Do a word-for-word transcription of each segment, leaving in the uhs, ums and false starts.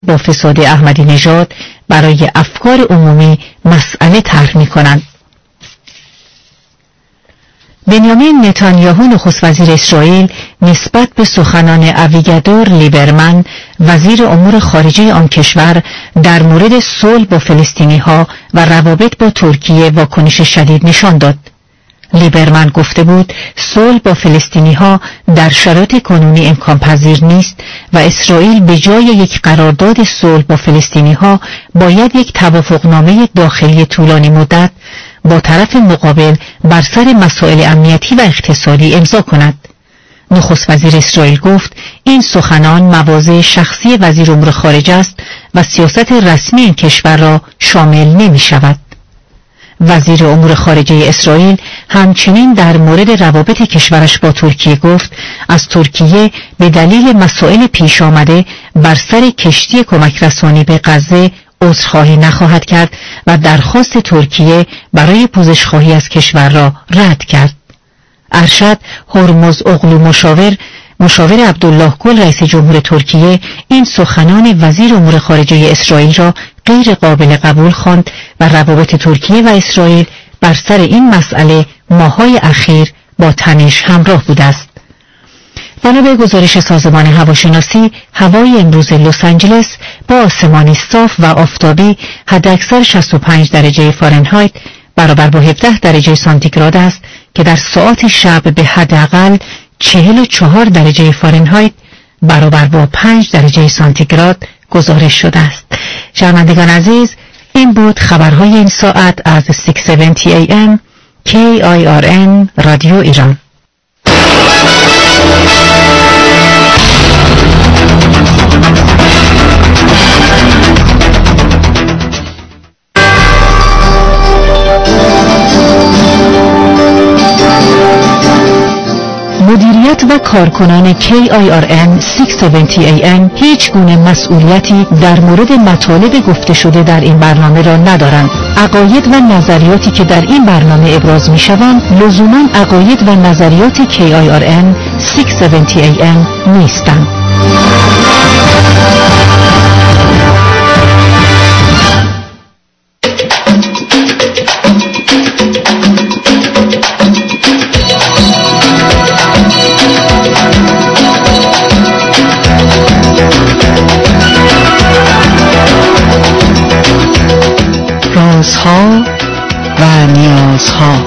با فساد احمدی نژاد برای افکار عمومی مسئله طرح می‌کنند. بنیامین نتانیاهو نخست وزیر اسرائیل نسبت به سخنان اویگدور لیبرمن وزیر امور خارجه آن کشور در مورد صلح با فلسطینی‌ها و روابط با ترکیه واکنش شدید نشان داد. لیبرمن گفته بود صلح با فلسطینی‌ها در شرایط کنونی امکان پذیر نیست و اسرائیل به جای یک قرارداد صلح با فلسطینی‌ها باید یک توافقنامه داخلی طولانی مدت با طرف مقابل بر سر مسائل امنیتی و اقتصادی امضا کند. نخست وزیر اسرائیل گفت این سخنان مواضع شخصی وزیر امور خارجه است و سیاست رسمی این کشور را شامل نمی شود. وزیر امور خارجه اسرائیل همچنین در مورد روابط کشورش با ترکیه گفت از ترکیه به دلیل مسائل پیش آمده بر سر کشتی کمک رسانی به غزه عذرخواهی نخواهد کرد و درخواست ترکیه برای پوزشخواهی از کشور را رد کرد. ارشد هرمز اغلو مشاور مشاور عبدالله گل رئیس جمهور ترکیه این سخنان وزیر امور خارجه اسرائیل را غیر قابل قبول خواند و روابط ترکیه و اسرائیل بر سر این مسئله ماه‌های اخیر با تنش همراه بوده است. بنا به گزارش سازمان هواشناسی، هوای امروز لس آنجلس با آسمانی صاف و آفتابی حداکثر شصت و پنج درجه فارنهایت برابر با هفده درجه سانتیگراد است که در ساعات شب به حداقل چهل و چهار درجه فارنهایت برابر با پنج درجه سانتیگراد گزارش شده است. شنوندگان عزیز، این بود خبرهای این ساعت از ششصد و هفتاد ای ام کی آی آر ان رادیو ایران. مدیریت و کارکنان کی آی آر ان ششصد و هفتاد ای ام هیچ گونه مسئولیتی در مورد مطالب گفته شده در این برنامه را ندارند. عقاید و نظریاتی که در این برنامه ابراز می شوند لزوماً عقاید و نظریات کی آی آر ان ششصد و هفتاد ای ام نیستند. رازها و نیازها.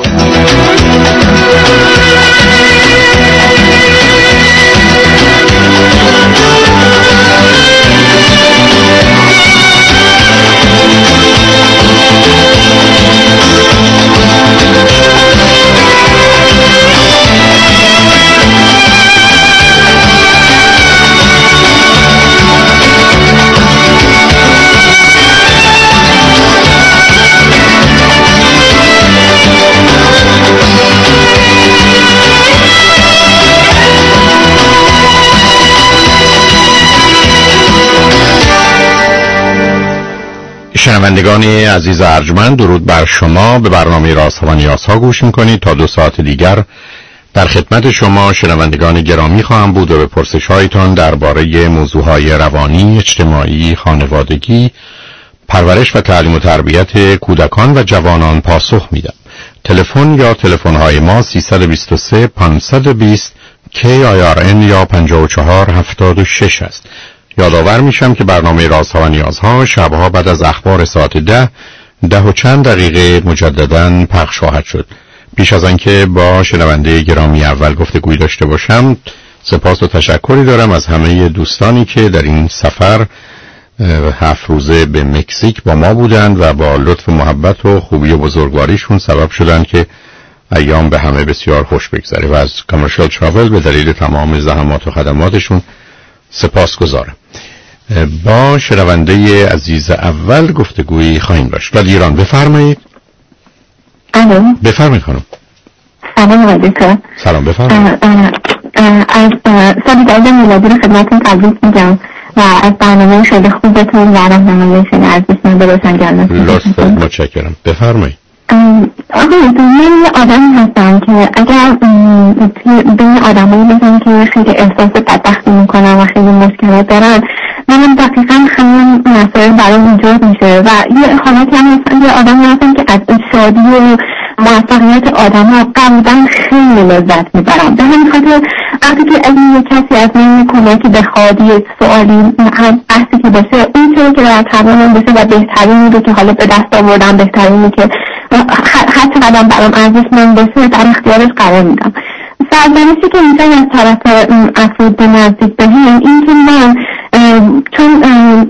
شنوندگان عزیز ارجمند، درود بر شما. به برنامه رازها و نیازها گوش میکنید. تا دو ساعت دیگر در خدمت شما شنوندگان گرامی خواهم بود و به پرسش هایتان درباره موضوعهای روانی، اجتماعی، خانوادگی، پرورش و تعلیم و تربیت کودکان و جوانان پاسخ میدم. تلفن یا تلفن های ما سیصد و بیست و سه پانصد و بیست کی آی آر ان یا پنجاه و چهار هفتاد و شش است. یادآور میشم که برنامه رازها و نیازها شبها بعد از اخبار ساعت ده ده و چند دقیقه مجدداً پخش خواهد شد. پیش از آنکه با شنونده گرامی اول گفتگوی داشته باشم، سپاس و تشکری دارم از همه دوستانی که در این سفر هفت روزه به مکزیک با ما بودند و با لطف و محبت و خوبی و بزرگواریشون سبب شدند که ایام به همه بسیار خوش بگذره و از کامرشال تراول به دلیل تمام زحمات و خدماتشون سپاس گذارم. با شنونده عزیز اول گفتگویی خواهیم داشت. و ایران بفرمایید. الو، بفرمایید خانم. سلام علیکم. سلام، بفرمایید. از سال جدید میلادی رو خدمتتون تبریک میگم و از برنامه خیلی خوبتون و راهنمایی خیلی ارزشمند روشنگرانه. لطفاً، متشکرم. بفرمایید. آقای من یه آدمی هستم که اگر بین آدمایی بزن که خیلی احساس بدبختی میکنن و خیلی مشکلات دارن، منم دقیقا همین برام ایجاد میشه و یه حالتی هم هستن یه آدم هستن که از شادی و موفقیت آدم ها قبلا خیلی لذت میبرم. به همین خاطر وقتی که اگه یه کسی از من میکنه که بخواد یه سوالی بحثی که باشه اون چیزی که در توانم باشه و بهترینی رو که حالا به دست آوردم بهترینی که هر چقدر برام ارزشمند باشه در اختیارش قرار میدم. سرزنشی که میزن از طرف افراد نزدیک بهم این که من چون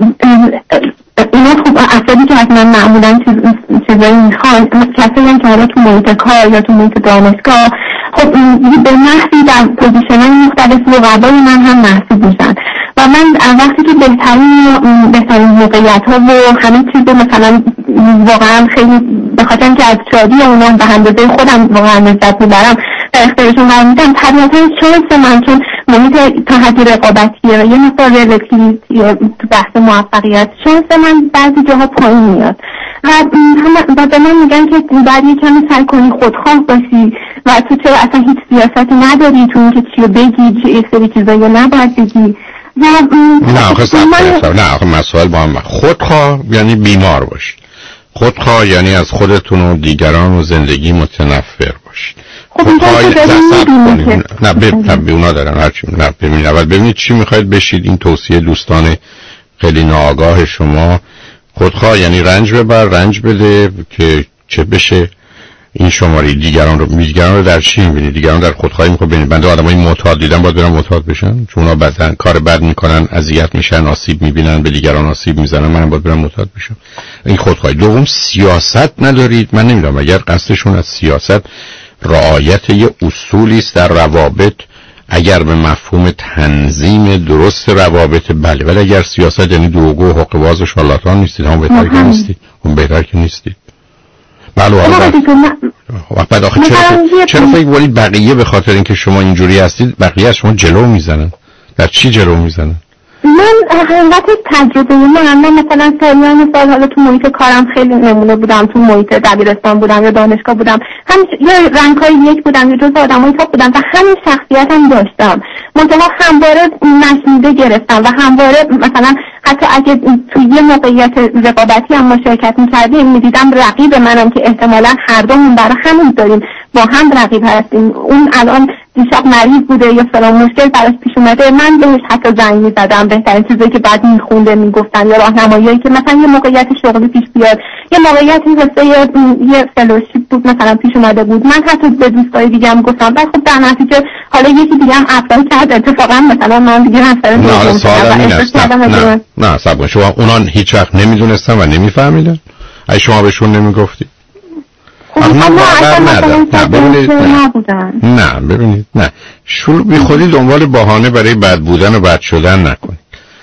اینا خوب افرادی که از من معمولا چیزایی میخوان کسایی هم که حالا تو محیط کار یا تو محیط دانشگاه خب به محضی در پوزیشن‌های مختلف رقبای من هم محسوب میشن و من وقتی که بهترین بهترین موقعیت ها و همه چیز مثلا واقعا خیلی به خاطر اینکه از شادی اونا به اندازه خودم واقعا لذت میبرم در اختیارشون قرار میدم، طبیعتا شانس من چون محیط تا حدی رقابتیه و یه مقدار ریلیتیویتی تو بحث موفقیت شانس من بعضی جاها پایین میاد و و به من میگن که باید یه کمی سعی کنی خودخواه باشی و تو چرا اصلا هیچ سیاستی نداری تو اینکه چی رو بگی چه یک سری چیزایی رو نباید بگی. نه آخه سب نه آخه مسئله با هم خودخواه یعنی بیمار باشی، خودخواه یعنی از خودتون و دیگران و زندگی متنفر باشی. خب این نه ببینید اونا دارن هرچی نه ببینید اول ببینید چی میخواید بشید. این توصیه دوستان خیلی ناآگاه شما. خودخواه یعنی رنج ببر رنج بده که چه بشه. این شماری دیگران رو دیگران رو در چی می‌بینید؟ دیگران در خودخواهی می‌خواد ببینید. بنده آدمای معتاد دیدم باید برن معتاد بشن چون اونا بعضن کار بد میکنن، اذیت میشن، آسیب میبینن، به دیگران آسیب میزنن. منم باید برم معتاد بشم. این خودخواهی. دوم سیاست ندارید. من نمیدونم اگر قصدشون از سیاست رعایت یه اصولی است در روابط، اگر به مفهوم تنظیم درست روابط بله، ولی اگر سیاست یعنی دوگو و حقه‌باز و شارلاتان نیستید هم بهتر که نیستید اون بهتر که نیستید. بله و بعد آخه چرا چرا فکر کنید بقیه به خاطر اینکه شما اینجوری هستید بقیه از شما جلو میزنن؟ در چی جلو میزنن؟ من حقیقت تجربه من من مثلا سالیان سال حالا تو محیط کارم خیلی نمونه بودم، تو محیط دبیرستان بودم یا دانشگاه بودم، هم یا رنگ‌های یک بودم یا جزء آدمای تاپ بودم و همین شخصیت هم داشتم. منتها همواره نشنیده گرفتم و همواره مثلا حتی اگه تو یه موقعیت رقابتی هم ما شرکت می‌کردیم می‌دیدم رقیب منم که احتمالاً هر دومون برای همین داریم با هم رقیب هستیم، اون الان دیشب مریض بوده یا فلان مشکل براش پیش اومده، من بهش حتی زنگ می‌زدم بهترین چیزی که بعد می‌خونده میگفتن یا راهنمایی که مثلا یه موقعیت شغلی پیش بیاد، یه موقعیتی واسه یه فلوشیپ بود مثلا پیش اومده بود، من حتی به دوستای دیگه‌ام گفتم بعد خب در نتیجه حالا یکی دیگه هم اپلای کرد اتفاقا مثلا من دیگه نفر نه نه صبر شما اونا هیچ وقت نمیدونستن و نمیفهمیدن ای شما بهشون نمیگفتی؟ نه نه ببینید نه ببینید نه شروع بی خودی دنبال بهانه برای بد بودن و بد شدن نکنید.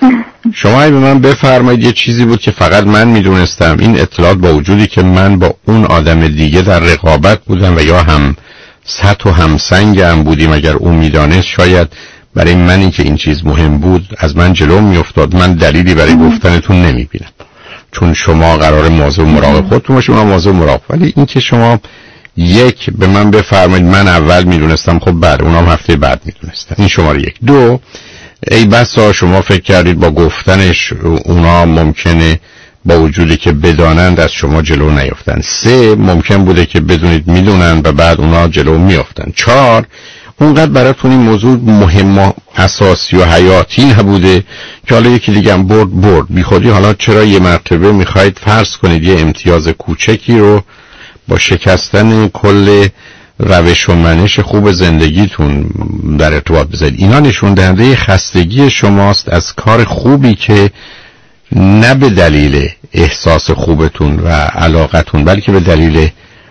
شما ای به من بفرمایید یه چیزی بود که فقط من میدونستم، این اطلاعات با وجودی که من با اون آدم دیگه در رقابت بودم و یا هم سطح و همسنگ هم بودیم، اگر اون میدانست شاید برای منی که این چیز مهم بود از من جلو میافتاد. من دلیلی برای گفتنتون نمیبینم چون شما قرار مواظب مراقب خودتون باشید، اونم مواظب مراقب. ولی این که شما یک به من بفرمایید من اول میدونستم، خب بعد اونم هفته بعد میدونستن. این شماره یک. دو ای بسا شما فکر کردید با گفتنش اونا ممکنه با وجودی که بدانند از شما جلو نیافتن. سه ممکن بوده که بدونید میدونن و بعد اونا جلو میافتن. چهار اونقدر براتون این موضوع مهم و اساسی و حیاتی نبوده که حالا یکی دیگه هم برد برد بی خودی. حالا چرا یه مرتبه میخواید فرض کنید یه امتیاز کوچکی رو با شکستن کل روش و منش خوب زندگیتون در ارتباط بذارید؟ اینا نشون دهنده خستگی شماست از کار خوبی که نه به دلیل احساس خوبتون و علاقتون بلکه به دلیل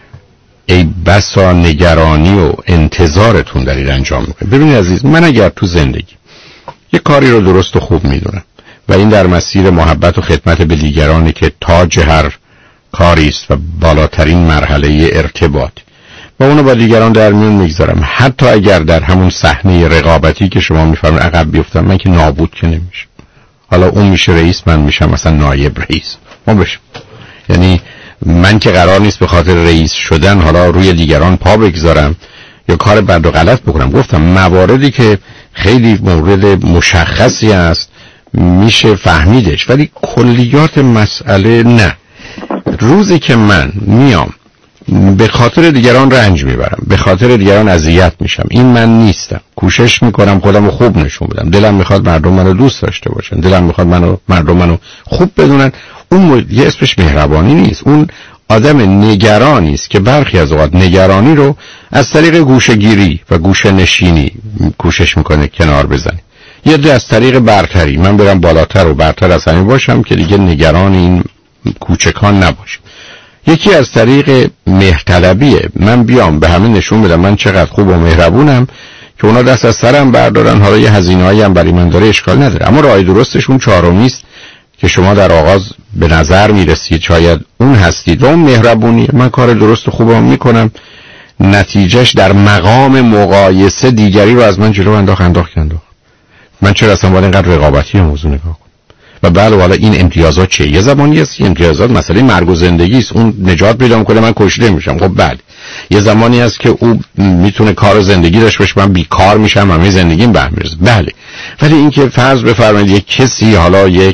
ای بسا نگرانی و انتظارتون دارید انجام میکنید. ببینید عزیز، من اگر تو زندگی یه کاری رو درست و خوب میدونم و این در مسیر محبت و خدمت به دیگرانی که تاج هر کاری است و بالاترین مرحله ارتباط و اونو با دیگران در میون میگذارم، حتی اگر در همون صحنه رقابتی که شما میفرمایید عقب بیفتم، من که نابود که نمیشه. حالا اون میشه رئیس، من میشم مثلا نایب رئیس، ما بشم. یعنی من که قرار نیست به خاطر رئیس شدن حالا روی دیگران پا بگذارم یا کار بد و غلط بکنم. گفتم مواردی که خیلی مورد مشخصی است میشه فهمیدش، ولی کلیات مسئله نه. روزی که من میام به خاطر دیگران رنج میبرم، به خاطر دیگران اذیت میشم، این من نیستم. کوشش میکنم خودم رو خوب نشون بدم، دلم میخواد مردم منو دوست داشته باشن، دلم میخواد منو مردم منو خوب بدونن. اون یه اسمش مهربانی نیست، اون آدم نگرانی است که برخی از اوقات نگرانی رو از طریق گوشه‌گیری و گوشه نشینی کوشش میکنه کنار بزنه. یه ده از طریق برتری، من برم بالاتر و برتر از همین باشم که دیگه نگران این کوچکان نباشم. یکی از طریق مهرطلبیه، من بیام به همه نشون بدم من چقدر خوب و مهربونم که اونا دست از سرم بردارن. حالا یه هزینه‌ای هم برای من داره، اشکال نداره، اما راه درستش اون چهارمی است که شما در آغاز به نظر میرسید شاید اون هستید و اون مهربونی. من کار درست و خوبم میکنم، نتیجهش در مقام مقایسه دیگری رو از من جلو انداخت انداخت انداخت. من چرا اصلا باید اینقدر رقابتی موضوع نگاه کنم؟ و بله والا این امتیازات چیه؟ یه زمانی هست که امتیازات مسئله مرگ و زندگی است، اون نجات پیدا میکنه من کشته میشم. خب بله یه زمانی هست که او میتونه کار زندگی داشته باشه، من بیکار میشم، همه زندگیم به هم میرسه. بله، ولی اینکه فرض بفرمایید یک کسی حالا یک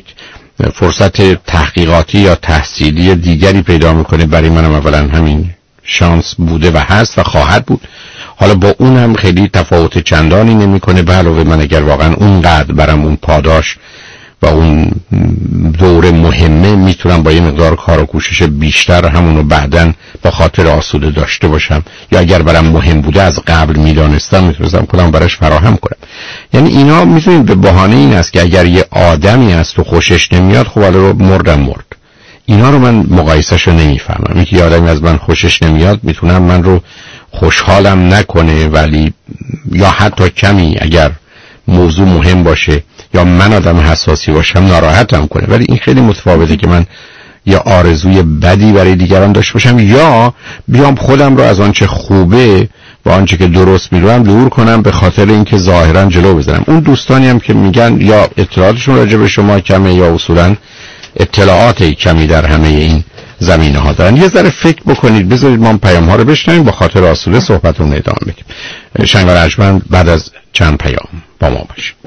فرصت تحقیقاتی یا تحصیلی دیگری پیدا میکنه، برای منم اولا همین شانس بوده و هست و خواهد بود، حالا با اون هم خیلی تفاوت چندانی نمیکنه. به علاوه من اگر واقعا اونقدر برام اون پاداش و اون دوره مهمه، میتونم با یه مقدار کار و کوشش بیشتر همونو بعداً با خاطر آسوده داشته باشم، یا اگر برام مهم بوده از قبل میدانستم میتونستم خودم براش فراهم کنم. یعنی اینا میتونید به بهانه این است که اگر یه آدمی هست و خوشش نمیاد، خب حالا رو مردم مرد. اینا رو من مقایسهشو نمیفهمم. اینکه یه آدمی از من خوشش نمیاد میتونم من رو خوشحالم نکنه، ولی یا حتی کمی اگر موضوع مهم باشه یا من آدم حساسی باشم ناراحتم کنه. ولی این خیلی متفاوته که من یا آرزوی بدی برای دیگران داشته باشم یا بیام خودم رو از آنچه خوبه و آنچه که درست می‌دونم دور کنم به خاطر اینکه ظاهرا جلو بزنم. اون دوستانی هم که میگن یا اطلاعاتشون راجع به شما کمه یا اصولا اطلاعات کمی در همه این زمینه ها دارن، یه ذره فکر بکنید. بذارید ما پیام ها رو بشنویم، با خاطر آسوده صحبتون ادامه بدیم. شنگار ارجمند بعد از چند پیام با ما باشید.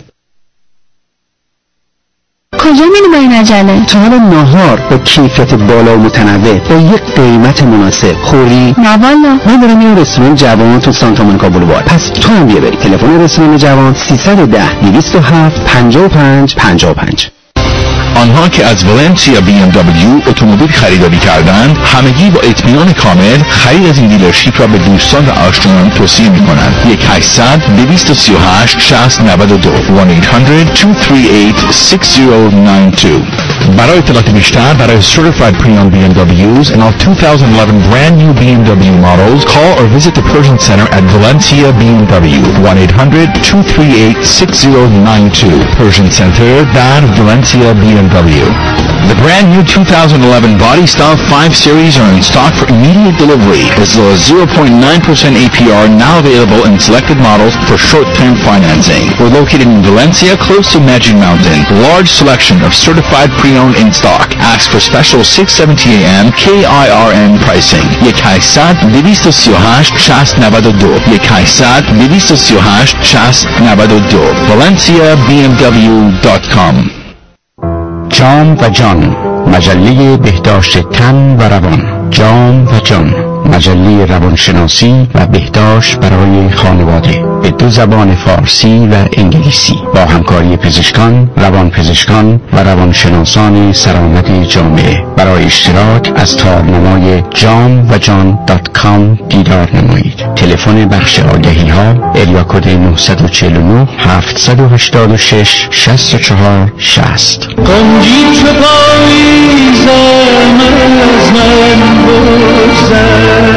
کجا میری با این عجله؟ تا حالا ناهار با کیفیت بالا و متنوع با یک قیمت مناسب خوری؟ نه والا، من دارم میرم رستوران جوان تو سانتا مونیکا بولوار. پس تو هم بیا بری. تلفن رستوران جوان سیصد و ده دویست و هفت پنجاه و پنج پنجاه و پنج. آنها که از ولنسیا بی ام دبلیو اتومبیل خریداری کردند، همگی با اطمینان کامل خرید از این دیلرشیپ را به دوستان و آشنایان توصیه می‌کنند. یک هشتصد دویست و سی و هشت شصت نود و دو one eight hundred two three eight six zero nine two. برای اطلاعات بیشتر برای Certified Pre-Owned بی ام دبلیوز and all twenty eleven brand new بی ام دبلیو models, call or visit the Persian Center at Valencia بی ام دبلیو one eight hundred two three eight six zero nine two. Persian Center در Valencia بی ام دبلیو. The brand new twenty eleven Body Style five Series are in stock for immediate delivery as low as zero point nine percent A P R now available in selected models for short-term financing. We're located in Valencia close to Magic Mountain. Large selection of certified pre-owned in stock. Ask for special six seventy A M K I R N pricing. یک هشتصد دویست و سی و هشت شصت نود و دو یک هشتصد دویست و سی و هشت شصت نود و دو valencia b m w dot com. جام و جان، مجله بهداشت تن و روان. جام و جان، مجله روانشناسی و بهداشت برای خانواده به دو زبان فارسی و انگلیسی با همکاری پزشکان، روانپزشکان و روانشناسان سلامت جامعه. برای اشتراک از تارنمای جام و جان دات کام دیدار نمایید. تلفن بخش آگهی ها اریا کد نه چهار نه هفت هشت شش شصت و چهار شصت. قنجی چه پاییزم از من بگذر،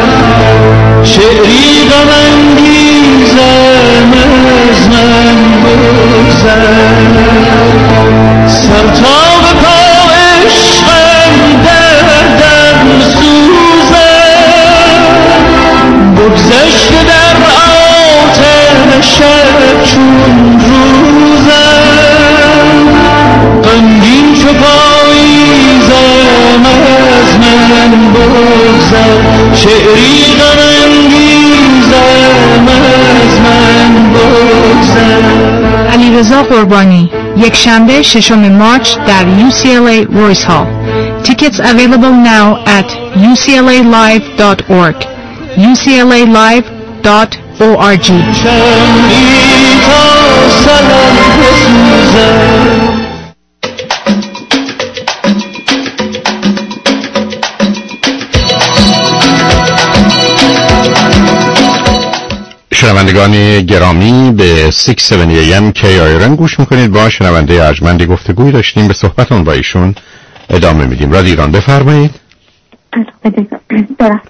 شعری غم انگیزم از من بگذر، سر تا به پا عشقم دردم سوزم، بگذشته در آتش چون روزم، غمگین چو پاییزم از من بگذر، شعری غم انگیزم از من بگذر. علیرضا قربانی، یک شنبه ششم مارچ در یو سی ال ای رویس هال. Tickets available now at u c l a live dot org. u c l a live dot org. شنوندگان گرامی به ششصد و هفتاد ای ام کی آی آر گوش میکنید. با شنونده ارجمندی گفتگوی داشتیم، به صحبتون با ایشون ادامه میدیم. رادیو ایران بفرمایید. درست.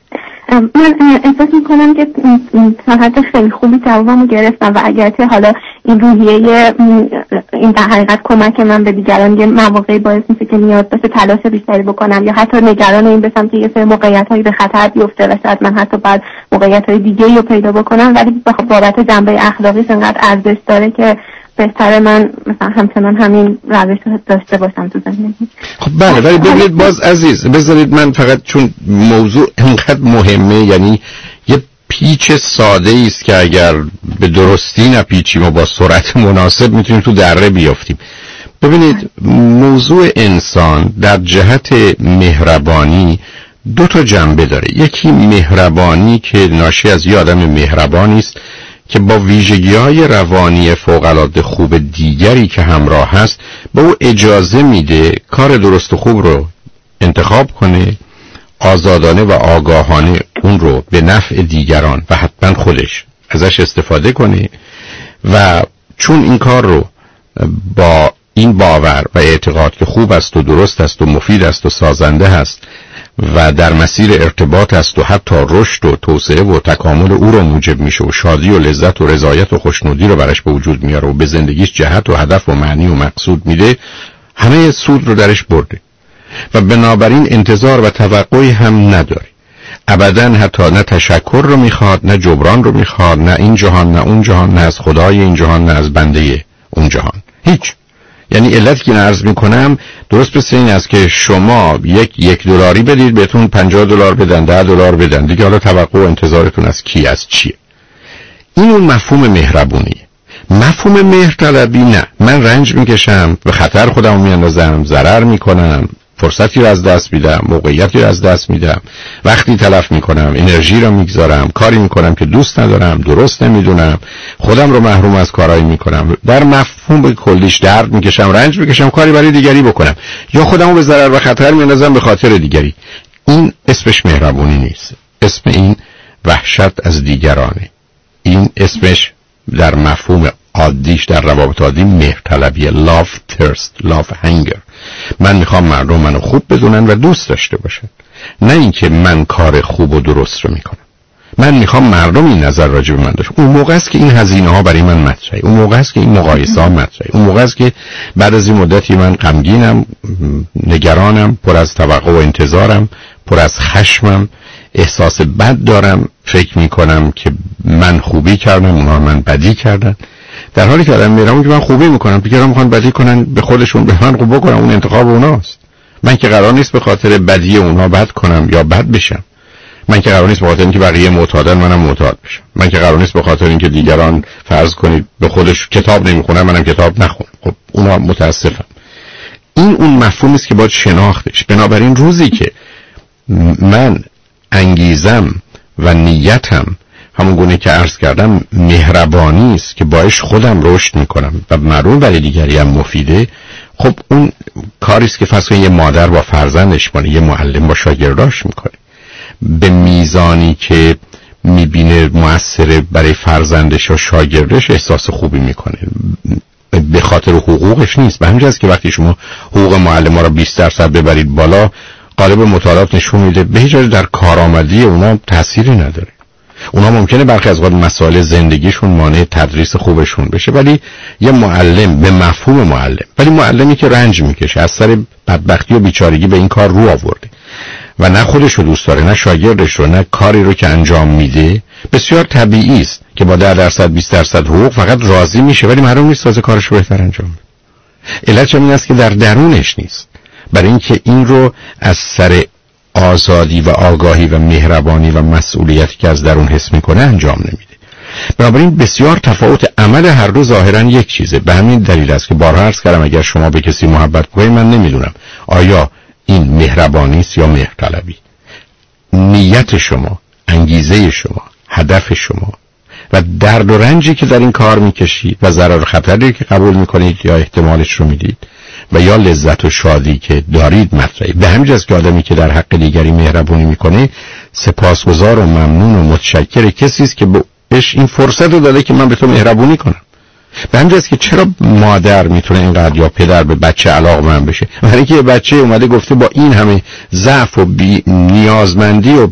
من احساس میکنم که صحبت خیلی خوبی جوابمو گرفتم و اگر که حالا این روحیه این در حقیقت کمک من به دیگران یه مواقعی باعث میشه که نیاز باشه تلاش بیشتری بکنم یا حتی نگران این بشم که یه سری موقعیت‌هایی به خطر بیفته و شاید من حتی بعد موقعیت‌های دیگه‌ای رو پیدا بکنم، ولی بابت جنبه اخلاقیش انقدر ارزش داره که بهتره من مثلا همچنان همین روش رو داشته باشم تو زندگی. خب بله، ولی ببینید باز عزیز بذارید من فقط چون موضوع اینقدر مهمه، یعنی یه پیچ ساده است که اگر به درستی نپیچیم و با سرعت مناسب میتونیم تو دره بیافتیم. ببینید موضوع انسان در جهت مهربانی دو تا جنبه داره. یکی مهربانی که ناشی از یه آدم مهربانی است که با ویژگی‌های روانی فوق‌العاده خوب دیگری که همراه هست به او اجازه میده کار درست و خوب رو انتخاب کنه، آزادانه و آگاهانه اون رو به نفع دیگران و حتما خودش ازش استفاده کنه و چون این کار رو با این باور و اعتقاد که خوب است و درست است و مفید است و سازنده است و در مسیر ارتباط است و حتی رشد و توسعه و تکامل او رو موجب میشه و شادی و لذت و رضایت و خوشنودی رو برش به وجود میاره و به زندگیش جهت و هدف و معنی و مقصود میده، همه سود رو درش برده و بنابراین انتظار و توقعی هم نداره. ابداً حتی نه تشکر رو میخواد، نه جبران رو میخواد، نه این جهان نه اون جهان، نه از خدای این جهان نه از بنده اون جهان، هیچ. یعنی علت که عرض میکنم درست مثل این است که شما یک یک دلاری بدید بهتون پنجاه دلار بدن، ده دلار بدن، دیگه حالا توقع و انتظارتون از کی از چیه؟ این اون مفهوم مهربونیه. مفهوم مهرطلبی نه، من رنج میکشم، به خطر خودمو میاندازم، ضرر میکنم، فرصتی رو از دست میدم، موقعیتی رو از دست میدم، وقتی تلف میکنم، انرژی رو میگذارم، کاری میکنم که دوست ندارم، درست نمیدونم، خودم رو محروم از کارایی میکنم، در مفهوم کلیش درد میکشم، رنج میکشم، کاری برای دیگری بکنم یا خودمو به ضرر و خطر میاندازم به خاطر دیگری. این اسمش مهربونی نیست، اسم این وحشت از دیگرانه. این اسمش در مفهوم عادیش در روابط عادی مهرطلبیه. love thirst, love hunger. من میخوام مردم منو خوب بدونن و دوست داشته باشن، نه اینکه من کار خوب و درست رو میکنم. من میخوام مردم این نظر راجع به من داشته. اون موقع است که این هزینه ها برای من مطرحه، اون موقع است که این مقایسه ها مطرحه، اون موقع است که بعد از این مدتی من غمگینم، نگرانم، پر از توقع و انتظارم، پر از خشمم، احساس بد دارم، فکر میکنم که من خوبی کردم اونها من بدی کردن، در حالی که آدم میرم که من خوبی میکنم، دیگران میخوان بدی کنن، به خودشون به من خوب بکنم، اون انتخاب اوناست. من که قرار نیست به خاطر بدی اونها بد کنم یا بد بشم. من که قرار نیست به خاطر اینکه بقیه معتادن منم معتاد بشم. من که قرار نیست به خاطر اینکه دیگران فرض کنید به خودش کتاب نمیخونن منم کتاب نخونم. خب اونها متاسفم. این اون مفهومی است که باید شناختش. بنابراین روزی که من انگیزم و نیتم همون گونه که عرض کردم مهربانی است که باعث خودم رشد میکنم و معلوم برای دیگری هم مفیده، خب اون کاری است که فرض کنید یه مادر با فرزندش کنه، یه معلم با شاگرداش میکنه، به میزانی که میبینه مؤثر برای فرزندش و شاگردش احساس خوبی میکنه، به خاطر حقوقش نیست. به همین جاست که وقتی شما حقوق معلم‌ها رو بیست درصد ببرید بالا، غالب مطالعات نشون میده به هیچ وجه در کارآمدی اونا تأثیری نداره. اونا ممکنه برخی از وقت مسائل زندگیشون مانع تدریس خوبشون بشه، ولی یه معلم به مفهوم معلم، ولی معلمی که رنج میکشه از سر بدبختی و بیچارگی به این کار رو آورده و نه خودش رو دوست داره نه شاگردش رو نه کاری رو که انجام میده، بسیار طبیعی است که با ده درصد بیست درصد حقوق فقط راضی میشه ولی معلوم نیست تازه کارش رو بهتر انجام بده. علت این است که در درونش نیست، برای اینکه این رو از سر آزادی و آگاهی و مهربانی و مسئولیتی که از درون حس میکنه انجام نمیده. بنابراین بسیار تفاوت عمل هر دو ظاهرا یک چیزه. به همین دلیل است که بارها عرض کردم اگر شما به کسی محبت کنید، من نمیدونم آیا این مهربانی است یا مهرطلبی. نیت شما، انگیزه شما، هدف شما و درد و رنجی که در این کار میکشید و ضرر خطری که قبول میکنید یا احتمالش رو میدید و یا لذت و شادی که دارید مطرحه. به همین جاست که آدمی که در حق دیگری مهربونی میکنه سپاسگزار و ممنون و متشکر کسی است که بهش این فرصت رو داده که من به تو مهربونی کنم. به همین جاست که چرا مادر میتونه اینقدر یا پدر به بچه علاقه‌مند بشه؟ برای اینکه یه بچه اومده گفته با این همه ضعف و بی نیازمندی و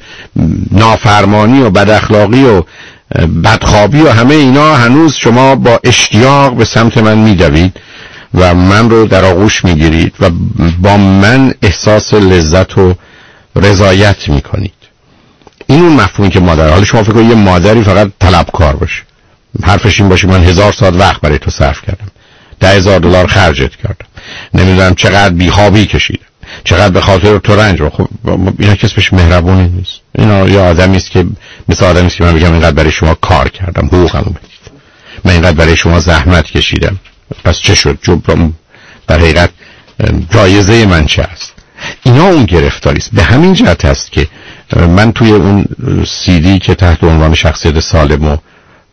نافرمانی و بداخلاقی و بدخوابی و همه اینا هنوز شما با اشتیاق به سمت من میدوید و من رو در آغوش میگیرید و با من احساس لذت و رضایت میکنید. این اون مفهومی که مادر. حالا شما فکر کنید یه مادری فقط طلبکار باشه، حرفش این باشه من هزار ساعت وقت برای تو صرف کردم، ده هزار دلار خرجت کردم، نمیدونم چقدر بیخوابی کشیدم، چقدر به خاطر تو رنج رو. خب اینا کس بهش مهربونی نیست. اینا یه آدمی است که مثل آدمی است که من بگم اینقدر برای شما کار کردم، حقوقمو بدید، من اینقدر برای شما زحمت کشیدم، پس چه شد؟ جبران در حقیقت جایزه من چه است؟ اینا اون گرفتاری است. به همین جهت است که من توی اون سیدی که تحت عنوان شخصیت سالم و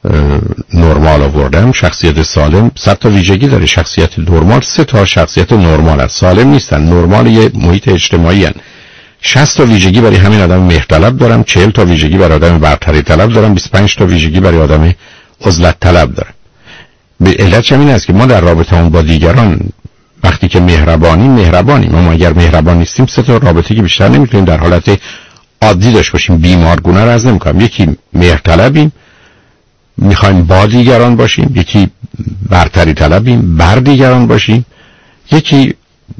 نرمال آوردم، شخصیت سالم صد تا ویژگی داره، شخصیت نرمال سه تا شخصیت نرمال است، سالم نیستن. نرمال یه محیط اجتماعی هن. شصت تا ویژگی برای همین آدم مهرطلب دارم، چهل تا ویژگی برای آدم برتری طلب دارم، بیست و پنج تا ویژگی برای آدم عزلت طلب دارم. به علت همین است که ما در رابطه‌مون با دیگران وقتی که مهربانی مهربانیم، اما اگر مهربان نیستیم سه تا رابطه که بیشتر نمیتونیم در حالت عادی داشته باشیم. بیمارگونه رو عرض نمی‌کنم. یکی مهرطلبیم، میخوایم با دیگران باشیم، یکی برتری طلبیم بر دیگران باشیم، یکی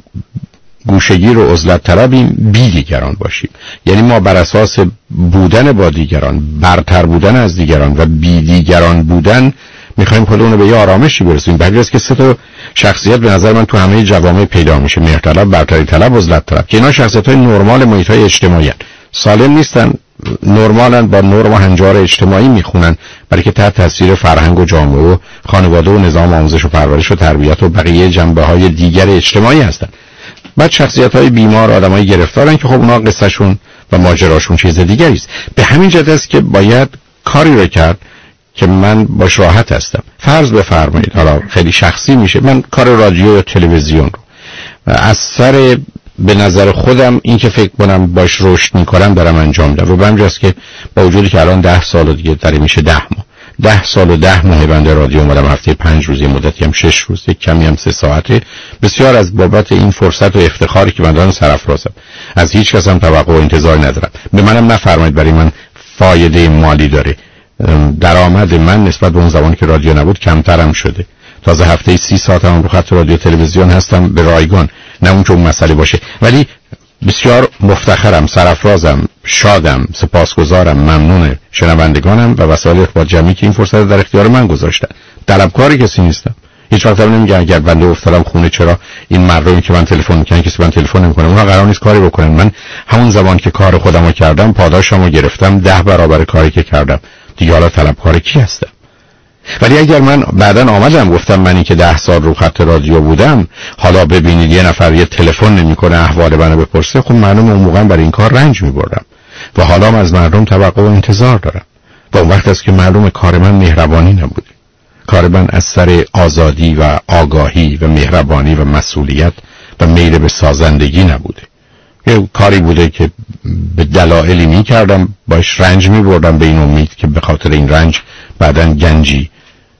گوشه‌گیر و عزلت طلبیم بی دیگران باشیم. یعنی ما بر اساس بودن با دیگران، برتر بودن از دیگران و بی دیگران بودن میخوایم خودمون رو به یه آرامشی برسونیم. به همین جاست که سه تا شخصیت به نظر من تو همه جوامع پیدا میشه: مهرطلب، برتری طلب، عزلت طلب، که اینا شخصیت‌های نرمال محیط‌های اجتماعی هستند. سالم نیستن، نرمالن، با نرم و هنجار اجتماعی میخونن، برای که تحت تاثیر فرهنگ و جامعه و خانواده و نظام آموزش و پرورش و تربیت و بقیه جنبه‌های دیگر اجتماعی هستن. بعد شخصیت‌های بیمار، آدمای گرفتارن که خب اونا قصه‌شون و ماجراشون چیز دیگری است. به همین جهت است که باید کاری رو کرد که من باش راحت هستم. فرض بفرمایید، حالا خیلی شخصی میشه، من کار رادیو یا تلویزیون رو از سر به نظر خودم این که فکر کنم باش رشد میکنم دارم انجام میدم و به همین جاست که با وجودی که الان ده سال دیگه داره میشه ده ماه ده سال و ده ماه بنده رادیو اومدم، هفته پنج روز، یه مدتی هم شش روز، یک کمی هم سه ساعته. بسیار از بابت این فرصت و افتخاری که من دارم سرافرازم، از هیچ کس هم توقع و انتظار ندارم. به منم نفرمایید برای من فایده مالی داره. درآمد من نسبت به اون زمانی که رادیو نبود کمترم شده. تازه هفته سی ساعت هم رو خط رادیو تلویزیون هستم به رایگان، نه اون که اون مسئله باشه، ولی بسیار مفتخرم، سرافرازم، شادم، سپاسگزارم، ممنون شنوندگانم و وسایل ارتباط جمعی که این فرصت در اختیار من گذاشتن. طلبکاری کسی نیستم. هیچ وقت هم نمیگم اگر بنده افتادم خونه چرا این مردمی که من تلفن میکنن کسی من تلفن نمیکنه. اونها قرار نیست کاری بکنن. من همون زمان که کار خودمو کردم پاداشمو گرفتم ده برابر کاری که کردم. دیگه حالا طلبکار کی هستم؟ ولی اگر من بعداً آمدم گفتم منی که ده سال رو خط رادیو بودم، حالا ببینید یه نفر یه تلفن نمیکنه احوال منو بپرسه، خب معلومه اون موقع برای این کار رنج میبردم و حالا از مردم توقع و انتظار دارم. و اون وقت است که معلومه کار من مهربانی نبوده. کار من از سر آزادی و آگاهی و مهربانی و مسئولیت و میل به سازندگی نبوده. یه کاری بوده که به دلایلی میکردم، باش رنج میبردم به این امید که به خاطر این رنج بعداً گنجی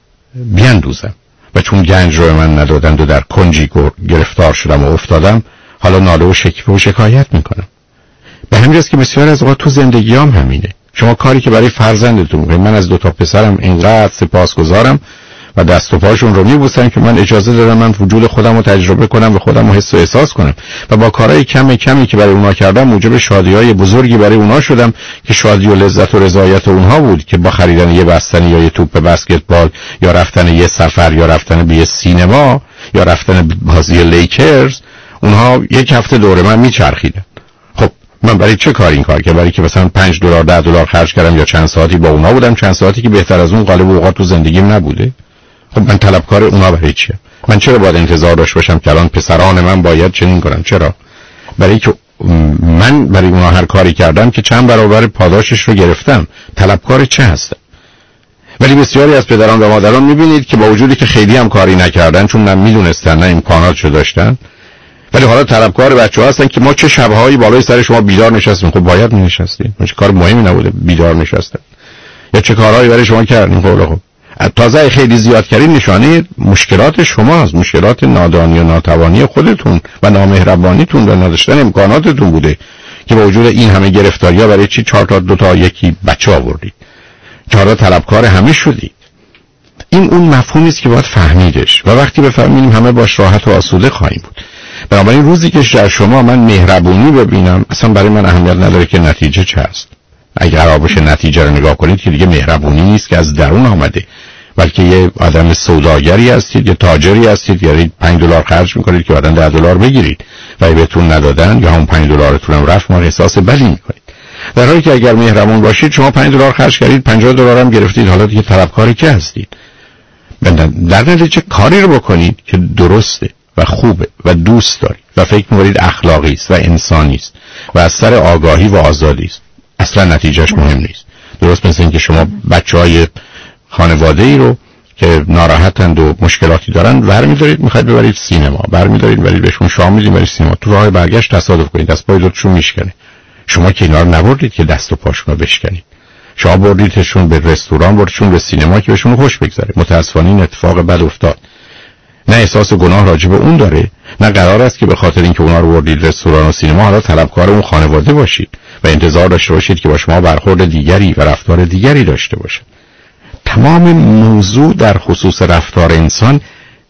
بیندوزم و چون گنج رو من ندادند و در کنجی گرفتار شدم و افتادم، حالا ناله و شکوه و شکایت میکنم. به همین جاست که بسیار از اوقات تو زندگیام همینه. شما کاری که برای فرزندتون میکنید، من از دو تا پسرم اینقدر سپاسگزارم و دست و پاشون رو میبوسم که من اجازه دادم من وجود خودم رو تجربه کنم و خودم رو حس و احساس کنم و با کارهای کم کمی که برای اونا کردم موجب شادی‌های بزرگی برای اونا شدم که شادی و لذت و رضایت اونها بود که با خریدن یه بستنی یا یه توپ بسکتبال یا رفتن یه سفر یا رفتن به یه سینما یا رفتن بازی لیکرز اونها یک هفته دور من میچرخیدن. خب من برای چه کار این کار که برای که مثلا پنج دلار ده دلار خرج کردم یا چند ساعتی با اونا بودم، چند ساعتی که بهتر از اون غالب اوقات تو زندگیم نبوده؟ خب من طلبکار اونا برای چیه؟ من چرا باید انتظار داشته باشم که الان پسران من باید چنین کنن؟ چرا؟ برای که من برای اونا هر کاری کردم که چند برابر پاداشش رو گرفتم. طلبکار چه هستم؟ ولی بسیاری از پدران و مادران میبینید که با وجودی که خیلی هم کاری نکردن، چون نه میدونستن نه امکاناتشو داشتن، ولی حالا طلبکار بچه‌ها هستن که ما چه شب‌هایی بالای سر شما بیدار نشستیم. خب باید نشستیم، چه کار مهمی نبوده بیدار نشستن، یا چه کارهایی برای شما کردیم. خب خب تازه خیلی زیاد کردین نشانه مشکلات شماست، مشکلات نادانی و ناتوانی خودتون و نامهربانیتون و نداشتن امکاناتتون بوده که با وجود این همه گرفتاری‌ها برای چی چهار تا دو تا یکی بچه آوردید، چهار تا طلبکار همه شدید. این اون مفهومی است که باید فهمیدش و وقتی بفهمیم همه باش راحت و آسوده خواهیم بود. بنابراین روزی که در شما من مهربونی ببینم، اصلا برای من اهمیت نداره که نتیجه چه است. اگر قرار باشه نتیجه رو نگاه کنید که دیگه مهربونی نیست که از درون آمده، بلکه یه آدم سوداگری هستید، یه تاجری هستید، یعنی پنج دلار خرج میکنید که بعداً ده دلار بگیرید و بهتون ندادن یا همون پنج دلارتون هم رفت، ما احساس بدی میکنید. در حالی که اگر مهربون باشید شما پنج دلار خرج کردید، پنجاه دلار هم گرفتید، حالا دیگه طلبکاری که هستید. در نتیجه کاری رو بکنید که درسته و خوبه و دوست دارید و فکر می‌کنید اخلاقی است و انسانی است و از سر آگاهی و آزادی است. اصلا نتیجهش مهم نیست. درست مثل اینکه شما بچهای خانواده‌ای رو که ناراحتند و مشکلاتی دارن برمی‌دارید می‌خواید ببرید سینما، برمی‌دارید برید بهشون شام میدید برید سینما، تو راه برگشت تصادف کنید دست پای دوتاشون میشکنه. شما که اینا رو نبردید که دست و پاشون رو بشکنید، شما بردیدشون به رستوران، بردیدشون به سینما که بهشون خوش بگذره. متأسفانه این اتفاق بد افتاد. نه احساس گناه راجع به اون داره، نه قرار است که به خاطر اینکه اونا رو بردید رستوران و سینما حالا طلبکار اون خانواده باشید و انتظار داشته باشید که با شما برخورد دیگری و رفتار دیگری داشته باشه. تمام موضوع در خصوص رفتار انسان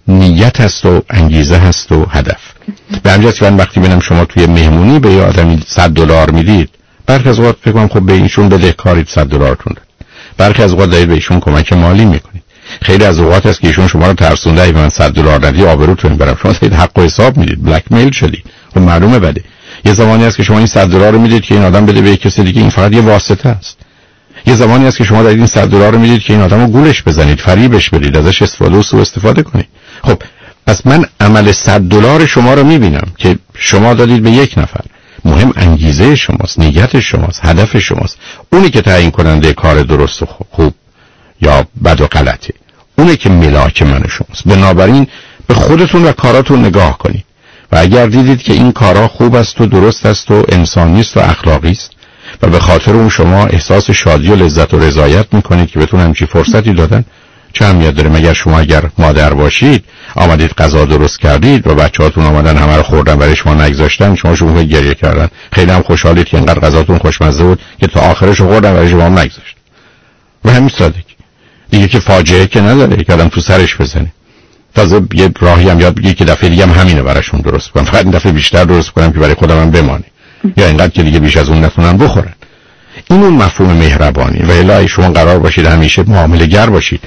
نیت است و انگیزه هست و هدف. به همین جهت من وقتی ببینم شما توی مهمونی به یه آدمی صد دلار میدید، برخی از اوقات فکر کنم خب به ایشون بدهکارید صد دلارتون داد. برخی از اوقات دارید به ایشون کمک مالی میکنید. خیلی از اوقات است که ایشون شما رو ترسونده ای من صد دلار ندی آبروتون برم، شما دارید حق و حساب میدید، بلک میل شدید. خب معلومه بده. یه زمانی است که شما این صد دلار رو میدید که این آدم بده به کسی دیگه، این فقط یه واسطه است. یه زمانی است که شما دارید این صد دلار رو میدید که این آدمو گولش بزنید، فریبش بدید، ازش استفاده و سوء استفاده کنید. خب پس من عمل صد دلار شما رو میبینم که شما دادید به یک نفر. مهم انگیزه شماست، نیت شماست، هدف شماست. اونی که تعیین کننده کار درست و خوب یا بد و غلطه، اونی که ملاک من شماست. بنابراین به خودتون و کاراتون نگاه کنید و اگر دیدید که این کارا خوب است و درست است و انسانی است و اخلاقی است و به خاطر اون شما احساس شادی و لذت و رضایت میکنید که بهتون همچین فرصتی دادن، چه اهمیت داره؟ مگر شما اگر مادر باشید آمدید غذا درست کردید و بچه‌هاتون آمدن همه رو خوردن برای شما نگذاشتن، شما شما گریه کردن، خیلی هم خوشحالید که اینقدر غذاتون خوشمزه بود که تا آخرش خوردن برای شما نگذاشت. و همین سادگی دیگه که فاجعه که نداره که آدم تو سرش بزنه. تازه یه راهی هم یاد بگیرید که دفعه دیگه هم همینه براشون درست کنم، فقط این دفعه بیشتر درست کنم که برای خودم هم بمانه یا اینقدر که دیگه بیش از اون نتونن بخورن. این اون مفهوم مهربانی. و الا شما قرار باشید همیشه معامله گر باشید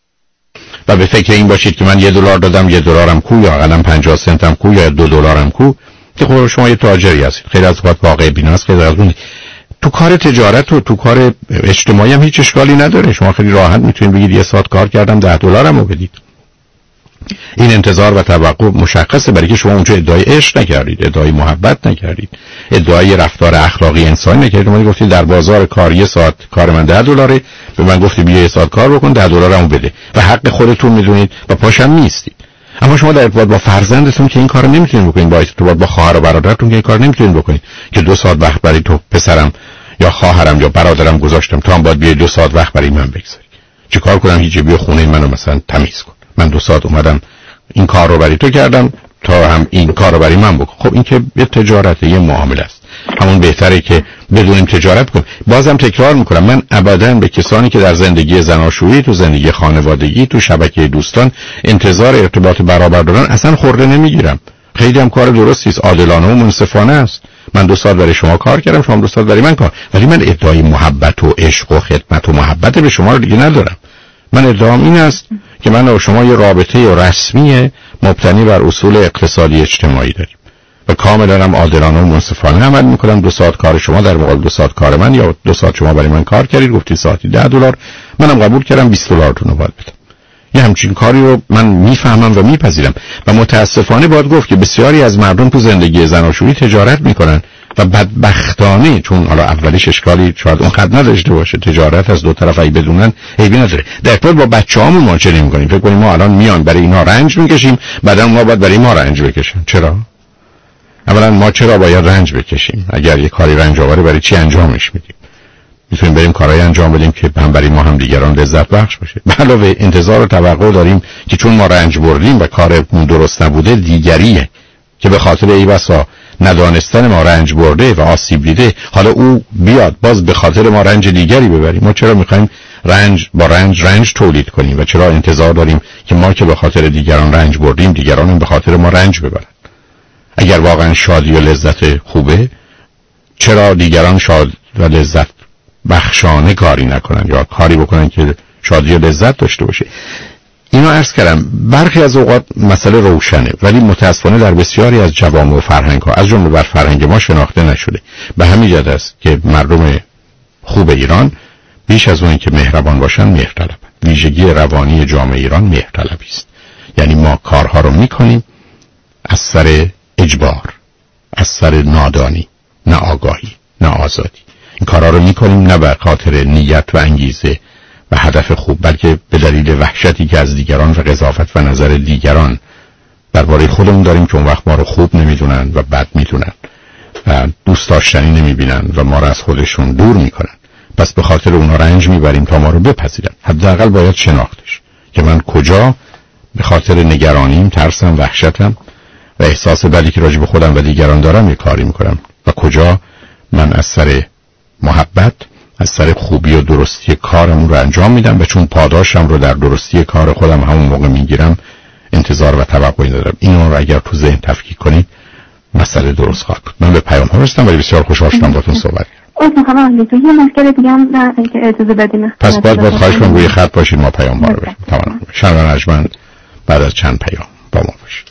و به فکر این باشید که من یه دلار دادم یه دلارم کو یا اقلا پنجاه سنتم کو یا دو دلارم کو، که خب شما یه تاجری هستید. خیلی از وقت واقع بیناست که از اون تو کار تجارت و تو کار اجتماعی هم هیچ اشکالی نداره. شما خیلی راحت میتونید بگید یه ساعت کار کردم ده دلارمو بدید. این انتظار و توقع مشخصه، برای که شما اونجا ادعای عشق نکردید، ادعای محبت نکردید، ادعای رفتار اخلاقی انسانی نکردید. شما گفتید در بازار کار یه ساعت کار من ده دلاره، به من گفتی بیا یه ساعت کار بکن ده دلارمو بده و حق خودتون میدونید و پاشم نیستید. اما شما در ارتباط با فرزندتون که این کارو نمیتونید بکنید، با ارتباط با خواهر و برادرتون که این کار نمیتونید بکنید که دو ساعت وقت برای تو پسرم یا خواهرم یا برادرم گذاشتم، تو هم باید بیای دو ساعت وقت برای من بگذاری. چیکار کنم؟ هیچ بیا خونه منو مثلا تمیز کن. من دو ساعت اومدم این کار رو برای تو کردم تا هم این کار رو برای من بکن. خب این که یه تجارته، یه معامله است. همون بهتره که بدونیم تجارت کنیم. بازم تکرار میکنم، من ابداً به کسانی که در زندگی زناشویی، تو زندگی خانوادگی، تو شبکه دوستان انتظار ارتباط برابر دارن اصلا خورده نمیگیرم. خیلی هم کار درستی است، عادلانه و منصفانه است. من دو ساعت برای شما کار کردم، شما دو ساعت برای من کار، ولی من ادعای محبت و عشق و خدمت و محبت به شما رو دیگه ندارم. من ادعام این است که من و شما یه رابطه رسمی مبتنی بر اصول اقتصادی اجتماعی داریم و کاملا هم عادلانه و منصفانه عمل میکنم. دو ساعت کار شما در مقابل دو ساعت کار من، یا دو ساعت شما برای من کار کردید گفتید ساعتی ده دلار، منم قبول کردم بیست دلارتون رو باید بدم. یه همچین کاری رو من میفهمم و میپذیرم و متاسفانه باید گفت که بسیاری از مردم تو زندگی زناشویی تجارت میکنن و بدبختانه، چون حالا اولیش اشکالی شاید اونقدر نداشته باشه، تجارت از دو طرف ای بدونن عیبی نداره. در ارتباط با بچه‌هامون ما چه نمی‌کنیم؟ فکر کنیم ما الان میان برای اینا رنج میکشیم، بعدا ما باید برای ما رنج بکشن. چرا؟ اولا ما چرا باید رنج بکشیم؟ اگر یه کاری رنج آوره برای چی انجامش میدیم؟ میتونیم بریم کارهای انجام بدیم که هم برای ما هم دیگران لذت بخش باشه. به علاوه انتظار و توقع داریم که چون ما رنج بردیم و کارمون درست نبوده، دیگریه که به خاطر ای بسا ندانستن ما رنج برده و آسیب دیده، حالا او بیاد باز به خاطر ما رنج دیگری ببریم. ما چرا میخوایم رنج با رنج رنج تولید کنیم و چرا انتظار داریم که ما که به خاطر دیگران رنج بردیم دیگران هم به خاطر ما رنج ببرن؟ اگر واقعا شادی و لذت خوبه، چرا دیگران شاد و لذت بخشانه کاری نکنن یا کاری بکنن که شادی و لذت داشته باشه؟ اینو عرض کردم. برخی از اوقات مسئله روشنه، ولی متاسفانه در بسیاری از جوامع و فرهنگ ها از جمله بر فرهنگ ما شناخته نشده. به همین جهت است که مردم خوب ایران بیش از اون که مهربان باشن مهرطلبن. ویژگی روانی جامعه ایران مهرطلبی است. یعنی ما کارها رو میکنیم از سر اجبار، از سر نادانی، نه آگاهی، نه آزادی. این کارها رو میکنیم نه به خاطر نیت و انگیزه و هدف خوب، بلکه به دلیل وحشتی که از دیگران و قضاوت و نظر دیگران درباره خودمون داریم که اون وقت ما رو خوب نمیدونن و بد میدونن و دوست داشتنی نمیبینن و ما رو از خودشون دور میکنن. پس به خاطر اونا رنج میبریم تا ما رو بپذیرن. حداقل باید شناختش که من کجا به خاطر نگرانیم، ترسم، وحشتم و احساس بدی که راجع به خودم و دیگران دارم یه کاری میکنم و کجا من از سر محبت، از سر خوبی و درستی کارم رو انجام میدم و چون پاداشم رو در درستی کار خودم همون موقع میگیرم انتظار و توقعی ندارم. اینو رو اگر تو ذهن تفکیک کنید مسئله درست خواهد بود. من به پیام ها رسیدم ولی بسیار خوشحال شدم باهاتون صحبت کردم. میخوام آقای دکتر یه مشکل دیگه هم که اجازه بدین. پس باید باید خواهش کنم روی خط باشید ما پیام ها رو بریم. تمام. شنوان ارجمند بعد از چند پیام با ما باشید.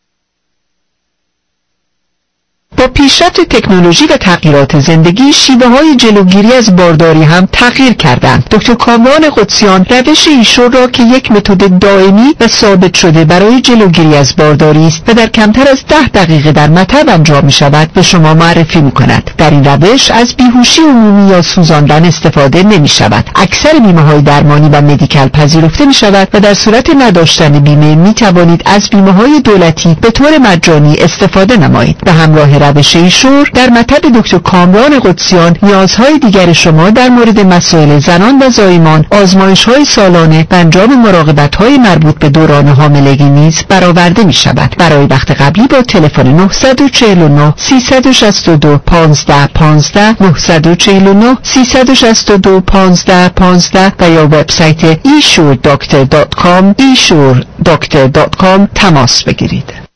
با پیشرفت تکنولوژی و تغییرات زندگی، شیوه‌های جلوگیری از بارداری هم تغییر کردند. دکتر کامران قدسیان روش ایشور را که یک متد دائمی و ثابت شده برای جلوگیری از بارداری است و در کمتر از ده دقیقه در مطب انجام می‌شود به شما معرفی می‌کند. در این روش از بیهوشی عمومی یا سوزاندن استفاده نمی‌شود. اکثر بیمه‌های درمانی و مدیکال پذیرفته می‌شود و در صورت نداشتن بیمه می‌توانید از بیمه‌های دولتی به طور مجانی استفاده نمایید. به همراه روش ایشور در مطب دکتر کامران قدسیان نیازهای دیگر شما در مورد مسائل زنان و زایمان، آزمایش‌های سالانه و انجام مراقبت‌های مربوط به دوران حاملگی نیز برآورده می‌شود. برای وقت قبلی با تلفن نه چهار نه سه شش دو پانزده پانزده نه چهار نه سه شش دو پانزده پانزده و یا وبسایت ای شور داکتر دات کام ای شور داکتر دات کام تماس بگیرید.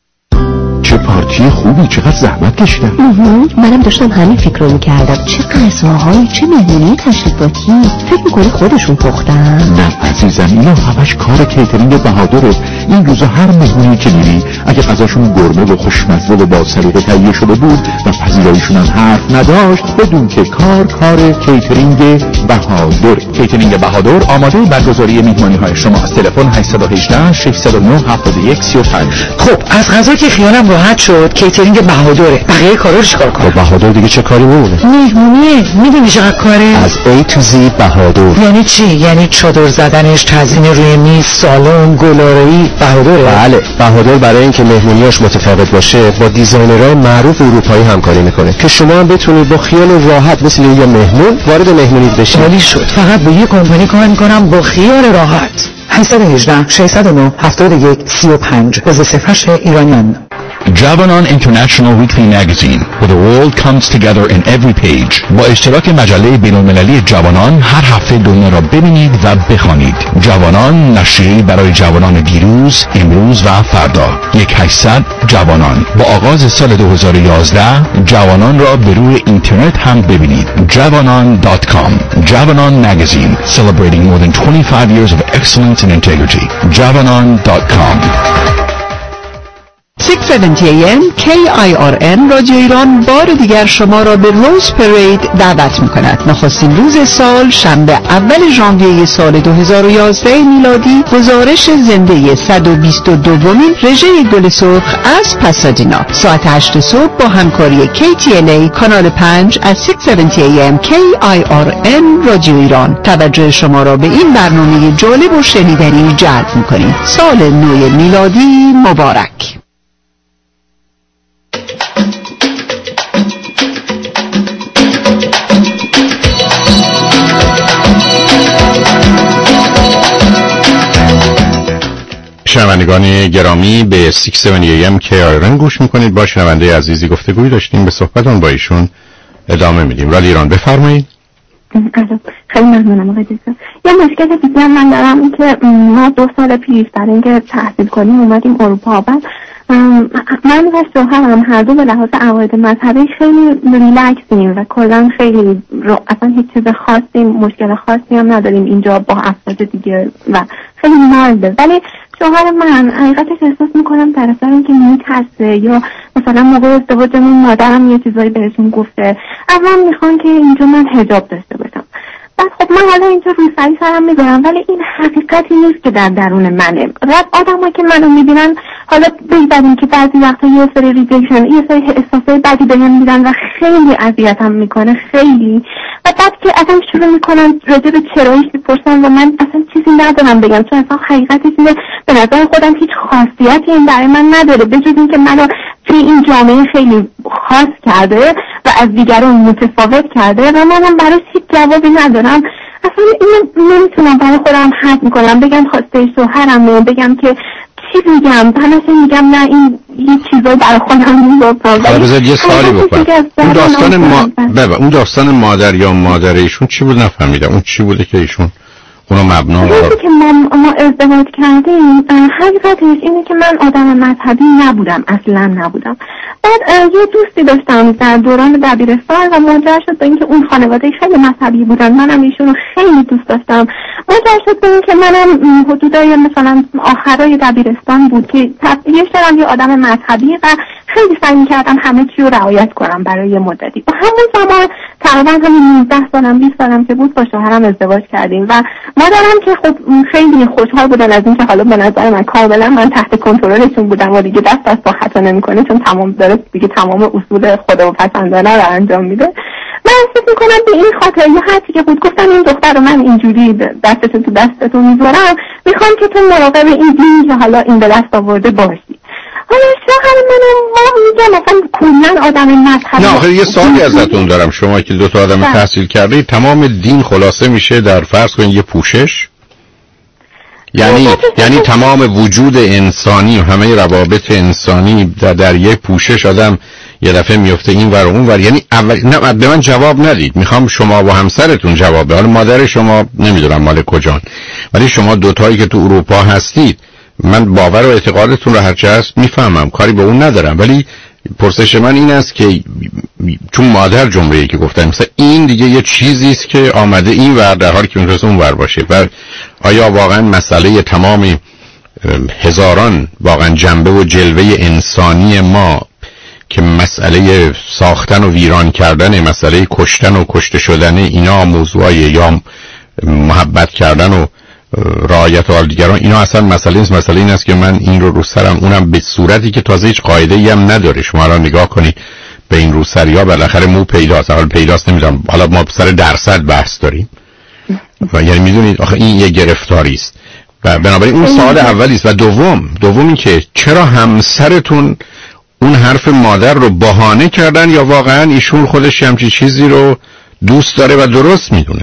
چه پارتی خوبی، چقدر زحمت کشیدم. منم داشتم همین فکر رو میکردم. چه غذاهایی، چه مهمونی تشریفاتی. فکر میکنی خودشون پختن؟ نه عزیزم، اینا همش کار کیترینگ بهادره. این روزا هر مهمونی که میری اگه غذاشون گرمه و خوشمزه و با سلیقه تهیه شده بود و پذیراییشون هم حرف نداشت، بدون که کار کار کیترینگ بهادر. کیترینگ بهادر آماده برگزاری مهمانی های شماست. تلفن هشت یک هشت شش صفر نه هفت یک سه پنج. خب از غذا که خیالم راحت شد، کیترینگ بهادره. بقیه کارا رو چیکار کنم؟ با بهادر دیگه چه کاری میمونه؟ مهمونیه. میدونی چقدر کاره؟ از A to Z بهادر. یعنی چی؟ یعنی چادر زدنش، تزیین روی میز، سالن، گلارایی. بهادره؟ بله، بهادر برای اینکه مهمونیاش متفاوت باشه با دیزاینرهای معروف اروپایی همکاری میکنه که شما هم بتونید با خیال راحت مثل یه مهمون وارد مهمونیت بشید. عالی شد. فقط با یه کمپانی کار میکنم با خیال راحت. هشت یک هشت شش صفر نه هفت یک سه پنج از سفرش ایرانیان. Javanon International Weekly Magazine, where the world comes together in every page. با اشتراک مجله بین‌المللی جوانان هر هفته دنیا را ببینید و بخوانید. جوانان، نشریه‌ای برای جوانان دیروز، امروز و فردا. یک هشتصد جوانان. با آغاز سال دو هزار و یازده جوانان را به روی اینترنت هم ببینید. جوانان دات کام. Javanon Magazine, celebrating more than twenty-five years of excellence and integrity. javanon dot com. شش هفتاد ای ام کی آی آر ان رادیو ایران بار دیگر شما را به روز پرید دعوت می‌کند. نخستین روز سال شنبه اول ژانویه سال دو هزار و یازده میلادی گزارش زنده صد و بیست و دومین رژه گل سرخ از پاسادینا ساعت هشت صبح با همکاری کی تی ال ای کانال پنج از شش هفتاد ای ام کی آی آر ان رادیو ایران توجه شما را به این برنامه جالب و شنیدنی جلب می‌کنیم. سال نو میلادی مبارک. شنوندگان گرامی به شش هفتاد ای ام کی آی آر ان گوش میکنید. با شنونده عزیزی گفتگوی داشتیم، به صحبتون با ایشون ادامه میدیم. رادیو ایران بفرمایید. خیلی ممنونم آقای دکتر. یه مشکل دیگه من دارم این که ما دو سال پیش برای اینکه تحصیل کنیم اومدیم اروپا. بعد من و شوهرم هر دو به لحاظ عقاید مذهبی خیلی ریلکسیم و کلا خیلی رو اصلا هیچ چیز خاصی مشکل خاصی هم نداریم اینجا با افراد دیگه و خیلی مالده. ولی شوهر من حقیقتش احساس میکنم در اثر اینکه میترسه یا مثلا موقع ازدواجمون مادرم یه چیزایی بهشون گفته از من میخوان که اینجا من حجاب داشته باشم. بعد خب من حالا اینجا روی سری سرم میذارم ولی این حقیقتی نیست که در درون منه. رد آدم که منو میبینن حالا بگذاریم که بعضی وقتا یه سری ریجکشن یه سری احساسای بدی بهم میدن و خیلی اذیتم میکنه خیلی. و بعد که ازم شروع میکنن راجع به چراییش میپرسن و من اصلا چیزی ندارم بگم چون اصلا حقیقتش اینه به نظر خودم هیچ خاصیتی این برای من نداره به جز اینکه منو توی این جامعه خیلی خاص کرده و از دیگران متفاوت کرده و منم براش هیچ جوابی ندارم. اصلا اینو نمیتونم برای خودم حد میکنم بگم خواسته شوهرمه بگم که چی بگم همیشه میگم نه این یه چیزایی برای خودم میگفتم. حالا بذار یه سوالی بکنم. اون داستان ما بابا اون داستان مادر یا مادر ایشون چی بود نفهمیدم. اون چی بوده که ایشون اونو مبنا رو که ما ما ازدواج کردیم حقیقتش اینه که من آدم مذهبی نبودم اصلا نبودم. بعد یه دوستی داشتم در دوران دبیرستان و منجر شد به اینکه اون خانواده خیلی مذهبی بودن منم ایشون رو خیلی دوست داشتم. منجر شد به اینکه منم حدودای مثلا آخرای دبیرستان بود که یه شدم یه آدم مذهبی و خیلی سعی می‌کردم همه چی رو رعایت کنم برای یه مدتی. و همون زمان تقریبا همین نوزده سالم بیست سالم که بود با شوهرم ازدواج کردیم و مادرم که خب خیلی خوشحال بودن از اینکه حالا به نظر من کاملا من تحت کنترلشون بودم و دیگه دست از پا خطا نمی‌کنه چون تمام داره دیگه تمام اصول خداپسندانه رو انجام میده. من احساس می‌کنم به این خاطر یه حرفی که بود گفتم این دختر رو من اینجوری دستتون تو دستتون میذارم میخوام که تو مراقب این دینی که حالا این به دست آورده باشی. حالا شوهر منم ما میگم مثلا کلا آدم مذهبی. نه آخه یه سوالی ازتون دارم. شما که دو تا آدم تحصیل کرده تمام دین خلاصه میشه در فرض کنید یه پوشش؟ یعنی یعنی تمام وجود انسانی و همه روابط انسانی در, در یک پوشش آدم یه دفعه میفته این ور و اون ور. یعنی اول نه به من جواب ندید. میخوام شما و همسرتون جواب بدید. حالا مادر شما نمیدونم مال کجان ولی شما دوتایی که تو اروپا هستید من باور و اعتقادتون رو هرچه هست میفهمم کاری به اون ندارم ولی پرسش من این است که چون مادر جمله‌ای که گفتم مثلا این دیگه یه چیزی است که آمده این ور در حالی که میتونه اون ور باشه و آیا واقعا مسئله تمام هزاران واقعا جنبه و جلوه انسانی ما که مسئله ساختن و ویران کردن مسئله کشتن و کشته شدن اینا موضوعی یا محبت کردن و رعایت حال دیگران اینا اصلا مسئله نیست. مسئله این است که من این رو رو سرم اونم به صورتی که تازه هیچ قاعده‌ای هم نداره. شما را نگاه کنید به این روسری‌ها بالاخره مو پیداست. حالا پیداست نمیدونم حالا ما سر درصد بحث داریم و یعنی میدونید آخه این یه گرفتاری است و بنابراین اون سوال اولی است. و دوم دوم این که چرا همسرتون اون حرف مادر رو بهانه کردن یا واقعا ایشون خودش همچین چیزی رو دوست داره و درست میدونه؟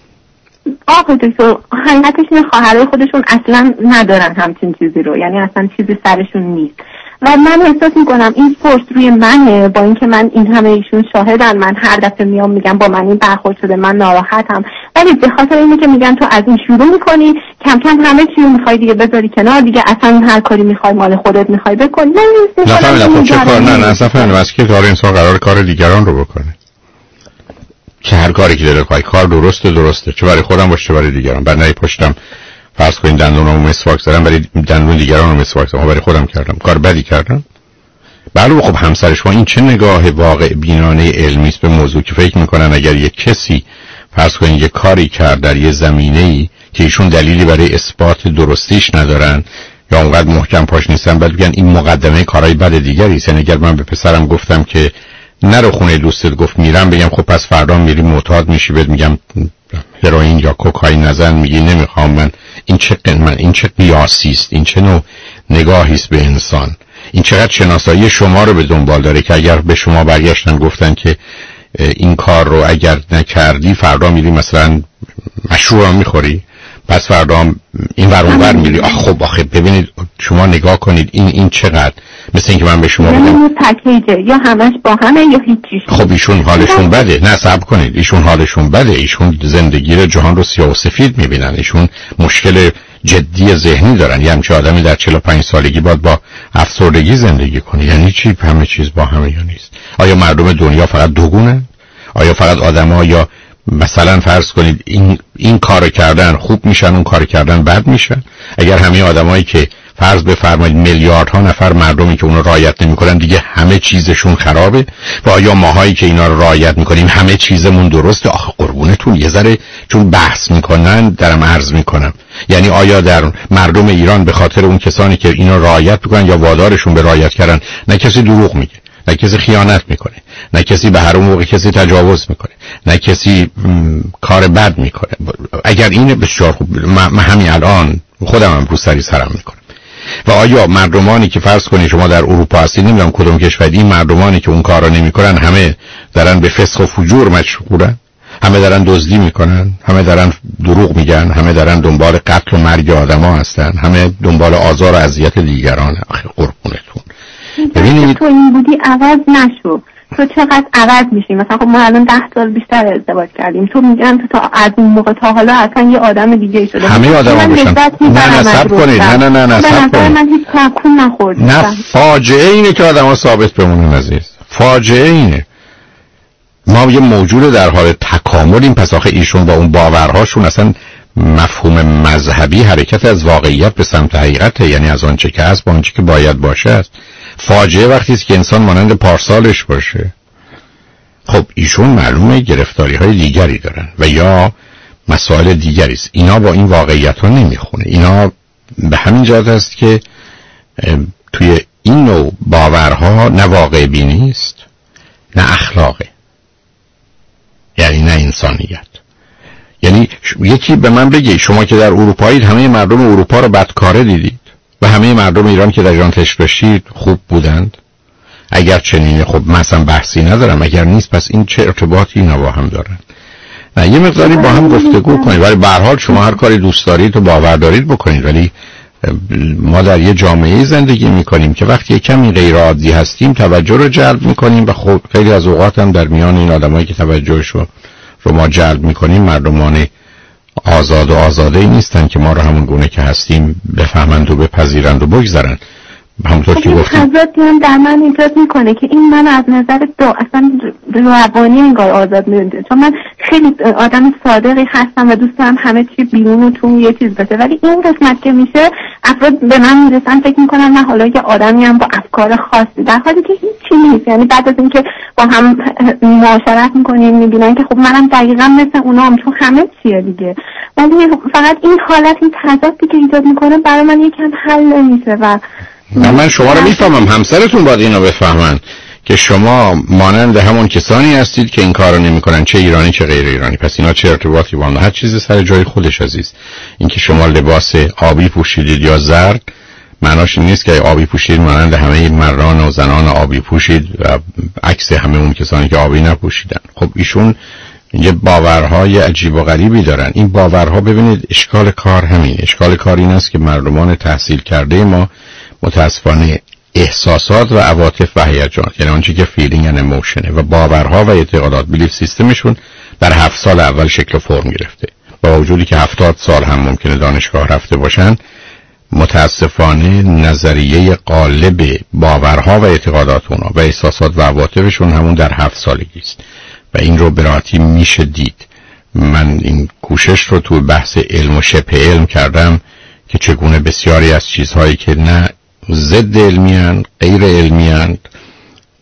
آقا دکتر حقیقتش اینه خواهرای خودشون اصلا ندارن همچین چیزی رو یعنی اصلا چیزی سرشون نیست و من احساس میکنم این فرص روی منه با اینکه من این همه ایشون شاهدن من هر دفعه میام میگم با من این برخورد شده من ناراحتم ولی به خاطر اینه که میگن تو از این شروع میکنی کم کم همه چی رو میخوای دیگه بذاری کنار دیگه اصلا هر کاری میخوای مال خودت میخوای بکنی. نه نفهمیدم خب چه کار نه نه اصلا فهمیدم از که کار انسان قرار کار دیگران رو بکنه چه هر کاری که داره کاری کار درسته درسته چه برای خودم باشه چه برای دیگران. بعد نه پشتم فرض کنید دندونامو مسواک زدم برای دندون دیگران رو مسواک زدم برای خودم کردم کار بدی کردم؟ بله خب همسر شما این چه نگاه واقع بینانه علمی است به موضوع که فکر میکنن اگر یک کسی فرض کنید یک کاری کرد در یه زمینه‌ای که ایشون دلیلی برای اثبات درستیش ندارن یا اونقدر محکم پاش نیستن، بعد بگن این مقدمه کارهای بد دیگری است. یعنی اگر من به پسرم گفتم که نرو خونه دوستت، گفت میرم، بگم خب پس فردا میری معتاد میشی، بهت میگم هروئین یا کوکائین نزن، میگی نمیخوام من، این چه من این چه قیاسی است؟ این چه نوع نگاهی است به انسان؟ این چقدر شناسایی شما رو به دنبال داره که اگر به شما برگشتن گفتن که این کار رو اگر نکردی فردا میری مثلا مشروب میخوری، پس فردا این ور اون ور میری. آخ خب آخه ببینید شما نگاه کنید این این چقدر مثل اینکه من به شما بگم پکیجه یا همش با همه یا هیچیش. خب ایشون حالشون بده. نه صبر کنید، ایشون حالشون بده، ایشون زندگی رو جهان رو سیاه و سفید میبینن، ایشون مشکل جدی ذهنی دارن. یه همچه آدمی در چهل و پنج سالگی باید با افسردگی زندگی کنه. یعنی چی همه چیز با همه یا نیست؟ آیا مردم دنیا فقط دوگونن؟ آیا فقط آدم‌ها یا مثلا فرض کنید این این کارو کردن خوب میشن، اون کارو کردن بد میشن؟ اگر همه آدمایی که فرض بفرمایید میلیاردها نفر مردمی که اونو رعایت نمیکنن دیگه همه چیزشون خرابه، و آیا ماهایی که اینا رو رعایت میکنیم همه چیزمون درسته؟ آخه قربونتون یه ذره چون بحث میکنن درم عرض میکنم، یعنی آیا در مردم ایران به خاطر اون کسانی که اینا رعایت میکنن یا وادارشون به رعایت کردن نه کسی دروغ میگه، نه کسی خیانت میکنه، نه کسی به هر موقع کسی تجاوز میکنه، نه کسی کار بد میکنه؟ اگر این بسیار خوب، من همین الان خودم هم رو سری سرم میکنم. و آیا مردمانی که فرض کنید شما در اروپا هستید، نمیدونم کدوم کشوری، این مردمانی که اون کارا نمیکنن همه دارن به فسق و فجور مشغولن، همه دارن دزدی میکنن، همه دارن دروغ میگن، همه دارن دنبال قتل و مرگ آدما هستن، همه دنبال آزار و اذیت دیگران. آخه قربونتون ببینید تو این بودی عوض نشو، تو چقدر عوض میشی؟ مثلا خب ما الان ده سال بیشتر ازدواج کردیم، تو میگن تو تا از اون موقع تا حالا اصلا یه آدم دیگه شده. همه آدما باشن. نه نصب کنید، نه نه نه نصب کنید. من هیچ تکون نخوردم. نه فاجعه اینه که آدما ثابت بمونن عزیز، فاجعه اینه. ما یه موجود در حال تکاملیم، پس آخه ایشون با اون باورهاشون اصلا مفهوم مذهبی حرکت از واقعیت به سمت حقیقته، یعنی از آنچه که هست با آنچه که باید باشه است. فاجعه وقتی است که انسان مانند پارسالش باشه. خب ایشون معلومه گرفتاری های دیگری دارن و یا مسائل دیگری است. اینا با این واقعیت ها نمیخونه. اینا به همین جهت است که توی این نوع باورها نه واقع بینی است، نه اخلاقه، یعنی نه انسانیت. یعنی یکی به من بگه شما که در اروپایید همه مردم اروپا رو بدکاره دیدید و همه مردم ایران که در ایران تشریف داشتید خوب بودند؟ اگر چنینه خب مثلا بحثی ندارم، اگر نیست پس این چه ارتباطی اینا با هم دارن؟ نه یه مقداری با هم گفتگو کنید. ولی به هر حال شما هر کاری دوست دارید و باور دارید بکنید، ولی ما در یه جامعه زندگی میکنیم که وقتی یه کمی غیر عادی هستیم توجه رو جلب میکنیم و خب خیلی از اوقات هم در میان این آدمایی که توجهش رو رو ما جلب میکنیم مردمان آزاد و آزاده ای نیستن که ما رو همون گونه که هستیم بفهمند و بپذیرند و بگذارن. همونطور که گفتیم حضرت هم در من ایجاد میکنه که این من از نظر دو اصلا روانی انگار آزاد میدونده، چون من خیلی آدم صادقی هستم و دوست دارم همه چی بیرون و تو یه چیز باشه، ولی این قسمت که میشه افراد به من میرسن فکر میکنن نه حالا یه آدمی هم با افکار خاصی، در حالی که هیچی نیست. یعنی بعد از اینکه با هم معاشرت میکنیم میبینن که خب منم دقیقا مثل اونام، چون همه چیه دیگه. ولی فقط این حالت، این تضادی که ایجاد میکنه برای من یکم حل نمیشه. و من, من شما رو میفهمم، همسرتون باید اینو بفهمن که شما مانند همون کسانی هستید که این کارو نمیکنن، چه ایرانی چه غیر ایرانی. پس اینا چه ارتباطی با هم؟ هر چیز سر جای خودش عزیز. اینکه شما لباس آبی پوشیدید یا زرد معناش این نیست که آبی پوشید مانند همه مردان و زنان آبی پوشید و عکس همه اون کسانی که آبی نپوشیدن. خب ایشون یه باورهای عجیب و غریبی دارن. این باورها ببینید اشکال کار همین، اشکال کار این است که مردمان تحصیل کرده ما متاسفانه احساسات و عواطف و هیجان، یعنی آنچه که فیلینگ ان ایموشنه و باورها و اعتقادات بیلیف سیستمشون در هفت سال اول شکل و فرم گرفته. با وجودی که هفتاد سال هم ممکنه دانشگاه رفته باشن، متاسفانه نظریه قالب باورها و اعتقادات اونا و احساسات و عواطفشون همون در هفت سالگی است و این رو به راحتی میشه دید. من این کوشش رو تو بحث علم و شبه علم کردم که چگونه بسیاری از چیزهایی که نه ضد علمی هستند، غیر علمی هستند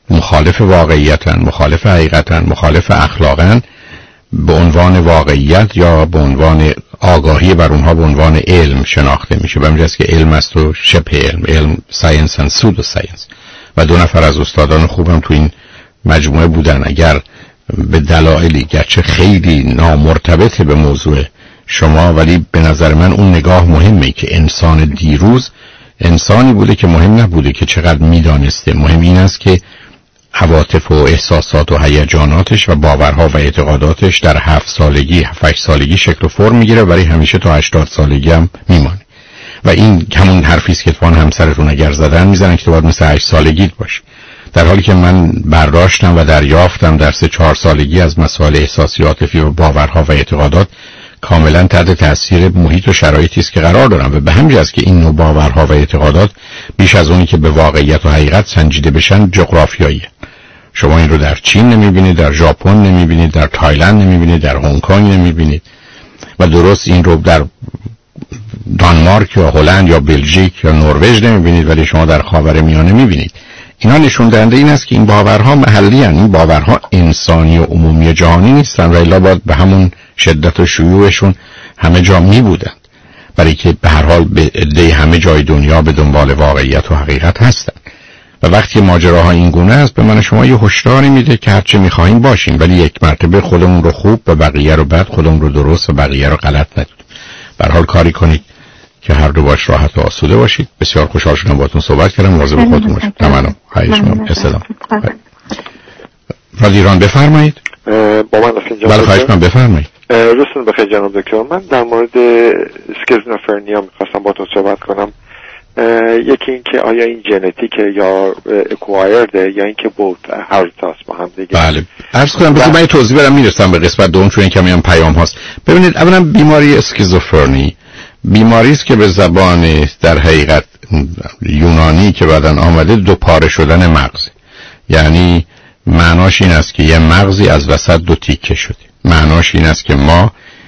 مخالف واقعیتن، مخالف حقیقتن، مخالف اخلاقن، به عنوان واقعیت یا به عنوان آگاهی بر اونها به عنوان علم شناخته میشه. به همین جاست که علم است و شبه علم، علم ساینس و سودو ساینس. و دو نفر از استادان خوبم تو این مجموعه بودن. اگر به دلایلی گرچه خیلی نامرتبط به موضوع شما، ولی به نظر من اون نگاه مهمه که انسان دیروز انسانی بوده که مهم نبوده که چقدر میدانسته، مهم این است که عواطف و احساسات و هیجاناتش و باورها و اعتقاداتش در هفت سالگی، هفت سالگی شکل و فرم میگیره، ولی همیشه تا هشتاد سالگی هم میمانه. و این همون حرفی است که اتفاقاً همسرتون اگر زدن میزنن که تو باید مثل هشت سالگیت باشی، در حالی که من برداشتم و دریافتم در سه چهار سالگی از مسائل احساسی عاطفی و باورها و اعتقادات کاملا تحت تاثیر محیط و شرایطی است که قرار دارم. و به همین جاست که این نوع باورها و اعتقادات بیش از اونی که به واقعیت و حقیقت سنجیده بشن جغرافیاییه. شما این رو در چین نمیبینید، در ژاپن نمیبینید، در تایلند نمیبینید، در هنگ کنگ نمیبینید، و درست این رو در دانمارک یا هلند یا بلژیک یا نروژ نمیبینید، ولی شما در خاورمیانه میبینید. اینا نشون دهنده این است که این باورها محلی هستند، این باورها انسانی و عمومی جهانی نیستن و الا باید به همون شدت و شیوعشون همه جا می بودند، برای که به هر حال به عده همه جای دنیا به دنبال واقعیت و حقیقت هستند. و وقتی ماجراها این گونه است به من شما یه هشداری میده که هرچه میخوایم باشیم، ولی یک مرتبه خودمون رو خوب و بقیه رو بد، خودمون رو درست و بقیه رو غلط ندونیم. به هر حال کاری کنید که هر دو باش راحت و آسوده باشید. بسیار خوشحال شدم باهاتون صحبت کردم. مواظب خودتون باشید. ممنونم. خواهش می‌کنم. اسلام. رادیو ایران بفرمایید. با من رفتین. بله خواهش می‌کنم بفرمایید. روزتون بخیر جناب دکتر. من در مورد اسکیزوفرنیا می‌خواستم باهاتون صحبت کنم. یکی این که آیا این ژنتیکه یا اکوایرده یا این که بود هر تاس با هم دیگه. بله عرض کنم بذار من توضیح بدم میرسم به قسمت دوم چون این کمی هم پیام هاست. ببینید اولا بیماری اسکیزوفرنی بیماری است که به زبان در حقیقت یونانی که بعداً آمده دو پاره شدن مغز، یعنی معناش این است که یه مغزی از وسط دو تیکه شده. معناش این است که ما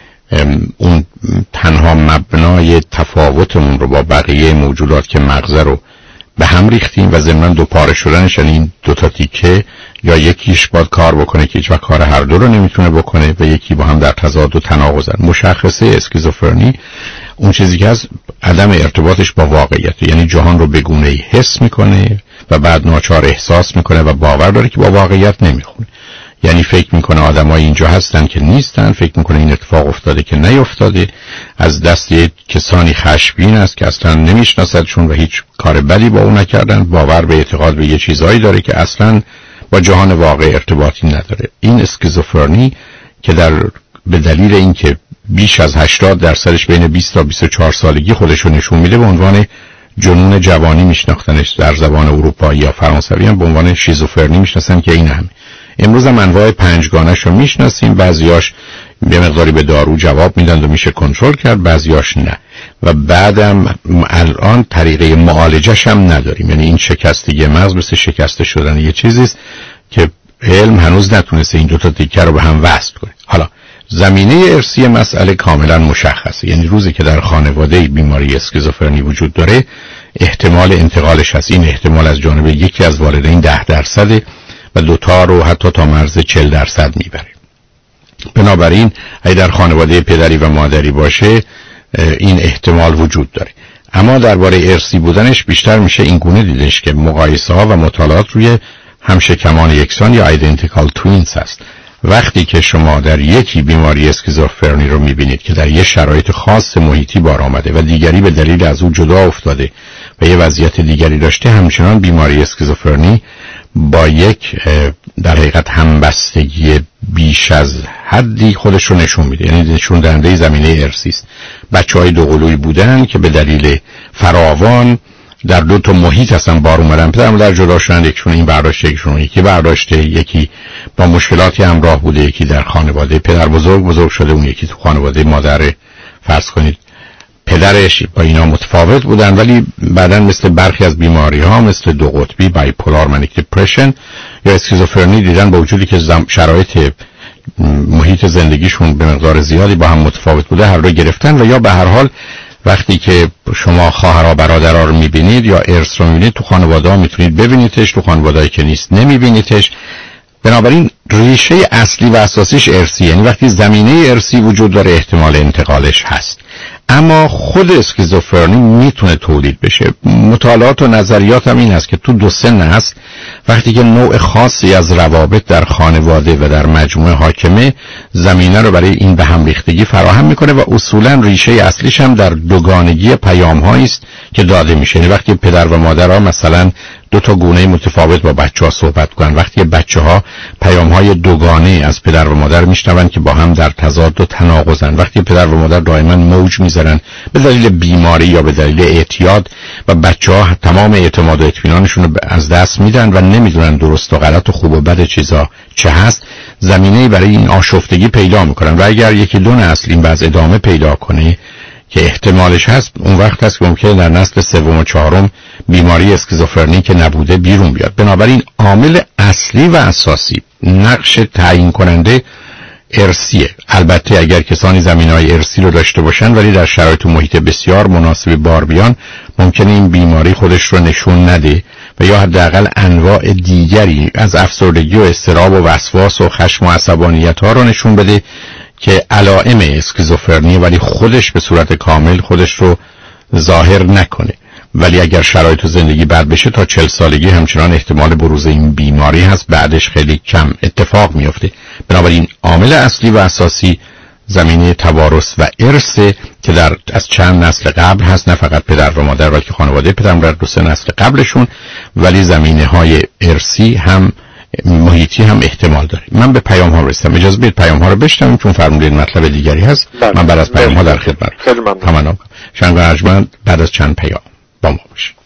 اون تنها مبنای تفاوتمون رو با بقیه موجودات که مغز رو به هم ریختیم و ضمن دو پاره شدنش، یعنی این دو تا تیکه یا یکیش باید کار بکنه که هیچ وقت کار هر دو رو نمیتونه بکنه و یکی با هم در تضاد و تناقضن. مشخصه اسکیزوفرنی اون چیزی که از عدم ارتباطش با واقعیت، یعنی جهان رو به گونه‌ای حس میکنه و بعد ناچار احساس میکنه و باور داره که با واقعیت نمیخونه. یعنی فکر میکنه آدمای اینجا هستن که نیستن، فکر میکنه این اتفاق افتاده که نیفتاده، از دست کسانی خشمگین است که اصلا نمیشناسدشون و هیچ کار بدی با اون نکردن، باور به اعتقاد به یه چیزایی داره که اصلا با جهان واقع ارتباطی نداره. این اسکیزوفرنی که در به دلیل اینکه بیش از هشتاد درصدش بین بیست تا بیست و چهار سالگی خودشو نشون میده، به عنوان جنون جوانی میشناختنش. در زبان اروپایی یا فرانسوی هم به عنوان شیزوفرنی میشناسن که این هم. امروز هم انواع پنجگانش رو میشناسیم، بعضیاش یه مقداری به دارو جواب میدن و میشه کنترل کرد، بعضیاش نه. و بعدم الان طریقه معالجش هم نداریم، یعنی این شکستگی مغز مثل شکسته شدن یه چیزیست که علم هنوز نتونسته این دو تا تیکه رو به هم وصل کنه. حالا زمینه ارثی مسئله کاملا مشخصه، یعنی روزی که در خانواده بیماری اسکیزوفرنی وجود داره احتمال انتقالش هست. این احتمال از جانب یکی از والدین ده درصده و دوتا رو حتی تا مرز چهل درصد میبره. بنابراین اگه در خانواده پدری و مادری باشه این احتمال وجود داره. اما درباره ارثی بودنش بیشتر میشه این گونه دیدش که مقایسه ها و مطالعات روی همشکمان یکسان یا ایدنتیکال توینز هست. وقتی که شما در یکی بیماری اسکیزوفرنی رو میبینید که در یه شرایط خاص محیطی بار آمده و دیگری به دلیل از او جدا افتاده و یه وضعیت دیگری داشته، همچنان بیماری اسکیزوفرنی با یک در حقیقت همبستگی بیش از حدی خودش رو نشون میده، یعنی نشون دهنده زمینه ارثی است. بچهای دوقلویی بودن که به دلیل فراوان در دو تا محیط هستن بار اومدن، پدرم در جدا شدن، یکیشون این برداشته یکیشون یکی برداشته، یکی با مشکلاتی همراه بوده، یکی در خانواده پدر بزرگ بزرگ شده، اون یکی تو خانواده مادر فرض کنید پدرش با اینا متفاوت بودن، ولی بعدن مثل برخی از بیماری ها مثل دو قطبی بایپولار منیک دیپرشن یا اسکیزوفرنی دیدن با وجودی که شرایط محیط زندگیشون به مقدار زیادی با هم متفاوت بوده هر دو گرفتن و یا به هر حال وقتی که شما خواهر و برادرها رو میبینید یا ارث رو میبینید، تو خانواده ها میتونید ببینیدش، تو خانواده که نیست نمیبینیدش. بنابراین ریشه اصلی و اساسیش ارثی، یعنی وقتی زمینه ارثی وجود داره احتمال انتقالش هست. اما خود اسکیزوفرنی میتونه تولید بشه. مطالعات و نظریات هم این هست که تو دو سه نسل وقتی که نوع خاصی از روابط در خانواده و در مجموعه حاکمه، زمینه رو برای این به هم ریختگی فراهم میکنه و اصولا ریشه اصلیش هم در دوگانگی پیام هایی است که داده میشه. یعنی وقتی پدر و مادرها مثلا دو تا گونه متفاوت با بچه‌ها صحبت کنن، وقتی بچه‌ها پیام‌های دوگانه از پدر و مادر میشنون که با هم در تضاد و تناقضن، وقتی پدر و مادر دائما موج میزنن به دلیل بیماری یا به دلیل اعتیاد و بچه‌ها تمام اعتماد و اطمینانشون رو از دست میدن و نمیدونن درست و غلط و خوب و بد چیزا چه هست، زمینه‌ای برای این آشفتگی پیدا میکنن. و اگر یکی دو نسل این باز ادامه پیدا کنه که احتمالش هست، اون وقت هست که ممکنه در نسل سوم و چهارم بیماری اسکیزوفرنی که نبوده بیرون بیاد. بنابراین عامل اصلی و اساسی، نقش تعیین کننده ارثیه. البته اگر کسانی زمینه‌های ارثی رو داشته باشن ولی در شرایط محیط بسیار مناسب بار بیان، ممکنه این بیماری خودش رو نشون نده و یا حداقل انواع دیگری از افسردگی و اضطراب و وسواس و خشم و عصبانیت ها رو نشون بده که علائم اسکیزوفرنی ولی خودش به صورت کامل خودش رو ظاهر نکنه. ولی اگر شرایط و زندگی بد بشه تا چهل سالگی همچنان احتمال بروز این بیماری هست، بعدش خیلی کم اتفاق میفته. بنابراین عامل اصلی و اساسی زمینه توارث و ارث که در از چند نسل قبل هست، نه فقط پدر و مادر بلکه خانواده پدر و مادر دو سه نسل قبلشون، ولی زمینه های ارثی هم محیطی هم احتمال داره. من به پیام ها رسیدم، اجازه بدید پیام ها رو بشنویم چون فرمودید مطلب دیگری هست. بله. من بعد از پیام ها در خدمت. خیلی ممنون. شنگ ارجمند بعد از چند پیام با ما باشید.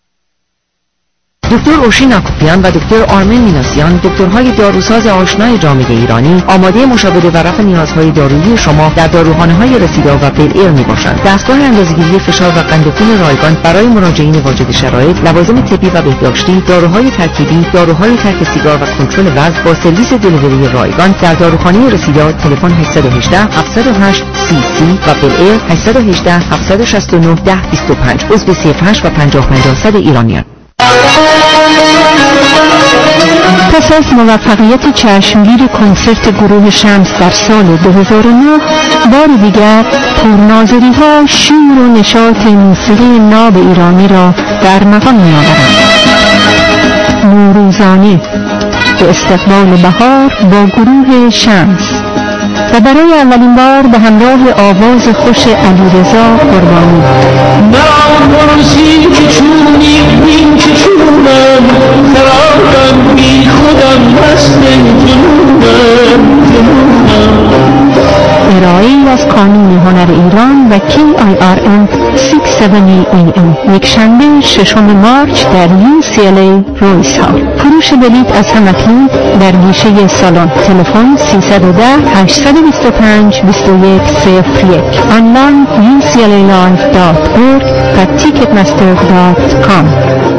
دکتر اوشین اکوپیان و دکتر آرمین میناسیان، دکترهای داروساز آشنای جامعه ایرانی، آماده مشاوره و رفع نیازهای دارویی شما در داروخانه‌های رسیدا و بل ایر میباشند. دستگاه اندازه‌گیری فشار و قند خون رایگان برای مراجعین واجد شرایط، لوازم طبی و بهداشتی، داروهای ترکیبی، داروهای ترک سیگار و کنترل وزن با سرویس دلیوری رایگان در داروخانه رسیدا. تلفن هشت یک هشت، هفت صفر هشت، سی سی و بل ایر هشت یک هشت، هفت شش نه، ده بیست و پنج. عضو سی اف هشت و پنجاه پنجاه صد ایرانیان. پس از موفقیت چشمگیر کنسرت گروه شمس در سال دو هزار و نه، بار دیگر پرناظری ها شور و نشاط موسیقی ناب ایرانی را در مقام می آورند. نوروزانه به استقبال بهار با گروه شمس و برای اولین بار به همراه آواز خوش علیرضا قربانی. نامرسی که چونی بین که چونم خرابم بی خودم مست جنونم جنونم. ارائه‌ای از کانون هنر ایران و کی آی آر ام ششصد و هفتاد ای ام، یک شنبه ششم مارچ در یو سی ال ای رویس هال. فروش بلیط از همکنون در گیشه سالن. تلفن سیصد و ده، هشتصد و بیست و پنج، بیست و یک صفر یک. آنلاین یو سی ال ای لایف دات اورگ و تیکت مستر دات کام.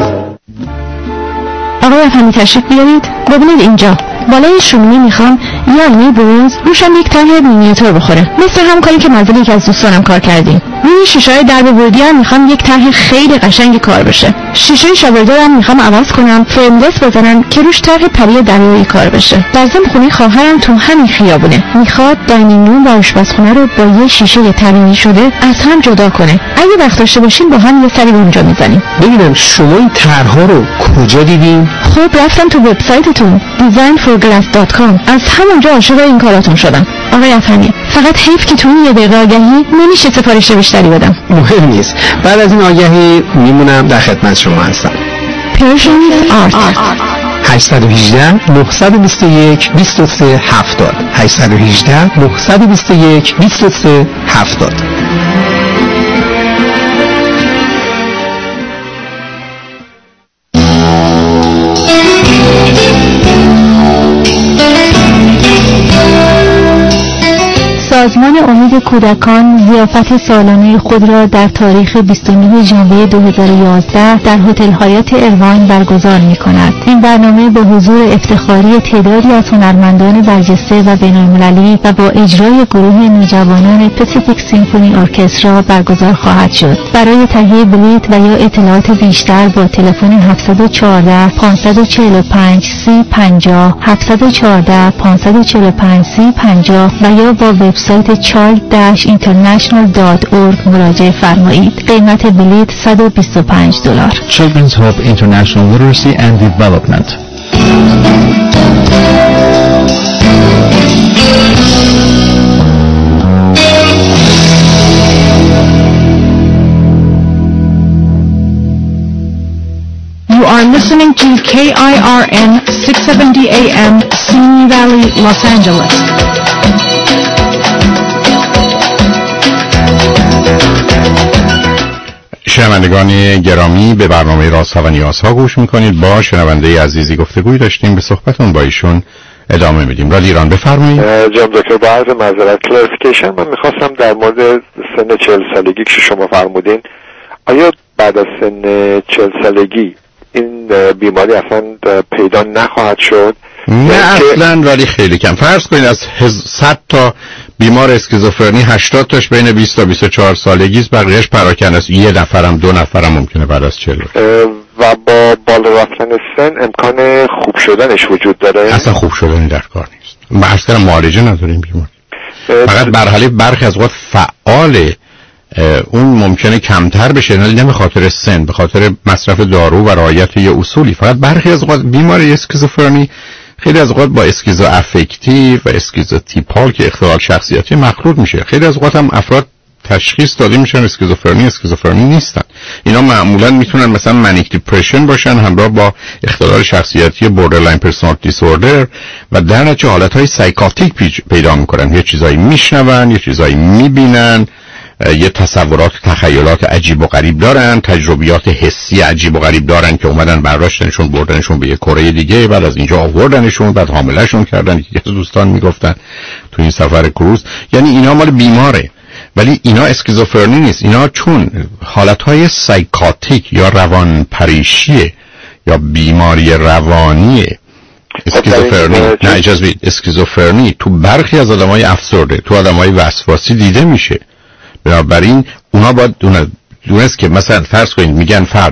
آقای افندی تشریف بیارید. ببینید اینجا بالای شومینه میخوام یه علمه برونز، روشم یک طرح مینیاتور بخوره، مثل هم کاری که منزل یکی از دوستانم کار کردیم. روی شیشه‌های درب ورودی هم میخوام یک طرح خیلی قشنگ کار بشه. شیشه شاوردارم میخوام عوض کنم، فرملس بزنم که روش طرح پری دریایی کار بشه. در ضمن خونه خواهرم تو همین خیابونه میخواد داینینگ روم و آشپزخونه رو با یه شیشه طبیعی شده از هم جدا کنه. اگه وقت داشته باشین با هم یه سری اونجا میزنیم. ببینم شما این طرح‌ها رو کجا دیدین؟ خب رفتم تو وبسایتتون دیزاین فور گلاس دات کام، از همونجا عاشق این کاراتون شدم. آقای افندی فقط حیف که تو این یه دقیقه آگهی نمیشه سفارش بیشتری بدم. مهم نیست، بعد از این آگهی میمونم در خدمت شما هستم. پرشنز آرت هشت یک هشت، نه دو یک، دو سه هفتاد هشت یک هشت، نه دو یک، دو سه هفتاد. سازمان امید کودکان ضیافت سالانه خود را در تاریخ بیست و نه ژانویه دو هزار و یازده در هتل هایات اروین برگزار می‌کند. این برنامه با حضور افتخاری تعدادی از هنرمندان برجسته و بین‌المللی و با اجرای گروه نوجوانان پاسیفیک سیمفونی ارکسترا برگزار خواهد شد. برای تهیه بلیط و یا اطلاعات بیشتر با تلفن هفت یک چهار پنج چهار پنج سی پنجاه هفت یک چهار پنج چهار پنج سی پنجاه و یا با وبسایت چایلد داش اینترنشنال دات اورگ مراجعه فرمایید. قیمت بلیط صد و بیست و پنج دلار. Children's Hope International Literacy and Development. You are listening to K I R N six seventy A M Simi Valley, Los Angeles. شنوندگان گرامی، به برنامه رازها و نیازها گوش میکنید. با شنونده عزیزی گفتگوی داشتیم، به صحبتون با ایشون ادامه میدیم. رادی ایران بفرمایید. جناب دکتر، با عرض معذرت کلاریفیکیشن من میخواستم در مورد سن چهل سالگی که شما فرمودین، آیا بعد از سن چهل سالگی این بیماری اصلا پیدا نخواهد شد؟ نه اصلا، ولی خیلی کم. فرض کنید از صد تا بیمار اسکیزوفرنی هشتاد تاش بین بیست تا بیست و چهار سالگی است، بقیه‌اش پراکنده است. یه نفرم دو نفرم ممکنه بعد از چهل. و با بالا رفتن سن امکان خوب شدنش وجود داره؟ اصلا خوب شدنی در کار نیست. ما اصلا معالجه نداریم بیمار. فقط مرحله برخی از وقت فعال اون ممکنه کمتر بشه، نه به خاطر سن، به خاطر مصرف دارو و رعایت یه اصولی. فقط برخی از وقت بیماری اسکیزوفرنی خیلی از اوقات با اسکیزو افکتیو و اسکیزو تیپال که اختلال شخصیتی مخلوط میشه. خیلی از اوقات هم افراد تشخیص داده میشن اسکیزوفرنی اسکیزوفرنی نیستن. اینا معمولا میتونن مثلا منیک دیپرشن باشن همراه با اختلال شخصیتی بوردرلاین پرسونالیتی دیسوردر و در نتیجه حالتهای سایکاتیک پیدا میکنن. یه چیزایی میشنون، یه چیزایی میبینن، یه تصورات تخیلات عجیب و غریب دارن، تجربیات حسی عجیب و غریب دارن که اومدن برداشتنشون بردنشون به یه کره دیگه، بعد از اینجا آوردنشون، بعد حاملهشون کردن. یکی از دوستان میگفتن تو این سفر کروز، یعنی اینا مال بیماره، ولی اینا اسکیزوفرنی نیست. اینا چون حالتهای سایکاتیک یا روان پریشیه یا بیماری روانیه. اسکیزوفرنی نه اجازه بدید، اسکیزوفرنی تو برخی از آدمای افسرده، تو آدمای وسواسی دیده میشه. بنابراین اونا باید دونست که مثلا فرض کنید میگن فرد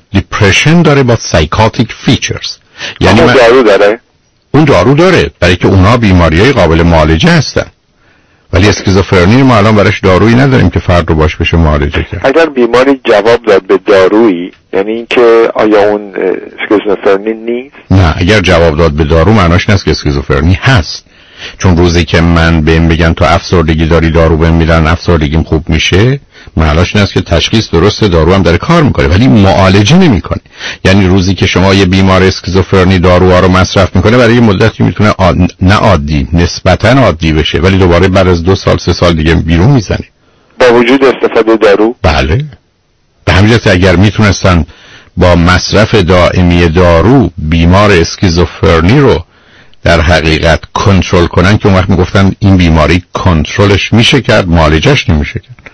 دیپرشن داره با سایکاتیک فیچرز، یعنی اون دارو داره، اون دارو داره برای که اونا بیماریای قابل معالجه هستن، ولی اسکیزوفرنی ما الان براش دارویی نداریم که فرد رو باش بشه معالجه کرد. اگر بیماری جواب داد به دارویی، یعنی اینکه آیا اون اسکیزوفرنی نیست؟ نه، اگر جواب داد به دارو معناش نیست که اسکیزوفرنی هست. چون روزی که من بهم بگن تو افسردگی داری دارو بهم میدن افسردگیم خوب میشه، معناش این است که تشخیص درسته، دارو هم داره کار میکنه ولی معالجه نمیکنه. یعنی روزی که شما یه بیمار اسکیزوفرنی داروها رو مصرف میکنه، برای یه مدتی میتونه آد... نه عادی، نسبتا عادی بشه، ولی دوباره بعد از دو سال سه سال دیگه بیرون میزنه با وجود استفاده دارو. بله، به همین جهت اگر میتونستن با مصرف دائمی دارو بیمار اسکیزوفرنی رو در حقیقت کنترل کنن، که اون وقت میگفتن این بیماری کنترلش میشه کرد، معالجهش نمیشه کرد،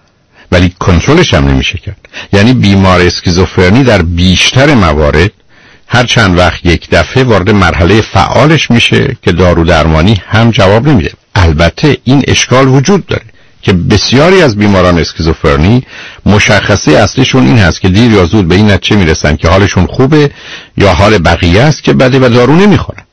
ولی کنترلش هم نمیشه کرد. یعنی بیمار اسکیزوفرنی در بیشتر موارد هر چند وقت یک دفعه وارد مرحله فعالش میشه که دارو درمانی هم جواب نمیده. البته این اشکال وجود داره که بسیاری از بیماران اسکیزوفرنی مشخصه اصلیشون این هست که دیر یا زود به این نتیجه میرسن که حالشون خوبه یا حال بقیه است که بده و دارو نمیخورن.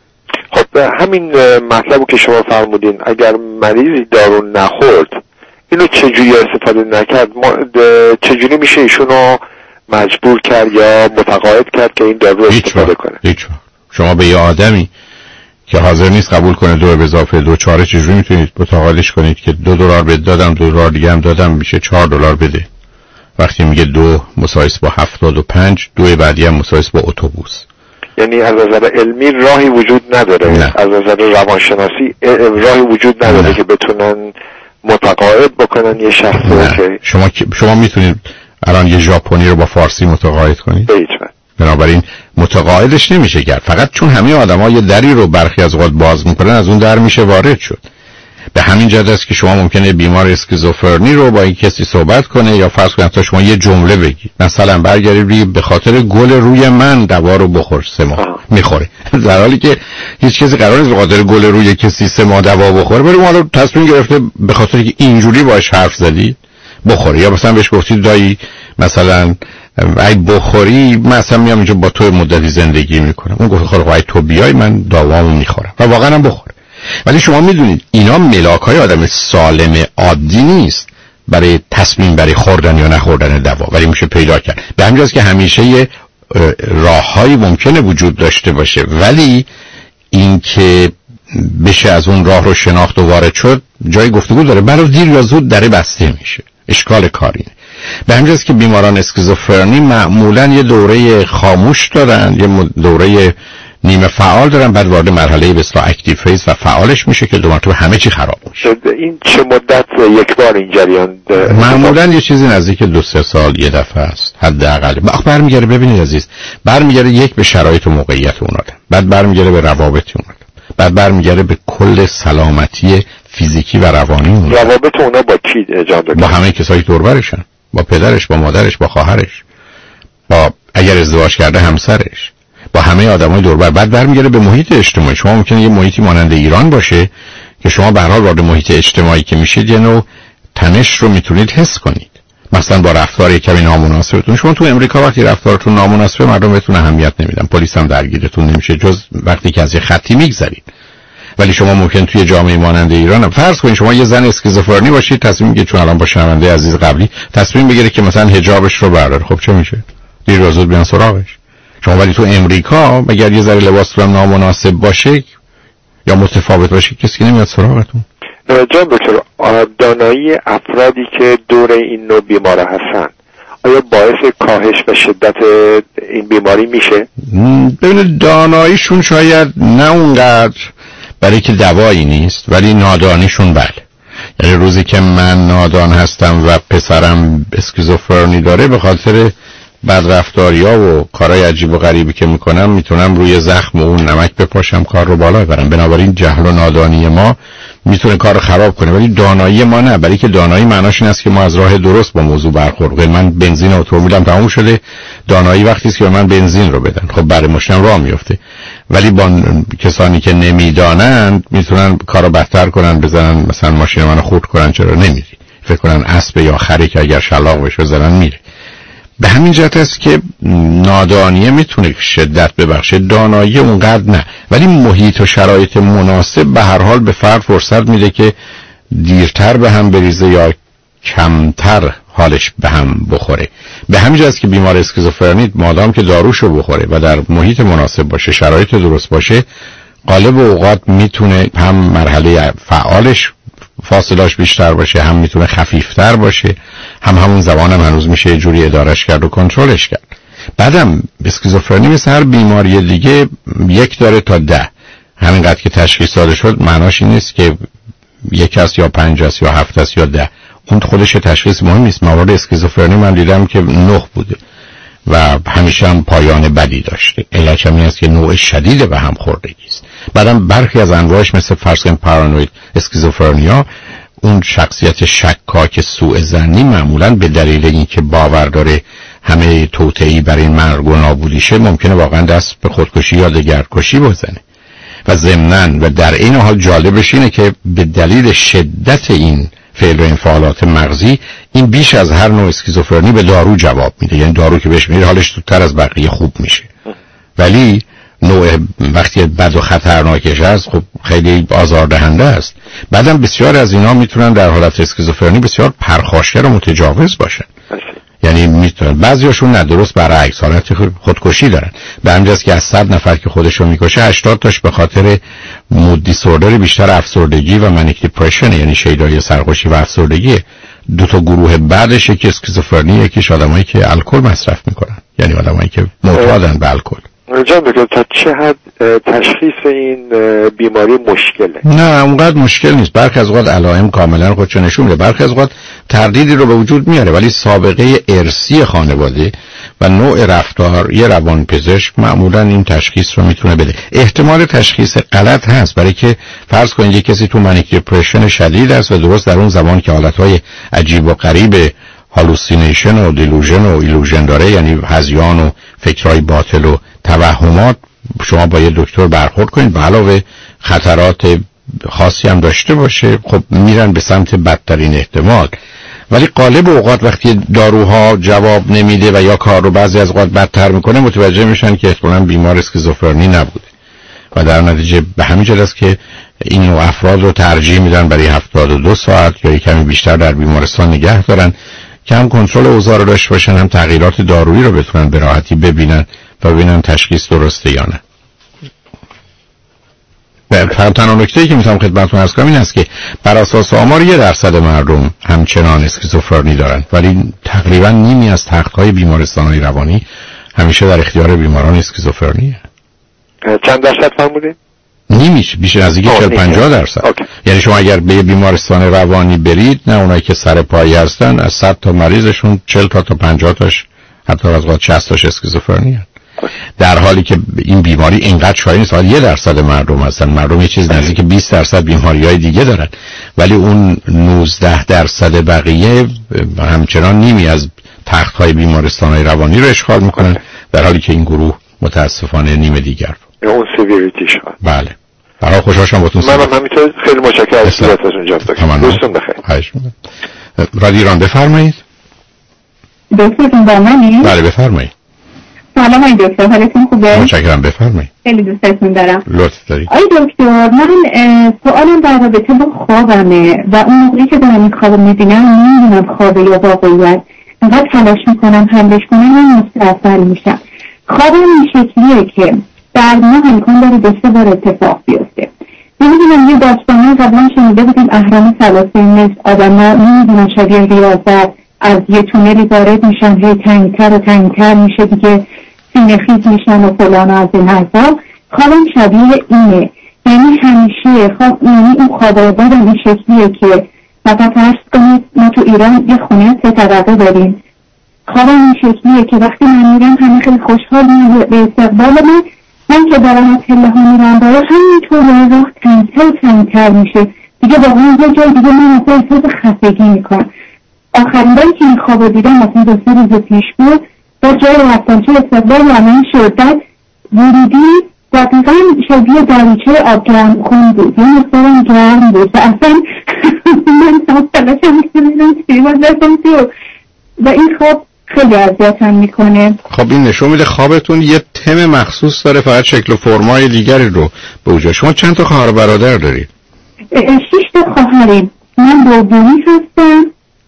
خب همین مطلبو که شما فرمودین، اگر مریضی دارو نخورد، اینو چجوری استفاده نکرد، چجوری میشه ایشونو مجبور کرد یا متقاعد کرد که این دارو استفاده کنه؟ هیچ وقت. شما به یه آدمی که حاضر نیست قبول کنه دو به اضافه دو چهاره، چجوری میتونید متقاعدش کنید که دو دلار بهت دادم، دو دلار دیگه هم دادم، میشه چهار دلار بده؟ وقتی میگه دو مساویس با هفتاد و پنج، دو بعدی هم مساویس با اتوبوس. یعنی از نظر علمی راهی وجود نداره، نه. از نظر روانشناسی راهی وجود نداره نه. که بتونن متقاعد بکنن یه شخص رو که شما شما میتونید الان یه ژاپنی رو با فارسی متقاعد کنید؟ هیچ وقت. بنابراین متقاعدش نمیشه کرد، فقط چون همه آدم‌ها یه دری رو برخی از اوقات باز میکنن از اون در میشه وارد شد. به همین جهت است که شما ممکنه بیمار اسکیزوفرنی رو با این کسی صحبت کنه یا فرض کنید تا شما یه جمله بگید، مثلا برگردی به خاطر گل روی من دوا رو بخور، سه ماه میخوره، در حالی که هیچ کسی قرار نیست به خاطر گل روی کسی سه ماه دوا بخوره، ولی اون رو تصمیم گرفته به خاطر که اینجوری باهاش حرف زدی بخوره. یا مثلا بهش گفتید دایی مثلا ای بخوری من اصلا میام اینجا با تو مدتی زندگی میکنم، اون گفت خب ای تو بیای من داوامو میخورم و واقعا هم بخوره. ولی شما میدونید اینا ملاکای آدم سالم عادی نیست برای تصمیم برای خوردن یا نخوردن دوا، ولی میشه پیدا کرد. به همین جاست که همیشه یه راههایی ممکنه وجود داشته باشه، ولی این که بشه از اون راه رو شناخت و وارد شد جای گفتگو داره، برای دیر یا زود دره بسته میشه. اشکال کارینه. به همین جاست که بیماران اسکیزوفرنی معمولا یه دوره خاموش دارن، یه دوره نیمه فعال دارن، بعد وارد مرحله به اصطلاح اکتیو فیز و فعالش میشه که دو مرتبه همه چی خراب میشه. این چه مدت یک بار این جریان؟ معمولا یه چیزی نزدیک دو سه سال یه دفعه است حداقل. برمیگره ببینید عزیز، برمیگره یک به شرایط و موقعیت اون آدم، بعد برمیگره به روابط اون آدم، بعد برمیگره به کل سلامتی فیزیکی و روانی اون. روابط اونا با کی جان دکتر؟ با همه کسایی که دور برشن، با پدرش، با مادرش، با خواهرش، با اگر ازدواج کرده همسرش، با همه آدمای دور بر. بعد برمیگره به محیط اجتماعی. شما ممکنه یه محیطی مانند ایران باشه که شما به هر حال وارد محیط اجتماعی که میشید یه نوع تنش رو میتونید حس کنید، مثلا با رفتار کمی نامناسبتون. شما تو امریکا وقتی رفتارتون نامناسبه مردم بهتون اهمیت نمیدن، پلیس هم درگیرتون نمیشه جز وقتی که از یه خطی میگذرید. ولی شما ممکن توی جامعه مانند ایران فرض کنید شما یه زن اسکیزوفرنی باشید، تصمیم بگیرید، چون الان با شنونده عزیز قبلی تصمیم بگیره که مثلا حجابش رو برداره، خب چه میشه؟ دیر یا زود بیان سراغش. شما ولی تو امریکا اگر یه ذره لباستون نامناسب باشه یا متفاوت باشه کسی نمیاد سراغتون. جان دکتر، دانایی افرادی که دور این نوع بیمار هستن آیا باعث کاهش و شدت این بیماری میشه؟ ببینید داناییشون شاید نه اونقدر، برای که دوایی نیست، ولی نادانیشون بله. یعنی روزی که من نادان هستم و پسرم اسکیزوفرنی داره، به خاطر بدرفتاری‌ها و کارهای عجیب و غریبی که میکنم میتونم روی زخم و اون نمک بپاشم، کار رو بالا ببرم. بنابراین جهل و نادانی ما میتونه کار رو خراب کنه، ولی دانایی ما نه. برای که دانایی معناش این است که ما از راه درست با موضوع برخورد کنیم. من بنزین اتومبیلم تموم شده، دانایی وقتی است که من بنزین رو بدن، خب برای ماشینم راه میفته. ولی با کسانی که نمیدانند میتونن کارو بدتر کنن، بزنن مثلا ماشین منو خورد کنن، چرا نمیری؟ فکر کنن اسب یا خری که اگر شلاق بشه بزنن میره. به همین جهت است که نادانیه میتونه شدت ببخشه، دانایی اونقدر نه. ولی محیط و شرایط مناسب به هر حال به فرد فرصت میده که دیرتر به هم بریزه یا کمتر حالش به هم بخوره. به همین جهت است که بیمار اسکیزوفرنی مادام که داروشو بخوره و در محیط مناسب باشه، شرایط درست باشه، غالب اوقات میتونه هم مرحله فعالش فاصله‌اش بیشتر باشه، هم میتونه خفیفتر باشه، هم همون زمان هم هنوز میشه یه جوری ادارش کرد و کنترلش کرد. بعدم اسکیزوفرنی مثل هر بیماری دیگه یک داره تا ده. همینقدر که تشخیص داده شد معناش این نیست که یک است یا پنج است یا هفت است یا ده. اون خودش تشخیص مهم نیست. موارد اسکیزوفرنی من دیدم که نه بوده و همیشه هم پایان بدی داشته. علت همین است که نوع شدید به هم خوردگی است. بعدم برخی از انواعش مثل فرض کنید پارانوید اسکیزوفرنیا، اون شخصیت شکاک سوء ظنی معمولاً به دلیل اینکه باور داره همه توطئه‌ای برای مرگ و نابودیشه، ممکنه واقعا دست به خودکشی یا دگرکشی بزنه. و ضمناً و در این حال جالبش اینه که به دلیل شدت این فعل و انفعالات مغزی، این بیش از هر نوع اسکیزوفرنی به دارو جواب میده. یعنی دارو که بهش میره حالش زودتر از بقیه خوب میشه. ولی نوع وقتی بد و خطرناکش هست خب خیلی آزاردهنده است. بعدم بسیار از اینا میتونن در حالت اسکیزوفرنی بسیار پرخاشگر و متجاوز باشن. یعنی میتونن بعضیاشون نه، درست برعکس حالت خودکشی دارن. به همین جاست که از صد نفر که خودشو میکشه هشتاد تاش به خاطر مود دیسوردر بیشتر افسردگی و منیک دیپرشن، یعنی شیدایی سرخوشی و افسردگی. دو تا گروه بعدش، یکی اسکیزوفرنی، یکیش آدمایی که الکل مصرف میکنن، یعنی آدمایی که معتادن به الکل. جان دکتر تا چه حد تشخیص این بیماری مشکله؟ نه اونقدر مشکل نیست. برخی از اوقات علائم کاملا خودشو نشون میده، برخی از اوقات تردیدی رو به وجود میاره، ولی سابقه ارثی خانواده و نوع رفتار یه روانپزشک معمولا این تشخیص رو میتونه بده. احتمال تشخیص غلط هست، برای که فرض کنید یه کسی تو منیک دپرشن شدید است و درست در اون زمان که حالتهای عجیب و غریب هالوسینیشن و دیلوژن و ایلوژن داره، یعنی هذیان و فکرهای باطل و توهمات، شما با یه دکتر برخورد کنید و علاوه خطرات خاصی هم داشته باشه، خب میرن به سمت بدترین احتمال. ولی غالب اوقات وقتی داروها جواب نمیده و یا کار رو بعضی از اوقات بدتر میکنه، متوجه میشن که احتمالاً بیمار اسکیزوفرنی نبوده و در نتیجه به همین جهت است که این نوع افراد رو ترجیح میدن برای هفتاد و دو ساعت یا کمی بیشتر در بیمارستان نگه دارن که هم کنترل اوضاع رو داشته باشن، هم تغییرات دارویی رو بتونن به راحتی ببینن و ببینن تشخیص درسته یا نه. تنها نکته‌ای که میتونم خدمتتون عرض کنم این است که بر اساس آمار یه درصد مردم همچنان اسکیزوفرنی دارن، ولی تقریبا نیمی از تخت‌های بیمارستان‌های روانی همیشه در اختیار بیماران اسکیزوفرنیه. چند درصد فرمودید؟ نیمیش بیشتر از اینکه چهل پنجاه درصد. اوکی. یعنی شما اگر به بیمارستان روانی برید، نه اونایی که سر پایی هستن، از صد تا مریضشون چهل تا تا پنجاه تاش حتی از وقت شصت تاش اسکیزوفرنیه. در حالی که این بیماری اینقدر شایع نیست. یه درصد مردم هستن، مردم یه چیز نزدیک بیست درصد بیماری‌های دیگه دارن، ولی اون نوزده درصد بقیه همچنان نیمی از تخت‌های بیمارستان‌های روانی رو اشغال میکنن، در حالی که این گروه متاسفانه نیمه دیگر رو. اون سیویریتی شد. بله. برای خوشحال شدم باهاتون. منم همینطور خیلی متشکرم از صحبتتون جناب دکتر. دوستون بخیر. خواهش می‌کنم. رادیو ایران بفرمایید. دکترتون با منی؟ بله بفرمایید. سلام آقای دکتر، حالتون خوبه؟ متشکرم، بفرمایید. خیلی دوستتون دارم. لطف دارید. آقای دکتر، من سوالم در رابطه با خوابمه و اون موقعی که دارم این خواب می‌بینم نمی‌دونم خوابه یا واقعیت. انقدر تلاش می‌کنم حلش کنم و مستعصل میشم. خوابم این شکلیه که در ماه امکان داره دو سه بار اتفاق بیفته. نمی‌دونم یه داستانی قبلا شنیده بودیم اهرام ثلاثه نیست، آدم‌ها نمی‌دونم شبیه ریاضت از یه تونلی وارد میشن، هی تنگتر و تنگتر میشه دیگه، سینه خیز میشن و فلان از این حرفا. خوابم شبیه اینه، یعنی همیشه خواب، یعنی اون خواب بادم این شکلیه که مثلا فرض کنید ما تو ایران یه خونه سه طبقه داریم، خوابم این شکلیه که وقتی من میرم همه خیلی خوشحال میشه به استقبال من، من که دارم از پله ها میرم بالا همینطور راه تنگتر و تنگتر میشه دیگه، واقعا یه جای دیگه من اصلا احساس خفگی میکنم. آخرین باری که این خواب رو دیدم مثلا دو سه روز پیش بود، در جای رفتن چه استقبال و همین شدت ورودی دقیقا شبیه دریچه آبگرم خون بود، یه مقدارم گرم بود و اصلا من سمتلاشم که میدونم سیوان دستم تو و این خواب خیلی اذیتم میکنه. خب این نشون میده خوابتون یه تم مخصوص داره، فقط شکل و فرمای دیگری رو به وجود. شما چند تا خواهر برادر دارید؟ شش تا خواهریم، من دومی هستم.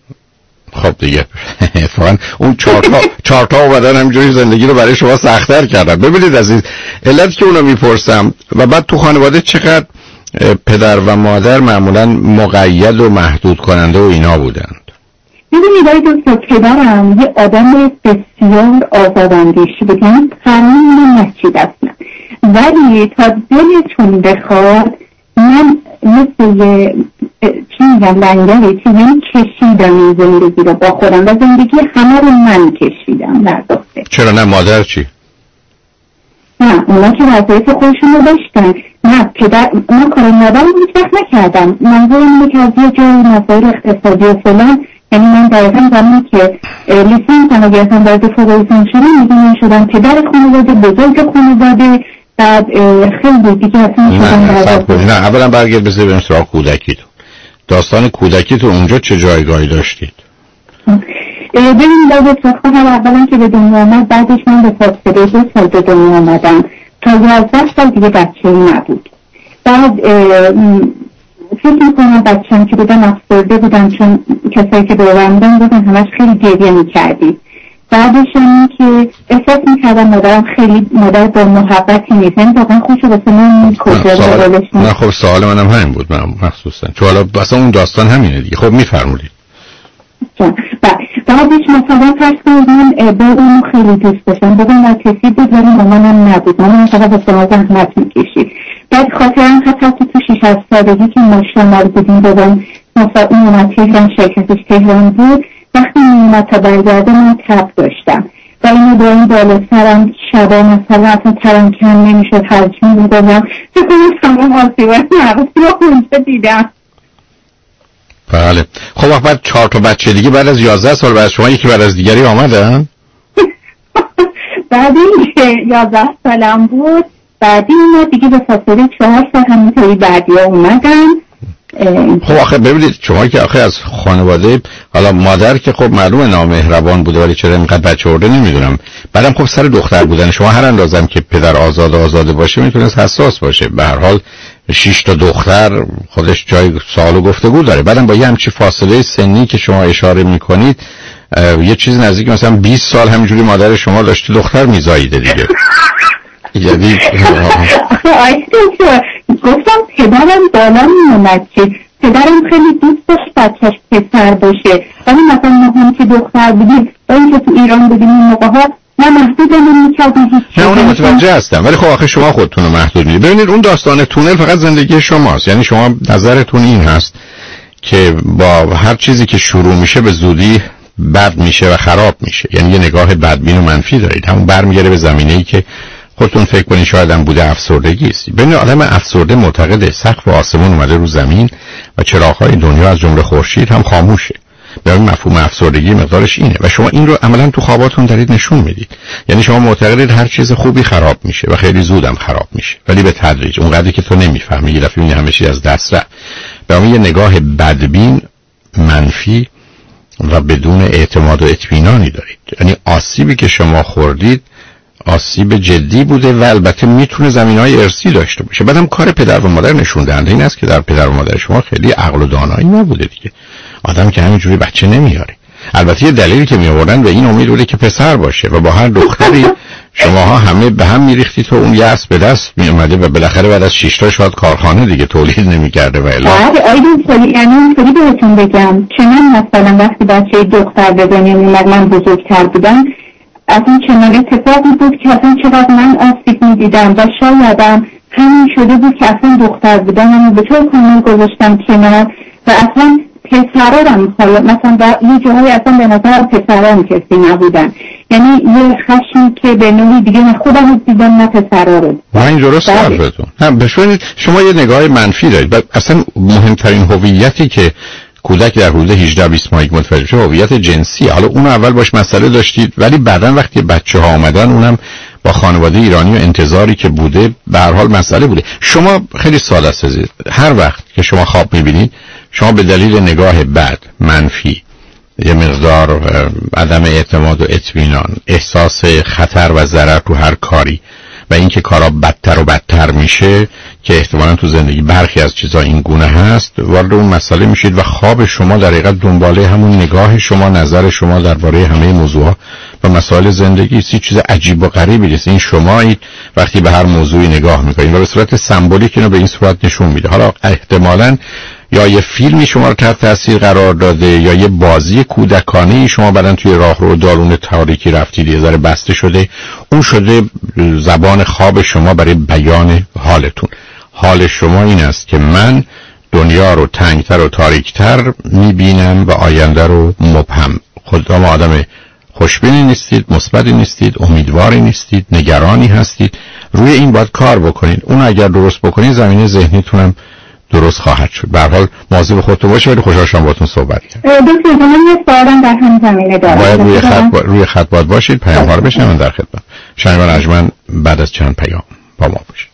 خب دیگه فقط اون چهار تا چهار تا اومدن همینجوری زندگی رو برای شما سخت‌تر کردن. ببینید عزیز، علت که اونو میپرسم و بعد تو خانواده چقدر پدر و مادر معمولا مقید و محدود کننده و اینا بودند؟ میدونید آقای دکتر، پدرم یه آدم بسیار آزاداندیشی بود، یعنی فرمون نچید اصلا، ولی تا دلتون بخواد من مثل یه چی میگم لنگری چی یعنی کشیدم این زندگی رو با خودم و زندگی همه رو من کشیدم در دسته. چرا نه مادر چی؟ نه اونا که وظایف خودشون رو داشتن. نه پدر، من کار مادر رو هیچ وقت نکردم. منظورم اینه که از یه جای مسائل اقتصادی و فلان، یعنی من دقیقا زمانی که لیسانس هم گرفتم در فوق لیسانس شدم میدونم شدم پدر خانواده، بزرگ خانواده، بعد خیلی دیگه اصلا شدم در نه نه اولا برگرد بذار بریم سراغ کودکی تو. داستان کودکی تو اونجا چه جایگاهی داشتید؟ ببینید از اتفاق هم اولا که به دنیا آمد، بعدش من به فاصله دو سال به دنیا آمدم، تا یازده سال دیگه بچه‌ای نبود. بعد فکر میکنم بچه‌ام که بودم افسرده بودم، چون کسایی که دورم بودن بودن همش خیلی گریه میکردی. بعدش هم که احساس میکردم مادرم خیلی مادر با محبتی نیست، یعنی واقعا خوشو بسه من میکرده. نه خب سوال منم همین بود، من مخصوصا چون حالا اصلا اون داستان همینه دیگه. خب میفرمودید بعدش مثلا فرض کنید من با اونو خیلی دوست داشتم، با اون کسی بود ولی مامانم نبود، مامانم فقط به شما زحمت میکشید. بعد خاطرم هست حتی تو شیش هفت سالگی که ما شمال بودیم بابام مثلا اون اومد تهران، شرکتش تهران بود، وقتی میومد تا برگرده من تب داشتم و اینو با این بالا سرم شبا مثلا اصلا ترم کم نمیشد، هرچی میدادم فکر کنم تمام آسیبت نقصی رو اونجا دیدم. بله. خب بعد چهار تا بچه دیگه بعد از یازده سال بعد شما یکی بعد از دیگری آمدن؟ بعد این که یازده سالم بود بعدی اینا دیگه به فاصله چهار سال همینطوری بعدی ها اومدن. خب آخه ببینید شما که آخه از خانواده، حالا مادر که خب معلومه نامهربان بوده ولی چرا اینقدر بچه ارده نمیدونم، بعدم خب سر دختر بودن شما هر اندازم که پدر آزاد آزاده باشه میتونست حساس باشه، به هر حال شش تا دختر خودش جای سوال و گفتگو داره. بعدم با یه همچی فاصله سنی که شما اشاره میکنید یه چیز نزدیک مثلا بیست سال همینجوری مادر شما داشته دختر میزاییده دیگه. یعنی گفتم پدرم بالا میومد که پدرم خیلی دوست داشت بچهش پسر باشه، ولی مثلا ما هم که دختر بودیم و اینکه تو ایران بودیم این موقع ها نه محدودمون میکردیم هیچ. نه اونو متوجه هستم ولی خب آخه شما خودتون رو محدود میدید. ببینید اون داستان تونل فقط زندگی شماست، یعنی شما نظرتون این هست که با هر چیزی که شروع میشه به زودی بد میشه و خراب میشه، یعنی یه نگاه بدبین و منفی دارید. همون برمیگره به زمینه‌ای که خودتون فکر کنید شاید هم بوده افسردگی است. ببین آدم افسرده معتقده سقف آسمون اومده رو زمین و چراغ‌های دنیا از جمله خورشید هم خاموشه. ببین مفهوم افسردگی مقدارش اینه و شما این رو عملاً تو خواباتون دارید نشون میدید. یعنی شما معتقدید هر چیز خوبی خراب میشه و خیلی زودم خراب میشه، ولی به تدریج اونقدری که تو نمیفهمی یه دفعه میبینی همه چیز از دست رفت. به یه نگاه بدبین، منفی و بدون اعتماد و اطمینانی دارید. یعنی آسیبی که شما خوردید آسیب جدی بوده و البته میتونه زمینه‌های ارثی داشته باشه. بعدم کار پدر و مادر نشون دهنده این است که در پدر و مادر شما خیلی عقل و دانایی نبوده دیگه. آدم که همینجوری بچه نمیاره. البته یه دلیلی که میآوردن به این امید بوده که پسر باشه و با هر دختری شماها همه به هم میریختید و اون یأس به دست میومده و بالاخره بعد از شش تا شاید کارخانه دیگه تولید نمی‌کرده و الی آره آیدون سالی یعنی اینطوری بهتون بگم چنان مثلا وقتی بچه دختر به دنیا میاد من بزرگتر بودم اصلا چنان اتفاقی بود که اصلا چقدر من آسیب میدیدم و شایدم همین شده بود که اصلا دختر بودم به طور کامل گذاشتم کنار و اصلا پسرارم میخواد مثلا در یه جاهای اصلا به نظر پسرارم کسی نبودن، یعنی یه خشمی که به نوعی دیگه نه خودم دیدم نه پسرا رو. ما این درست حرفتون. هم بشونید شما یه نگاه منفی دارید. اصلا مهمترین هویتی که کودک در حدود هجده بیست ماهگی متوجه شده هویت جنسی. حالا اون اول باش مسئله داشتید ولی بعداً وقتی بچه ها آمدن اونم با خانواده ایرانی و انتظاری که بوده به هر حال مسئله بوده. شما خیلی ساده است عزیز، هر وقت که شما خواب می‌بینید شما به دلیل نگاه بد، منفی، یه مقدار عدم اعتماد و اطمینان، احساس خطر و ضرر تو هر کاری و اینکه کارا بدتر و بدتر میشه که احتمالاً تو زندگی برخی از چیزا این گونه هست وارد اون مسئله میشید و خواب شما در حقیقت دنباله همون نگاه شما، نظر شما درباره همه موضوعات و مسائل زندگی است. چیز عجیب و غریبی نیست. این شمایید وقتی به هر موضوعی نگاه میکنید و به صورت سمبولیک اینو به این صورت نشون میده. حالا احتمالاً یا یه فیلمی شما رو تحت تاثیر قرار داده یا یه بازی کودکانه شما بعدن توی راهرو دالون تاریکی رفتید یه ذره بسته شده، اون شده زبان خواب شما برای بیان حالتون. حال شما این است که من دنیا رو تنگتر و تاریکتر میبینم و آینده رو مبهم. خودم آدم خوشبینی نیستید، مثبتی نیستید، امیدواری نیستید، نگرانی هستید. روی این باید کار بکنید. اون اگر درست بکنید زمینه ذهنیتونم درست خواهد شد. به هر حال مواظب خودتون باشید. خیلی خوشحال شدم باهاتون صحبت کردم. دکتر من یه سوالم در همین زمینه دارم. باید روی خط با... روی خط باید باشید. پیام ها رو بشنوید در خدمت. شنوان ارجمند بعد از چند پیام با ما باشید.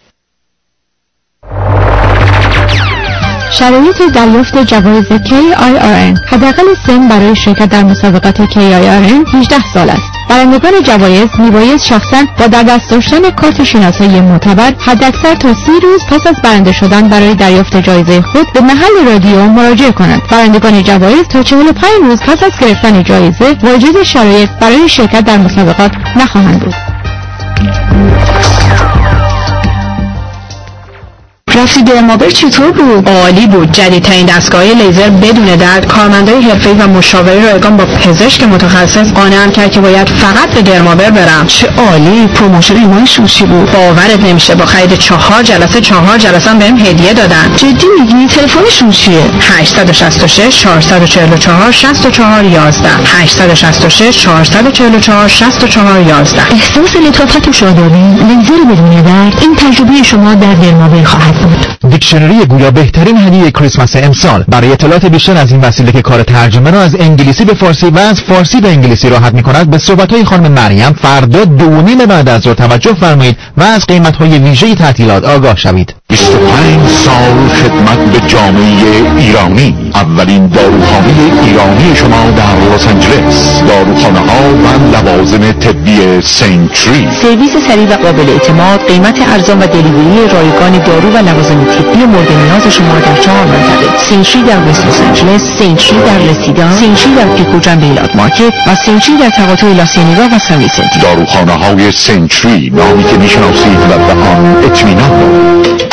شرایط دریافت جوایز کی آی آر ان. حداقل سن برای شرکت در مسابقات کی آی آر ان هجده سال است. برندگان جوایز میباید شخصاً با در دست داشتن کارت شناسایی معتبر حداکثر تا سی روز پس از برنده شدن برای دریافت جایزه خود به محل رادیو مراجعه کنند. برندگان جوایز تا چهل و پنج روز پس از گرفتن جایزه واجد شرایط برای شرکت در مسابقات نخواهند بود. رفتی درمابر چطور بود؟ عالی بود. جدیدترین دستگاه لیزر بدون درد، کارمندای حرفه‌ای و مشاوره رایگان با پزشک متخصص قانعم کرد که باید فقط به درمابر برم. چه عالی. پروموشن ایمانشون چی بود؟ باورت نمیشه، با خرید چهار جلسه چهار جلسه هم بهم هدیه دادن. جدی میگی؟ تلفنشون چیه؟ هشت شش شش چهار چهار چهار شش چهار یک یک هشت شش شش چهار چهار چهار شش چهار یک یک. احساس لطافت و شادابی، لیزر بدون درد، این تجربه شما در درمابر خواهد بود. دیکشنری گویا بهترین هدیه کریسمس امسال. برای اطلاعات بیشتر از این وسیله که کار ترجمه را از انگلیسی به فارسی و از فارسی به انگلیسی راحت می‌کند، به صحبت‌های خانم مریم فردا دو و نیم بعد از ظهر توجه فرمایید و از قیمت‌های ویژه تعطیلات آگاه شوید. بیست و پنج سال خدمت به جامعه ایرانی. اولین داروخانه ایرانی شما در لس آنجلس. داروخانه ها و لوازم طبی سنچری. سرویس سریع و قابل اعتماد، قیمت ارزان و دلیوری رایگان دارو و لوازم طبی مورد نیاز شما در چهار منطقه: سنچری در وست لس آنجلس، سنچری در رسیدان، سنچری در پیکو جنبیلات مارکت و سنچری در تقاطع لاسینیگا و سامی سنتی. داروخانه های سنچری، نامی که میشناسید و به آن اطمینان دارید.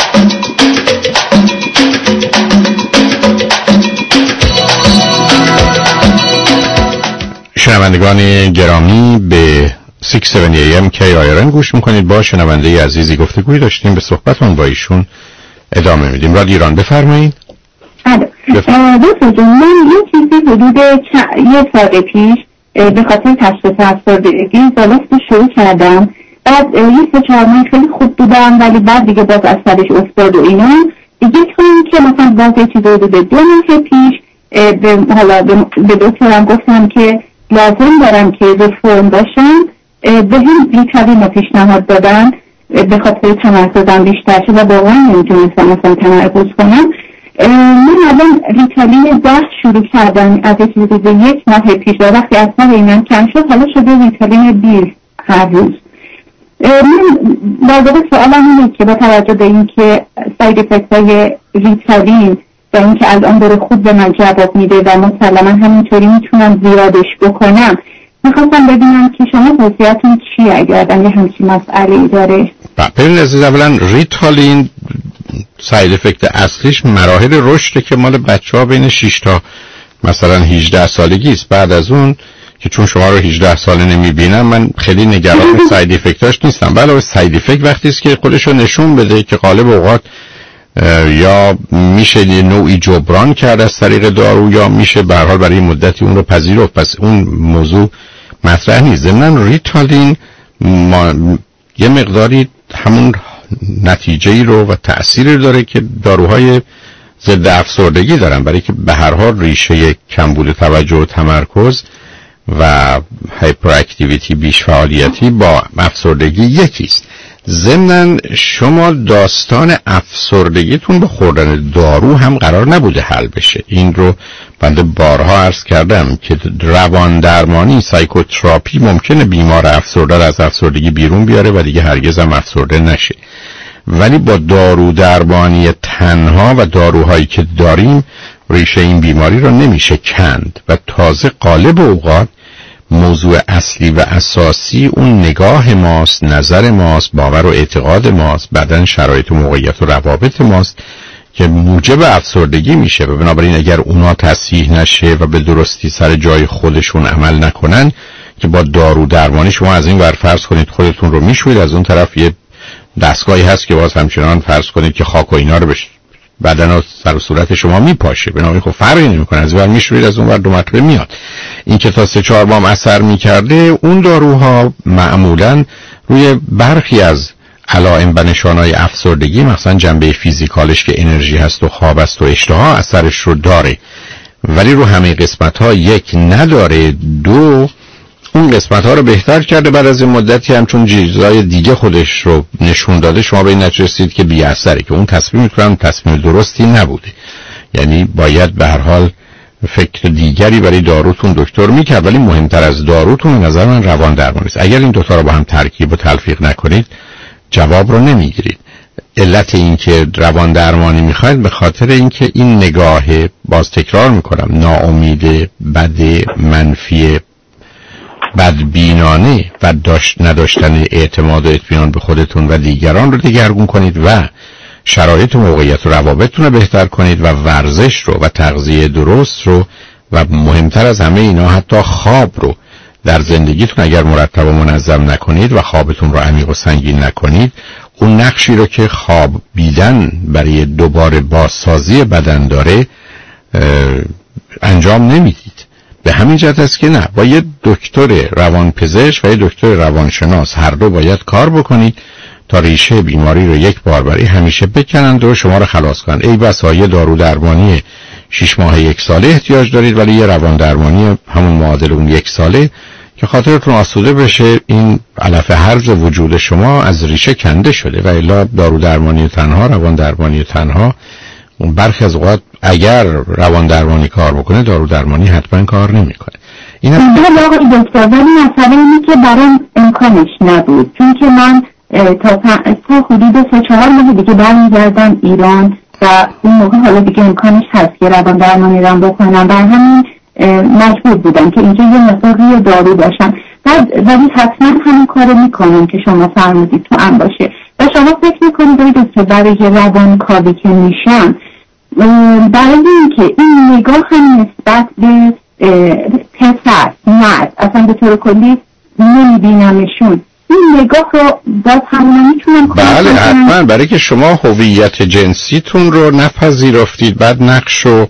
شنوندگان گرامی، به ششصد و هفتاد ای ام کی آی آر ان گوش میکنید. با شنونده عزیزی گفتگوی داشتیم، به صحبتمون با ایشون ادامه میدیم. رادیو ایران بفرمایید. دکتر جون، من یه چیزی حدود یه سال پیش به خاطر تشخیص افسردگی زالفت شروع کردم. بعد یه سه چهار ماه خیلی خوب بودم، ولی بعد دیگه باز از سرش افتاد و اینا. دیگه کنم که مثلا باز یه چیزی حدود دو ماه پیش به حالا به دکترم گفتم که لازم دارم که رو فرم باشم. به هم ریتالین رو پیشنهاد دادن به خاطر تمرکزم بیشتر شد و واقعا نمیتونستم مثلا تمرکز کنم. من الان ریتالین ده شروع کردم از یه چیزی به یک ماه پیش و وقتی اصلا اینم کم شد حالا شده ریتالین بیست هر روز. من واقعا سوالم اینه که با توجه به این که ساید افکت های ریتالین و این که الان داره خوب به من جواب میده و مسلما همینطوری میتونم زیادش بکنم، میخواستم ببینم که شما توصیه‌تون چیه اگر آدم یه همچین مسئله‌ای داره؟ ببین عزیز، اولا ریتالین ساید افکت اصلیش مراحل رشده که مال بچه‌ها بین شش تا مثلا هجده سالگی است. بعد از اون که چون شما رو هجده ساله نمیبینم، من خیلی نگران ساید افکتاش نیستم. علاوه ساید افکت وقتی است که خودش رو نشون بده که غالب اوقات یا میشه یه نوعی جبران کرد از طریق دارو یا میشه به هر حال برای مدتی اون رو پذیرفت، پس اون موضوع مطرح نیست. ضمن ریتالین ما یه مقداری همون نتیجه‌ای رو و تأثیری داره که داروهای ضد افسردگی دارن، برای که به هر حال ریشه کمبود توجه و تمرکز و هایپر اکتیویتی، بیش فعالیتی با افسردگی یکیست. ضمناً شما داستان افسردگیتون با خوردن دارو هم قرار نبوده حل بشه. این رو بنده بارها عرض کردم که روان درمانی، سایکوتراپی ممکنه بیمار افسرده از افسردگی بیرون بیاره و دیگه هرگز هم افسرده نشه، ولی با دارو درمانی تنها و داروهایی که داریم ریشه این بیماری رو نمیشه کند. و تازه غالب اوقات موضوع اصلی و اساسی اون نگاه ماست، نظر ماست، باور و اعتقاد ماست، بعدن شرایط و موقعیت و روابط ماست که موجب افسردگی میشه. و بنابراین اگر اونا تصحیح نشه و به درستی سر جای خودشون عمل نکنن، که با دارو درمانی شما از این ور فرض کنید خودتون رو میشوید، از اون طرف یه دستگاهی هست که باز همچنان فرض کنید که خاک و اینا رو بشه بدن و سر و صورت شما میپاشه، بنابراین خب فرقی نمیکنه، از این ور میشوید از اون ور دو مرتبه میاد. این که تا سه چهار ماه اثر میکرده، اون داروها معمولا روی برخی از علائم و نشانهای افسردگی، مثلا جنبه فیزیکالش که انرژی هست و خواب است و اشتها، اثرش رو داره، ولی رو همه قسمت ها یک نداره. دو، اون قسمت ها رو بهتر کرده بعد از این مدتی، هم چون چیزای دیگه خودش رو نشون داده، شما به این نتیجه رسید که بی اثره، که اون تصمیم میکنم تصمیم درستی نبوده. یعنی باید به هر حال فکر دیگری برای داروتون دکتر میکرد، ولی مهمتر از داروتون به نظر من روان درمانی است. اگر این دوتا رو با هم ترکیب و تلفیق نکنید جواب رو نمیگیرید. علت این که روان درمانی میخواید به خاطر اینکه این نگاه، باز تکرار میکنم، ناامید، بد، منفی، بدبینانه و داشت نداشتن اعتماد و اطمینان به خودتون و دیگران رو دگرگون کنید و شرایط و موقعیت و روابطتون رو بهتر کنید و ورزش رو و تغذیه درست رو و مهمتر از همه اینا حتی خواب رو در زندگیتون اگر مرتب و منظم نکنید و خوابتون رو عمیق و سنگین نکنید، اون نقشی رو که خوابیدن برای دوباره بازسازی بدن داره انجام نمیدید. به همین جهت است که نه، با یه دکتر روانپزشک و یه دکتر روانشناس هر دو باید کار بکنید تا ریشه بیماری رو یک بار برای همیشه بکنند و شما رو خلاص کنند. ای بسا یه دارو درمانی شش ماه یک ساله احتیاج دارید، ولی یه روان درمانی همون معادل اون یک ساله که خاطرتون آسوده بشه این علف هرز وجود شما از ریشه کنده شده. و الا دارو درمانی تنها، روان درمانی تنها، اون برخی از اوقات اگر روان درمانی کار بکنه دارو درمانی حتما کار نمیکنه. این هم آقای دکتر، ولی مسئله اینه که برام امکانش نبود، چون که من تا تا حدود سه چهار ماه دیگه برمیگردم ایران و اون موقع حالا دیگه امکانش هست که روان درمانی رو بکنم، بر همین مجبور بودم که اینجا یه مقدار روی دارو باشم. بعد ولی حتما همین کارو میکنم که شما فرمودید تو ام باشه. و شما فکر میکنید آقای دکتر برای روان کاوی که میشن، برای اینکه این نگاه هم نسبت به پسر مرد اصلا به طور کلی نمیبینمشون، این نگاه رو باز همون میتونم بله حتما، برای که شما هویت جنسیتون رو نپذیرفتید، بعد نقش و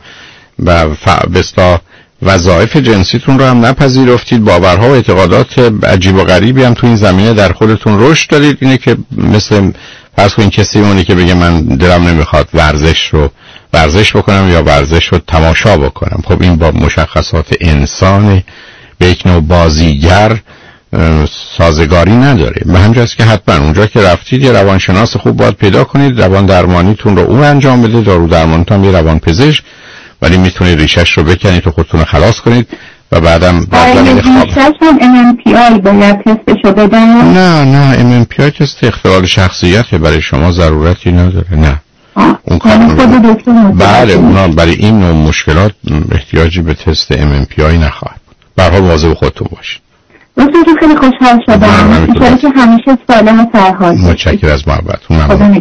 بستا وظایف جنسیتون رو هم نپذیرفتید، باورها و اعتقادات عجیب و غریبی هم تو این زمینه در خودتون رشد دارید. اینه که مثل فرض کنید کسی اونی که بگه من دلم نمیخواد ورزش رو ورزش بکنم یا ورزش رو تماشا بکنم، خب این با مشخصات انسان به یک نوع بازیگر سازگاری نداره. به همجاست که حتما اونجا که رفتید یه روانشناس خوب باید پیدا کنید، روان درمانیتون رو اون انجام بده، دارو درمانتون هم یه روانپزشک، ولی میتونید ریشش رو بکنید و خودتون رو خلاص کنید و بعدم برای ریشش هم ام ام پی آی باید تستشو بدن؟ نه نه ام ام پی آی تست اختلال شخصیت برای شما ضرورتی نداره. نه اون کار بله اونا برای این نوع مشکلات احتیاجی به تست ام ام پی آی نخواهد بود. به هر حال مواظب خودتون باشید. دکتر که خیلی خوشحال شدم، ان که همیشه سالم و سرحال. متشکرم از محبتتون. ممنون.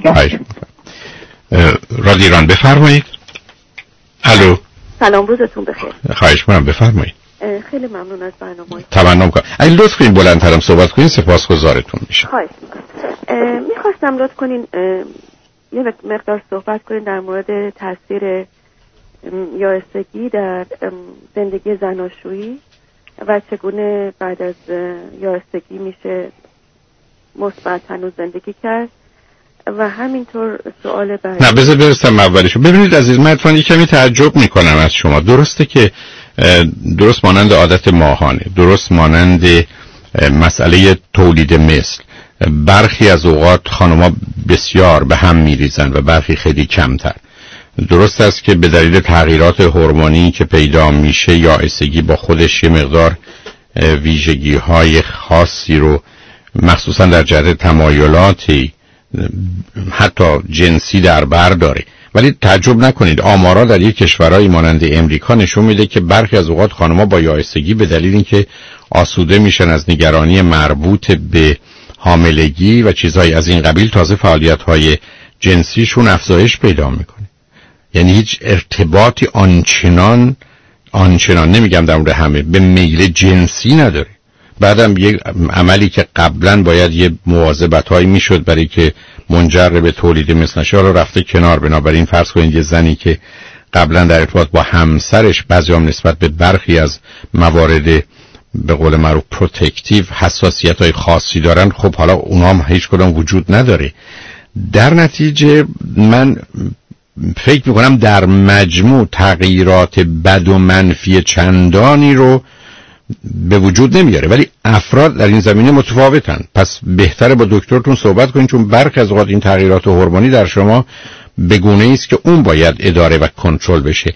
رادیو ایران بفرمایید. الو. سلام، روزتون بخیر. خواهش می‌کنم بفرمایید. خیلی ممنون از برنامه. تمنا می‌کنم. اگه لطف کنین بلندترم صحبت کنین سپاسگزارتون میشم. خواهش می‌کنم. می‌خواستم لطف کنین یه مقدار صحبت کنین در مورد تاثیر یائسگی در زندگی زناشویی و چگونه بعد از یائسگی میشه مثبت هنوز زندگی کرد و همینطور سوال بعدی. نه بذار برسم اولشو. ببینید عزیز من اتفاقا کمی تعجب میکنم از شما. درسته که درست مانند عادت ماهانه، درست مانند مسئله تولید مثل، برخی از اوقات خانم‌ها بسیار به هم میریزن و برخی خیلی کمتر. درست است که به دلیل تغییرات هورمونی که پیدا میشه یائسگی با خودش یه مقدار ویژگی‌های خاصی رو مخصوصا در جهت تمایلاتی حتی جنسی در بر داره. ولی تعجب نکنید آمارا در یک کشورهای مانند امریکا نشون میده که برخی از اوقات خانم‌ها با یائسگی به دلیل اینکه آسوده میشن از نگرانی مربوط به حاملگی و چیزهای از این قبیل تازه فعالیت‌های جنسیشون افزایش پیدا میکنه. یعنی هیچ ارتباطی آنچنان آنچنان نمیگم در مورد همه به میل جنسی نداره. بعدم یک عملی که قبلا باید یه مواظبت‌هایی میشد برای که منجر به تولید مثل نشه رو رفته کنار. بنابراین فرض کنید یه زنی که قبلا در ارتباط با همسرش بعضیام نسبت به برخی از موارد به قول معروف پروتکتیو حساسیت‌های خاصی دارن، خب حالا اونها هم هیچ کدام وجود نداره. در نتیجه من فکر میکنم در مجموع تغییرات بد و منفی چندانی رو به وجود نمیاره، ولی افراد در این زمینه متفاوتن. پس بهتره با دکترتون صحبت کنید، چون برخی از اوقات این تغییرات هورمونی در شما به گونه‌ای است که اون باید اداره و کنترل بشه.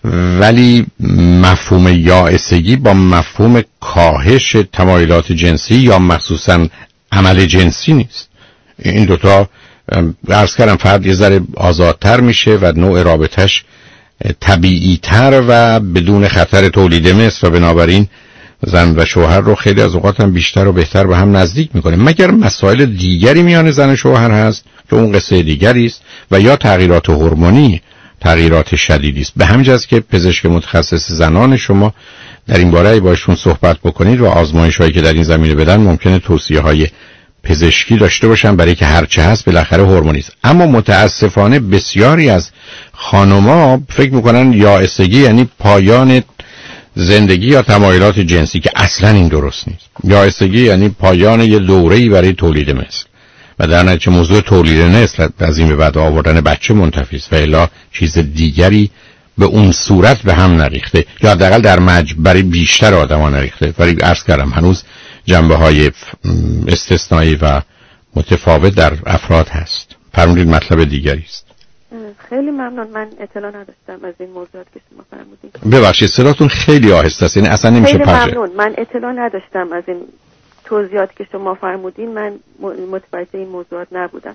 ولی مفهوم یائسگی با مفهوم کاهش تمایلات جنسی یا مخصوصا عمل جنسی نیست. این دوتا عرض کردم فرد یه ذره آزادتر میشه و نوع رابطش طبیعی تر و بدون خطر تولید مثل و بنابراین زن و شوهر رو خیلی از اوقات هم بیشتر و بهتر به هم نزدیک میکنه، مگر مسائل دیگری میان زن و شوهر هست که اون قصه دیگری است، و یا تغییرات هورمونی، تغییرات شدیدی است. به همین جاست که پزشک متخصص زنان شما در این باره باشون صحبت بکنید و آزمایش‌هایی که در این زمینه بدن ممکنه توصیه‌های پزشکی داشته باشن، برای که هرچه هست بالاخره هورمونی است. اما متاسفانه بسیاری از خانم‌ها فکر میکنن یائسگی یعنی پایان زندگی یا تمایلات جنسی، که اصلا این درست نیست. یائسگی یعنی پایان یه دوره‌ای برای تولید مثل، و در نتیجه موضوع تولید نسل از این به بعد آوردن بچه منتفی است، و الا چیز دیگری به اون صورت به هم نریخته، یا حداقل در مجمع برای بیشتر آدم‌ها نریخته. ولی عرض کردم هنوز جنبه‌های استثنایی و متفاوت در افراد هست. فرمودید مطلب دیگری است. خیلی ممنون، من اطلاع نداشتم از این موضوعات که شما فرمودید. ببخشید صداتون خیلی آهسته است، یعنی اصلا نمیشه خیلی پخش. ممنون، من اطلاع نداشتم از این توضیحات که شما فرمودین، من متوجه این موضوعات نبودم.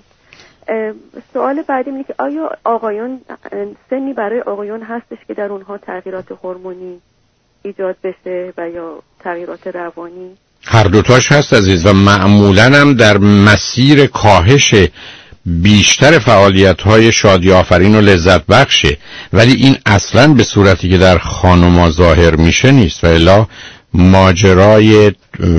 سوال بعدی اینه که آیا آقایون سنی برای آقایون هستش که در اونها تغییرات هورمونی ایجاد بشه و یا تغییرات روانی؟ هر دوتاش هست عزیز، و معمولاً هم در مسیر کاهش بیشتر فعالیت‌های شادی آفرین و لذت بخشه، ولی این اصلاً به صورتی که در خانم‌ها ظاهر میشه نیست، و الا ماجرای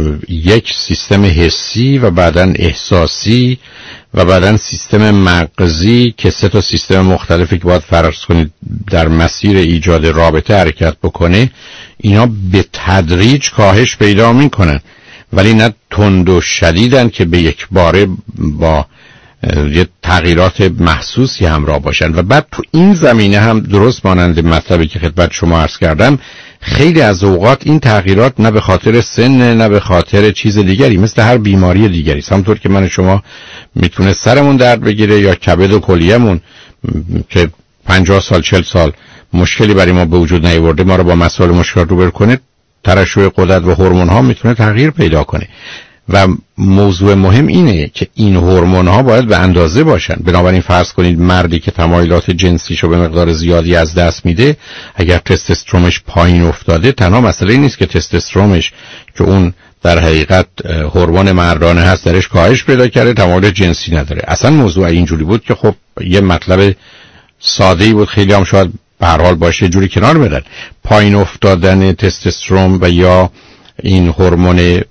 یک سیستم حسی و بعداً احساسی و بعداً سیستم مغزی که سه تا سیستم مختلفی که باید فرض کنید در مسیر ایجاد رابطه حرکت بکنه، اینا به تدریج کاهش پیدا میکنن، ولی نه تند و شدیدن که به یک باره با یه تغییرات محسوسی همراه باشن. و بعد تو این زمینه هم درست مانند مطلبی که خدمت شما عرض کردم، خیلی از اوقات این تغییرات نه به خاطر سن نه به خاطر چیز دیگری، مثل هر بیماری دیگری، همونطور که من شما میتونه سرمون درد بگیره یا کبد و کلیه‌مون که پنجاه سال چهل سال مشکلی برای ما به وجود نیاورده ما رو با مسائل مشکلات روبرو کنه، ترشح غدد و هورمون ها میتونه تغییر پیدا کنه. و موضوع مهم اینه که این هورمون ها باید به اندازه باشن. بنابراین فرض کنید مردی که تمایلات جنسیشو به مقدار زیادی از دست میده، اگر تستوسترونش پایین افتاده، تنها مسئله نیست که تستوسترونش که اون در حقیقت هورمون مردانه هست درش کاهش پیدا کرده، تمایل جنسی نداره. اصلا موضوع اینجوری بود که خب یه مطلب ساده‌ای بود، خیلی هم شاید به هر حال باشه جوری کنار بدن. پایین افتادن تستوسترون و یا این هورمون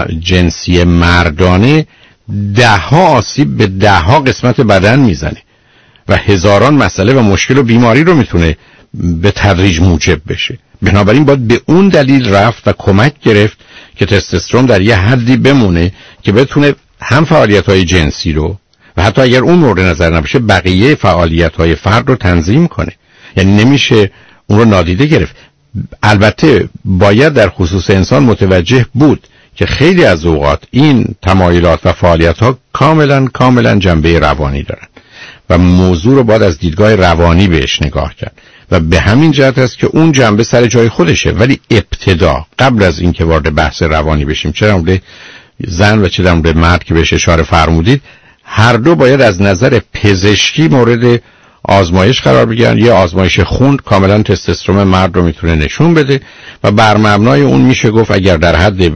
جنسی مردانه ده ها آسیب به ده ها قسمت بدن میزنه و هزاران مسئله و مشکل و بیماری رو میتونه به تدریج موجب بشه. بنابراین باید به اون دلیل رفت و کمک گرفت که تستوسترون در یه حدی بمونه که بتونه هم فعالیت‌های جنسی رو و حتی اگر اون مورد نظر نباشه بقیه فعالیت‌های فرد رو تنظیم کنه. یعنی نمیشه اون رو نادیده گرفت. البته باید در خصوص انسان متوجه بود که خیلی از اوقات این تمایلات و فعالیت‌ها کاملا کاملا جنبه روانی دارن و موضوع رو باید از دیدگاه روانی بهش نگاه کرد و به همین جهت است که اون جنبه سر جای خودشه. ولی ابتدا قبل از اینکه وارد بحث روانی بشیم، چه در مورد زن و چه در مورد مرد که بهش اشاره فرمودید، هر دو باید از نظر پزشکی مورد آزمایش قرار بگیرن. یه آزمایش خون کاملا تستوسترون مرد رو میتونه نشون بده و بر مبنای اون میشه گفت اگر در حد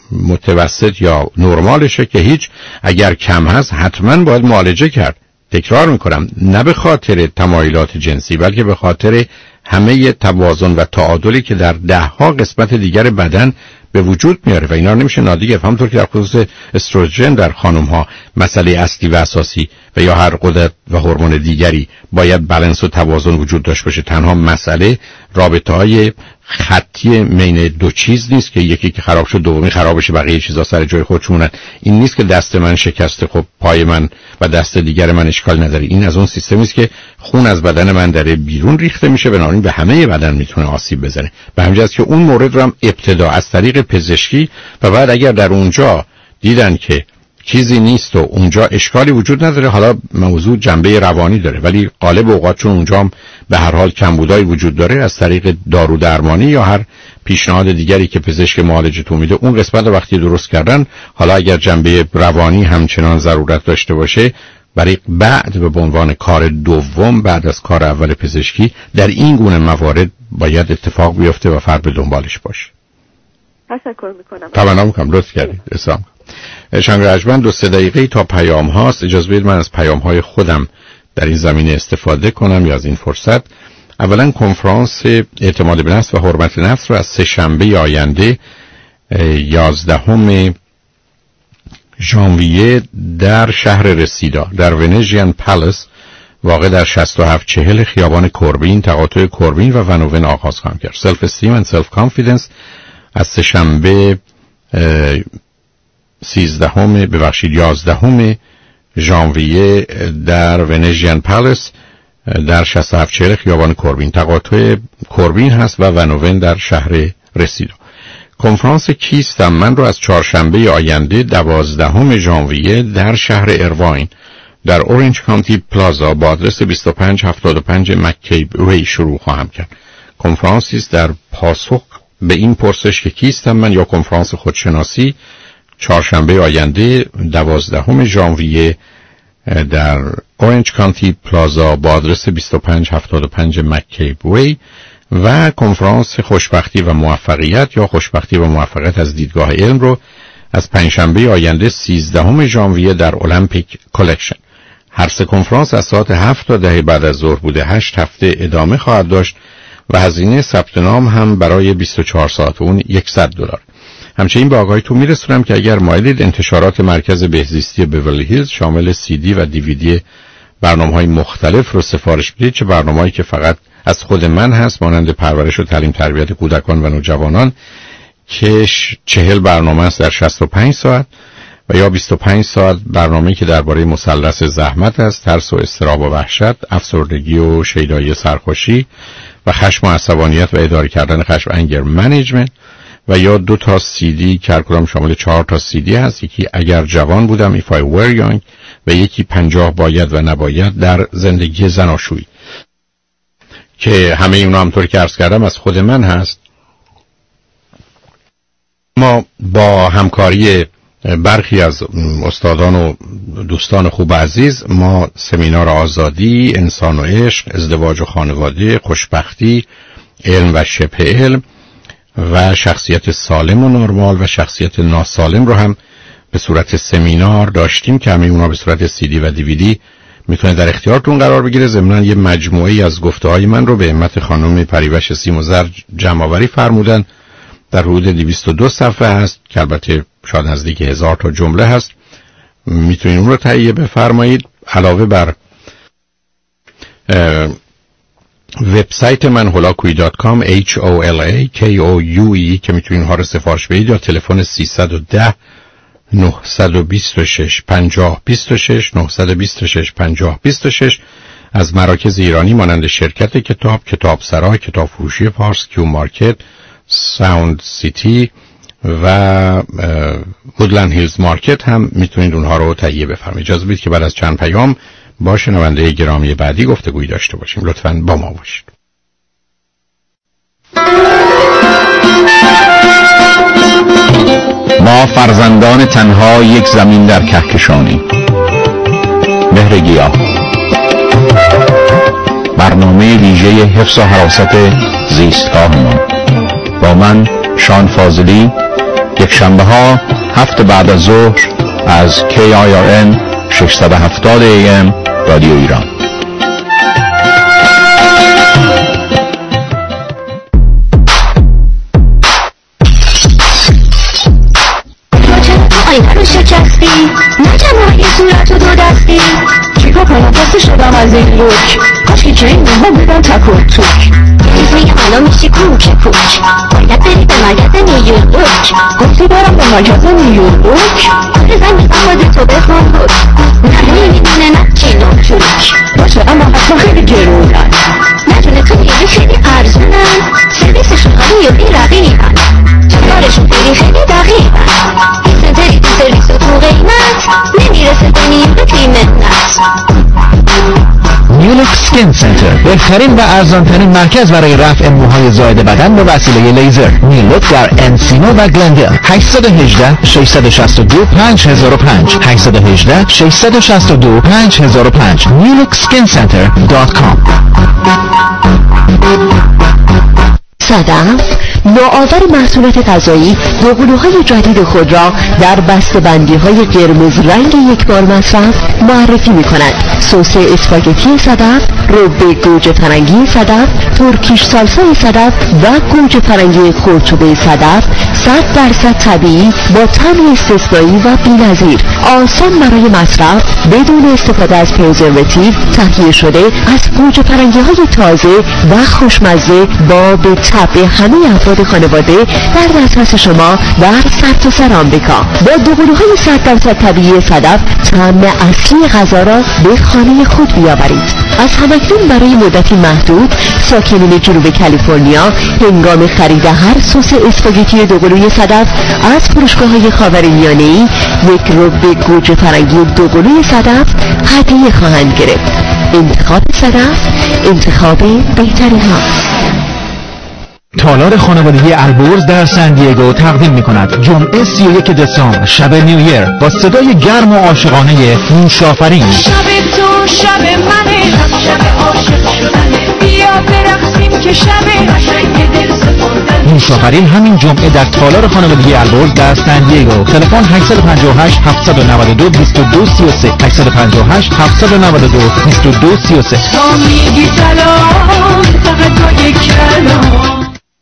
متوسط یا نرمالشه که هیچ، اگر کم هست حتما باید معالجه کرد. تکرار میکنم، نه به خاطر تمایلات جنسی بلکه به خاطر همه توازن و تعادلی که در ده ها قسمت دیگر بدن به وجود میاره و اینا نمیشه نادیده گرفت. همونطور که در خصوص استروژن در خانم ها مسئله اصلی و اساسی و یا هر غدد و هورمون دیگری باید بالانس و توازن وجود داشته باشه. تنها مسئله رابطه های خطی بین دو چیز نیست که یکی که خراب شد دومی خراب بشه بقیه چیزا سر جای خودشونن. این نیست که دست من شکسته خب پای من و دست دیگر من اشکال نداره. این از اون سیستمی است که خون از بدن من داره بیرون ریخته میشه، بنابراین به همه بدن میتونه آسیب بزنه. به همین جهت که اون مورد رو هم ابتدا از طریق پزشکی و بعد اگر در اونجا دیدن که چیزی نیست و اونجا اشکالی وجود نداره، حالا موضوع جنبه روانی داره ولی غالب اوقات چون اونجا هم به هر حال کمبودایی وجود داره، از طریق دارو درمانی یا هر پیشنهاد دیگری که پزشک معالجتون میده اون قسمت رو وقتی درست کردن، حالا اگر جنبه روانی همچنان ضرورت داشته باشه برای بعد به عنوان کار دوم بعد از کار اول پزشکی در این گونه موارد باید اتفاق بیفته و فرد به دنبالش باشه. تشکر میکنم. تمنا میکنم، لطف کردید. اسلام شنگرجمن دو سه دقیقه تا پیام هاست. اجازه بدید من از پیام های خودم در این زمینه استفاده کنم یا از این فرصت. اولا کنفرانس اعتماد به نفس و حرمت نفس رو از سه شنبه آینده یازدهم ژانویه در شهر رسیدا در ونژین پالاس واقع در شصت و هفت چهل خیابان کوربین، تقاطع کوربین و ونوون آغاز خواهم کرد. سلف استیم اند سلف کانفیدنس از سه شنبه سیزدهم ببخشید یازدهم ژانویه در ونژین پالاس در شصت و هفت چهل خیابان کوربین، تقاطع کوربین هست و ونوون در شهر رسیدا. کنفرانس کیستم من رو از چهارشنبه آینده دوازدهم ژانویه در شهر ارواین در اورنج کانتی پلازا با آدرس بیست و پنج هفتاد و پنج مککیب وی شروع خواهم کرد. کنفرانسی است در پاسخ به این پرسش که کیستم من یا کنفرانس خودشناسی. چهارشنبه آینده دوازدهم ژانویه در اورنج کانتی پلازا با آدرس بیست و پنج هفتاد و پنج مککیب وی و کنفرانس خوشبختی و موفقیت یا خوشبختی و موفقیت از دیدگاه علم رو از پنجشنبه آینده سیزدهم ژانویه در المپیک کلکشن. هر سه کنفرانس از ساعت هفت تا ده بعد از ظهر بوده. هشت هفته ادامه خواهد داشت و هزینه ثبت نام هم برای بیست و چهار ساعت اون صد دلار. همچنین به آگاهیتون میرسونم که اگر مایلید انتشارات مرکز بهزیستی بیورلی هیلز شامل سی دی و دیویدی برنامه‌های مختلف رو سفارش بدید، چه برنامه‌ای که فقط از خود من هست مانند پرورش و تعلیم تربیت کودکان و نوجوانان که چهل برنامه است در شصت و پنج ساعت و یا بیست و پنج ساعت برنامه‌ای که درباره مثلث زحمت است، ترس و اضطراب و وحشت، افسردگی و شیدایی سرخوشی و خشم و عصبانیت و اداره کردن خشم انگر منیجمنت و یا دو تا سی دی که هر کدام شامل چهار تا سی دی هست. یکی اگر جوان بودم If I Were Young و یکی پنجاه باید و نباید در زندگی زناشویی که همه اونا همطور که عرض کردم از خود من هست. ما با همکاری برخی از استادان و دوستان خوب عزیز ما سمینار آزادی، انسان و عشق، ازدواج و خانواده، خوشبختی، علم و شبه علم و شخصیت سالم و نرمال و شخصیت ناسالم رو هم به صورت سمینار داشتیم که همه اونا به صورت سی دی و دیویدی میتونه در اختیارتون قرار بگیره. ضمناً یه مجموعه‌ای از گفته‌های من رو به همت خانم پریوش سیموزر جمع‌آوری فرمودن، در حدود دویست و دو صفحه هست که البته شاید نزدیک هزار تا جمله هست. میتونید اون رو تهیه بفرمایید. علاوه بر وبسایت من هولاکویی دات کام H O L A K O U E که میتونید اونها رو سفارش بدید یا تلفن سیصد و ده نهصد و بیست و شش پنجاه بیست و شش نهصد و بیست و شش پنجاه بیست و شش از مراکز ایرانی مانند شرکت کتاب، کتاب سرای، کتاب فروشی پارس، کیو مارکت، ساوند سیتی و وودلند هیلز مارکت هم میتونید اونها رو تهیه بفرمایید. اجازه بدید که بعد از چند پیام با شنونده گرامی بعدی گفتگویی داشته باشیم. لطفاً با ما باشید. ما فرزندان تنها یک زمین در کهکشانی. مهر گیاه، برنامه ویژه حفظ و حراست زیستگاهمان با من شان فاضلی، یک شنبه ها هفت بعد از ظهر از کی آی آر ان ششصد و هفتاد ای ام رادیو ایران. آینه رو شکستی نکنه صورت رو دو دستی چیکار کنم دسته شدم از این لوک کاش که این نها بدم تک و توک میزوی الان میشی کوک کوک باید بری به مرکز نیورک گفتی برم به مرکز نیورک آره زن میزن بازی تو بخوام بود نه نمیدونه نه چینو چوک باشه اما حتما خیلی گرونن نتونه تو میگه خیلی ارزونن سرویسشون خالی یا بی رقیبن چکارشون خیلی خیلی دقیقن سنتری تو سرویس و تو قیمت نمیرسه دنیم به قیمت. نیولوک سکین سنتر، بهترین و ارزانترین مرکز برای رفع موهای زائد بدن به وسیله لیزر. نیولوک در انسینو و گلندل. هشت یک هشت شش شش دو پنج صفر صفر پنج هشت یک هشت شش شش دو پنج صفر صفر پنج نیولوک سکین سنتر دات کام. صدف نوآور محصولات غذایی دوقلوهای جدید خود را در بسته‌بندی‌های قرمز رنگ یک بار مصرف معرفی می‌کند. سس اسپاگتی صدف، رب گوجه فرنگی صدف، ترکیش سالسای صدف و گوجه فرنگی خردچوبه صدف صد درصد طبیعی با طعم استثنایی و بی‌نظیر، آسان برای مصرف بدون استفاده از پرزرواتیو، تهیه شده از گوجه فرنگی‌های تازه و خوشمزه با به طبع همه افراد خانواده در دسترس شما در سرتاسر آمریکا. با دوقلوهای صد درصد طبیعی صدف طعم اصلی غذا را به خانه خود بیاورید. از همکنون برای مدتی محدود ساکنین جنوب کالیفرنیا هنگام خرید هر سس اسپاگتی دوقلوی صدف از فروشگاه‌های خاورمیانه‌ای یک رب گوجه فرنگی دوقلوی صدف هدیه خواهند گرفت. انتخاب صدف انتخاب بهترین هاست. تالار خانوادگی البرز در سن دیگو تقدیم می‌کند جمعه سی و یک دسامبر شب نیویر با صدای گرم و عاشقانه موشافرین. شب تو شب منه، شب عاشق شدنه، بیا برقصیم که شب قشنگ دل سپردن. موشافرین همین جمعه در تالار خانوادگی البرز در سن دیگو. تلفن هشت پنج هشت هفت نه دو دو دو سه سه هشت پنج هشت هفت نه دو دو دو سه سه. تا میگی سلام فقط تو یک کلام.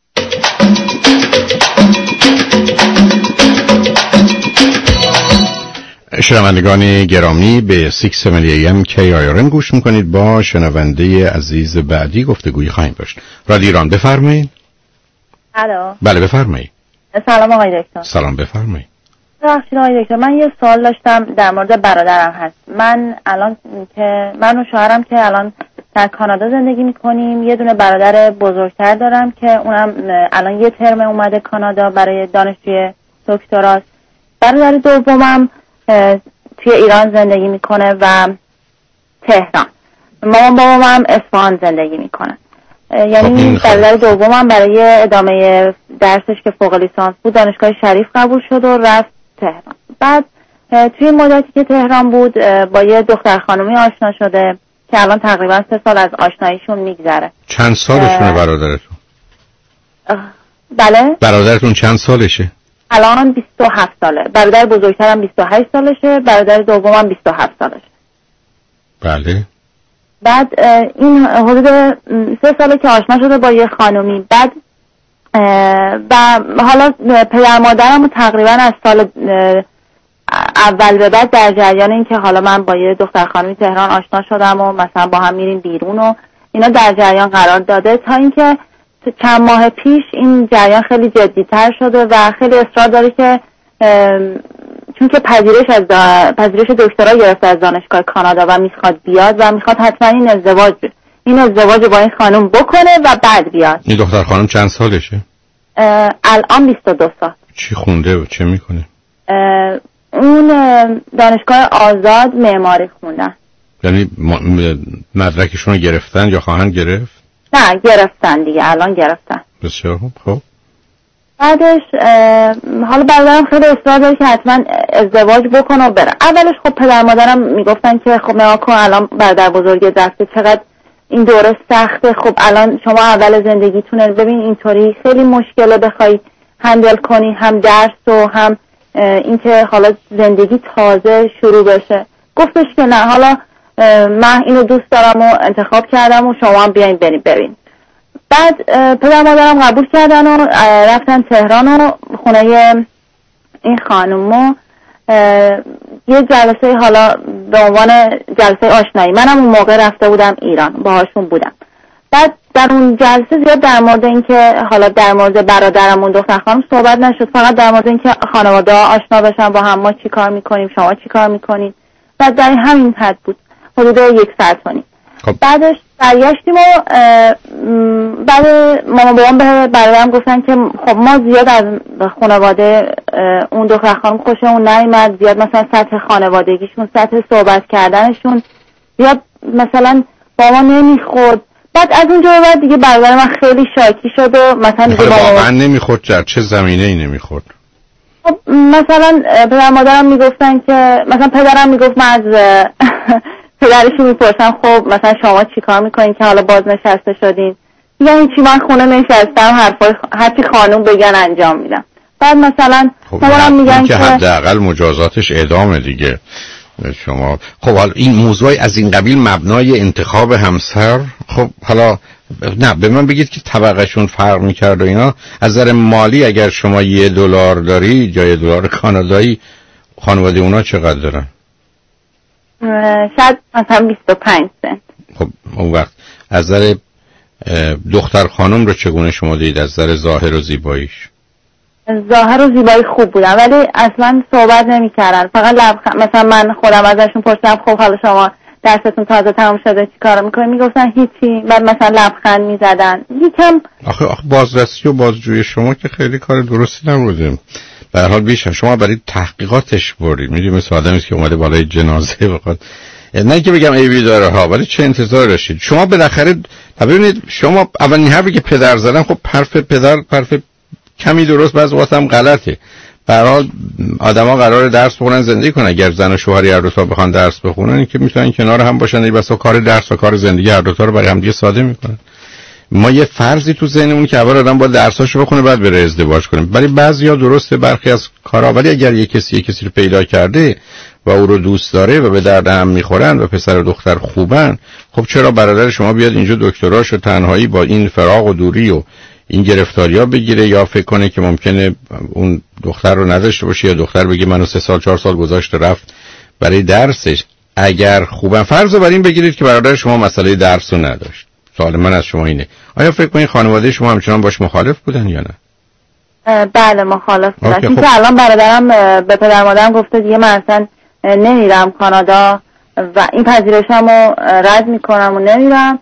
شنوندگان گرامی به سیکس فامیلی ام کی آی آر ام گوش میکنید. با شنونده عزیز بعدی گفتگویی خواهیم داشت. رادیو ایران بفرمایید. الو. بله بفرمایید. سلام آقای دکتر. سلام بفرمایید. ببخشید آقای دکتر، من یه سوال داشتم در مورد برادرم هست. من الان که من و شوهرم که الان در کانادا زندگی میکنیم، یه دونه برادر بزرگتر دارم که اونم الان یه ترم اومده کانادا برای دانشجوی دکتراست. برادر دومم توی ایران زندگی میکنه و تهران. مامان بابام هم اصفهان زندگی میکنن. یعنی برادر دومم برای ادامه درسش که فوق لیسانس بود دانشگاه شریف قبول شد و رفت تهران. بعد توی مدتی که تهران بود با یه دختر خانومی آشنا شده که الان تقریبا سه سال از آشناییشون میگذره. چند سالشونه برادرتون؟ بله؟ برادرتون چند سالشه؟ الان بیست و هفت ساله. برادر بزرگترم بیست و هشت سالشه، برادر دومم بیست و هفت سالشه. بله. بعد این حدود سه ساله که آشنا شده با یه خانومی. بعد و حالا پدر مادرم تقریبا از سال اول به بعد در جریان این که حالا من با یه دختر خانومی تهران آشنا شدم و مثلا با هم میریم بیرون و اینا در جریان قرار داده تا اینکه چند ماه پیش این جریان خیلی جدی‌تر شده و خیلی اصرار داره که چون که پذیرش از پذیرش دکترا گرفته از دانشگاه کانادا و میخواد بیاد و میخواد حتما این ازدواج این ازدواج با این خانم بکنه و بعد بیاد. این دختر خانم چند سالشه؟ الان بیست و دو سال. چی خونده و چه میکنه؟ اون دانشگاه آزاد معماری خوندن. یعنی مدرکشون رو گرفتن یا خواهند گرفت؟ نه گرفتن دیگه، الان گرفتن. بسیار خوب. بعدش حالا برادرم خیلی اصرار داره که حتما ازدواج بکنه و بره. اولش خب پدر مادرم میگفتن که خب نگاه کن الان برادر بزرگ دسته چقدر این دوره سخته، خب الان شما اول زندگیتونه، ببین اینطوری خیلی مشکله بخوای هندل کنی هم درس و هم اینکه حالا زندگی تازه شروع بشه. گفتش که نه، حالا من اینو دوست دارم و انتخاب کردم و شما هم بیاین بریم ببین. بعد پدر مادرم قبول کردن و رفتن تهران و خونه این خانومو یه جلسه حالا به عنوان جلسه آشنایی، منم اون موقع رفته بودم ایران باهاشون بودم. بعد در اون جلسه زیاد در مورد این که حالا در مورد برادرم اون دختر خانم صحبت نشد، فقط در مورد این که خانواده ها آشنا بشن با هم، ما چی کار میکنیم شما چی کار میکنید. بعد در همین حد بود، حدود یک ساعت و نیم. خب. بعدش برگشتیم و بعد مامان بابام به برادرم گفتن که خب ما زیاد از خانواده اون دختر خانم خوشمون نیامد، زیاد مثلا سطح خانوادگیشون، سطح صحبت کردنشون زیاد مثلا با ما نمیخورد. بعد از اونجا بعد دیگه برادر من خیلی شاکی شد و مثلا دیگه واقعا نمیخورد. در چه زمینه‌ای نمیخورد؟ خب مثلا پدر مادرم میگفتن که مثلا پدرم میگفت من از پدرشون میپرسم خب مثلا شما چی کار میکنین که حالا باز نشسته شدین، یعنی چی من خونه نشستم حرفای هرچی خانوم بگن انجام میدم. بعد مثلا مامانم میگن که حداقل مجازاتش اعدامه دیگه. شما خب حالا این موضوع از این قبیل مبنای انتخاب همسر، خب حالا نه به من بگید که طبقهشون فرق میکرد و اینا. از نظر مالی اگر شما یه دلار داری یا یه دلار کانادایی، خانواده اونا چقدر دارن؟ شاید مثلا بیست و پنج سنت. خب اون وقت از نظر دختر خانم رو چگونه شما دید از نظر ظاهر و زیباییش؟ ظاهر و زیبایی خوب بودن ولی اصلا صحبت نمی‌کردن، فقط لبخند. مثلا من خودم ازشون پرسیدم خب حالا شما درستون تازه تموم شده چی کار میکنی؟ میگفتن هیچی. بعد مثلا لبخند میزدن. یکم آخه آخه بازرسی و بازجویی شما که خیلی کار درستی نبوده. به هر حال بیشتر شما برای تحقیقاتش برید. میدونید مثل آدمی است که اومده بالای جنازه بخواد، نه که بگم ایوی داره ها، ولی چه انتظار داشتید شما؟ بالاخره ببینید شما اولین حرفی که پدر زدن، خب حرف پدر حرف کمی درست بعضی وقت هم غلطه. به هر حال آدما قراره درس بخونن زندگی کنن. اگر زن و شوهری هر دو تا بخوان درس بخونن که میتونن کنار هم باشن، این بسا کار درس و کار زندگی هر دو تا رو برای هم دیگه ساده میکنن. ما یه فرضی تو ذهنمون که اول آدم باید درساشو بخونه بعد بره ازدواج کنه. ولی بعضیا درسته برخی از کارا، ولی اگر یه کسی یه کسی رو پیدا کرده و او رو دوست داره و به درد هم میخورن و پسر و دختر خوبن، خب چرا برادر شما بیاد اینجا دکتراشو تنهایی با این فراق و دوری و این گرفتاری‌ها بگیره، یا فکر کنه که ممکنه اون دختر رو نداشته باشه، یا دختر بگه منو سه سال چهار سال گذاشته رفت برای درسش. اگر خوبن فرض رو بر این بگیرید که برادر شما مسئله درس رو نداشت. سوال من از شما اینه آیا فکر کنید خانواده شما همچنان باش مخالف بودن یا نه؟ بله مخالف بودن. چون که الان برادرم به پدر مادرم گفته دیگه من اصلا نمیرم کانادا و این پذیرشمو رد میکنم و نمیرم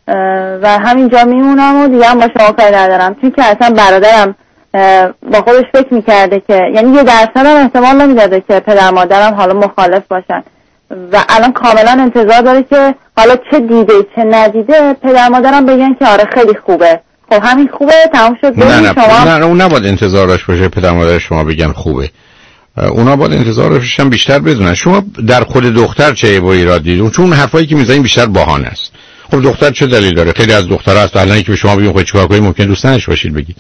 و همینجا میمونم و دیگه هم با شما کاری ندارم. چون که اصلا برادرم با خودش فکر میکرده که یعنی یه درصد هم احتمال نمیداده که پدر مادرم حالا مخالف باشن و الان کاملا انتظار داره که حالا چه دیده چه ندیده پدر مادرم بگن که آره خیلی خوبه. خب همین خوبه تمام شد. نه نه شما نه اون نباید انتظار داشت باشه پدر مادر شما بگن خوبه. اونا باید انتظار داشتن بیشتر بدونن شما در خود دختر چه عیب و ایراد دیدید. چون حرفایی که میزنین بیشتر بهانه است. خب دختر چه دلیل داره؟ خیلی از دخترها هست الان که به شما بگیم خب چیکار کنید ممکن دوست نداشته بگید.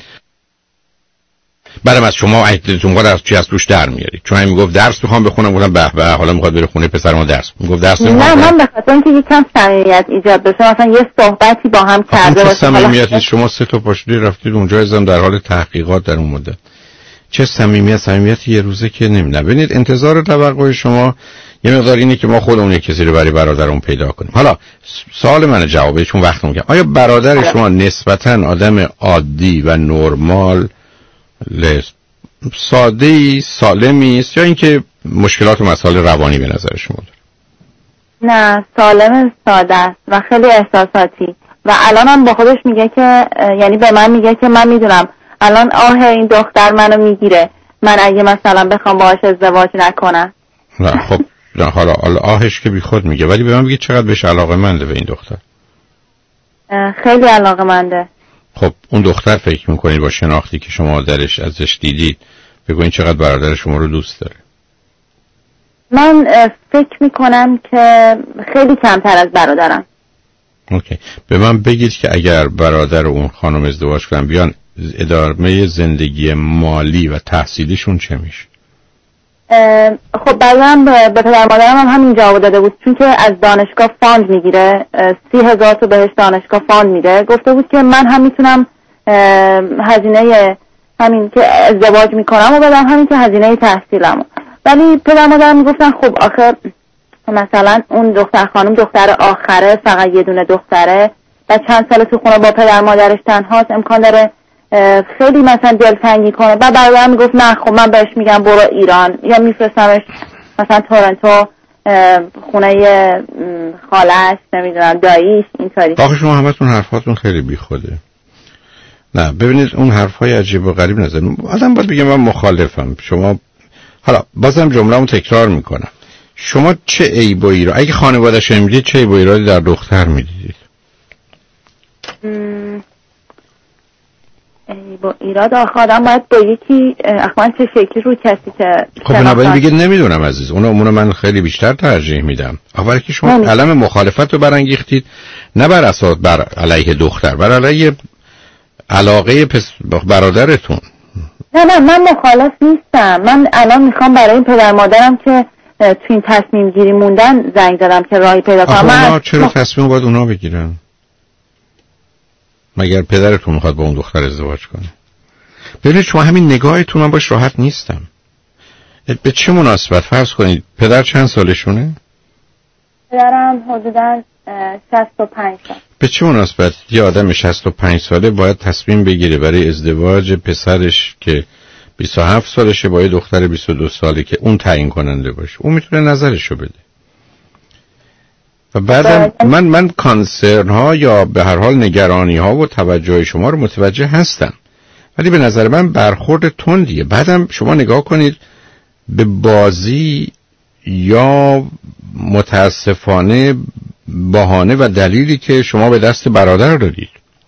بعدم از شما عهدتون قرار از چی از توش در میارید. چون همین میگفت درس میخوام بخونم، گفتم به به حالا میخواد بره خونه پسرم درس. میگفت درس نمیخوام. نه من به خاطر اینکه یکم صمیمیت ایجاد بشه، مثلا یه صحبتی با هم کرده باشه. صمیمیت شما سه تا پاشدی رفتید اونجا ازم در حال تحقیقات در اون مدت. چه صمیمیت صمیمیت یه روزه که نمیدونم. ببینید انتظار توقع شما یه مقدار اینه که ما خودمون یک کسی رو برای برادرمون پیدا کنیم. حالا سوال من جوابه چون وقتمون کم. آیا برادر شما نسبتاً آدم عادی و نرمال لست ساده‌ای سالمی است یا اینکه مشکلات و مسائل روانی به نظر شما داره؟ نه سالم ساده است و خیلی احساساتی و الان هم با خودش میگه که یعنی به من میگه که من میدونم الان آه این دختر منو میگیره من اگه مثلا بخوام باهاش ازدواج نکنم. نه خب نه حالا آهش که بی خود میگه ولی به من میگه چقدر بهش علاقه‌منده به این دختر. خیلی علاقه‌منده. خب اون دختر فکر میکنید با شناختی که شما درش ازش دیدید بگوین چقدر برادر شما رو دوست داره؟ من فکر میکنم که خیلی کمتر از برادرم. اوکی. به من بگید که اگر برادر اون خانم ازدواج کنن بیان ادامه زندگی مالی و تحصیلیشون چه میشه؟ خب بعدم به پدر مادرم هم همین جواب داده بود چون که از دانشگاه فاند میگیره سی هزار تا بهش دانشگاه فاند میده. گفته بود که من هم میتونم هزینه همین که ازدواج میکنم و بدم همین که هزینه تحصیلم. ولی پدر مادرم میگفتن خب آخه مثلا اون دختر خانم دختر آخره فقط یه دونه دختره و چند سال تو خونه با پدر مادرش تنهاست امکان داره خیلی مثلا دلتنگی کنه. بعد برادرم میگفت نه خب من بهش میگم برو ایران یا میفرستمش مثلا تورنتو خونه خالش نمیدونم داییش اینطوری. آخه شما همتون حرفاتون خیلی بیخوده. نه ببینید اون حرفای عجیب و غریب نزن. آدم باید بگه من مخالفم. شما حالا بازم جمله‌مو تکرار میکنم. شما چه عیب و ایراد اگه خانواده‌اش میدید چه عیب و ایرادی در دختر میدیدید؟ با ایراد آخه آدم باید با یکی اخوان چه شکلی رو کسی که خب بنابراین بگید نمیدونم عزیز اونو اونو من خیلی بیشتر ترجیح میدم. اولی که شما علم مخالفت رو برانگیختید نه بر اساس بر علیه دختر بر علیه علاقه پس برادرتون. نه نه من مخالف نیستم. من الان میخوام برای این پدر مادرم که تو این تصمیم گیری موندن زنگ زدم که راهی پیدا کنم. اونا چرا تصمیم باید اونا بگیرن؟ مگر پدرتون میخواد با اون دختر ازدواج کنه؟ ببینید شما همین نگاهتون من باش راحت نیستم. به چه مناسبت؟ فرض کنید پدر چند سالشونه؟ پدرم حدوداً شصت و پنج سال. به چه مناسبت یه آدم شصت و پنج ساله باید تصمیم بگیره برای ازدواج پسرش که بیست و هفت سالشه با یه دختر بیست و دو ساله که اون تعیین کننده باشه؟ اون میتونه نظرشو بده. و بعدم من من کانسرن ها یا به هر حال نگرانی ها و توجه شما رو متوجه هستم، ولی به نظر من برخورد تندیه. بعدم شما نگاه کنید به بازی یا متاسفانه بهانه و دلیلی که شما به دست برادر دادید.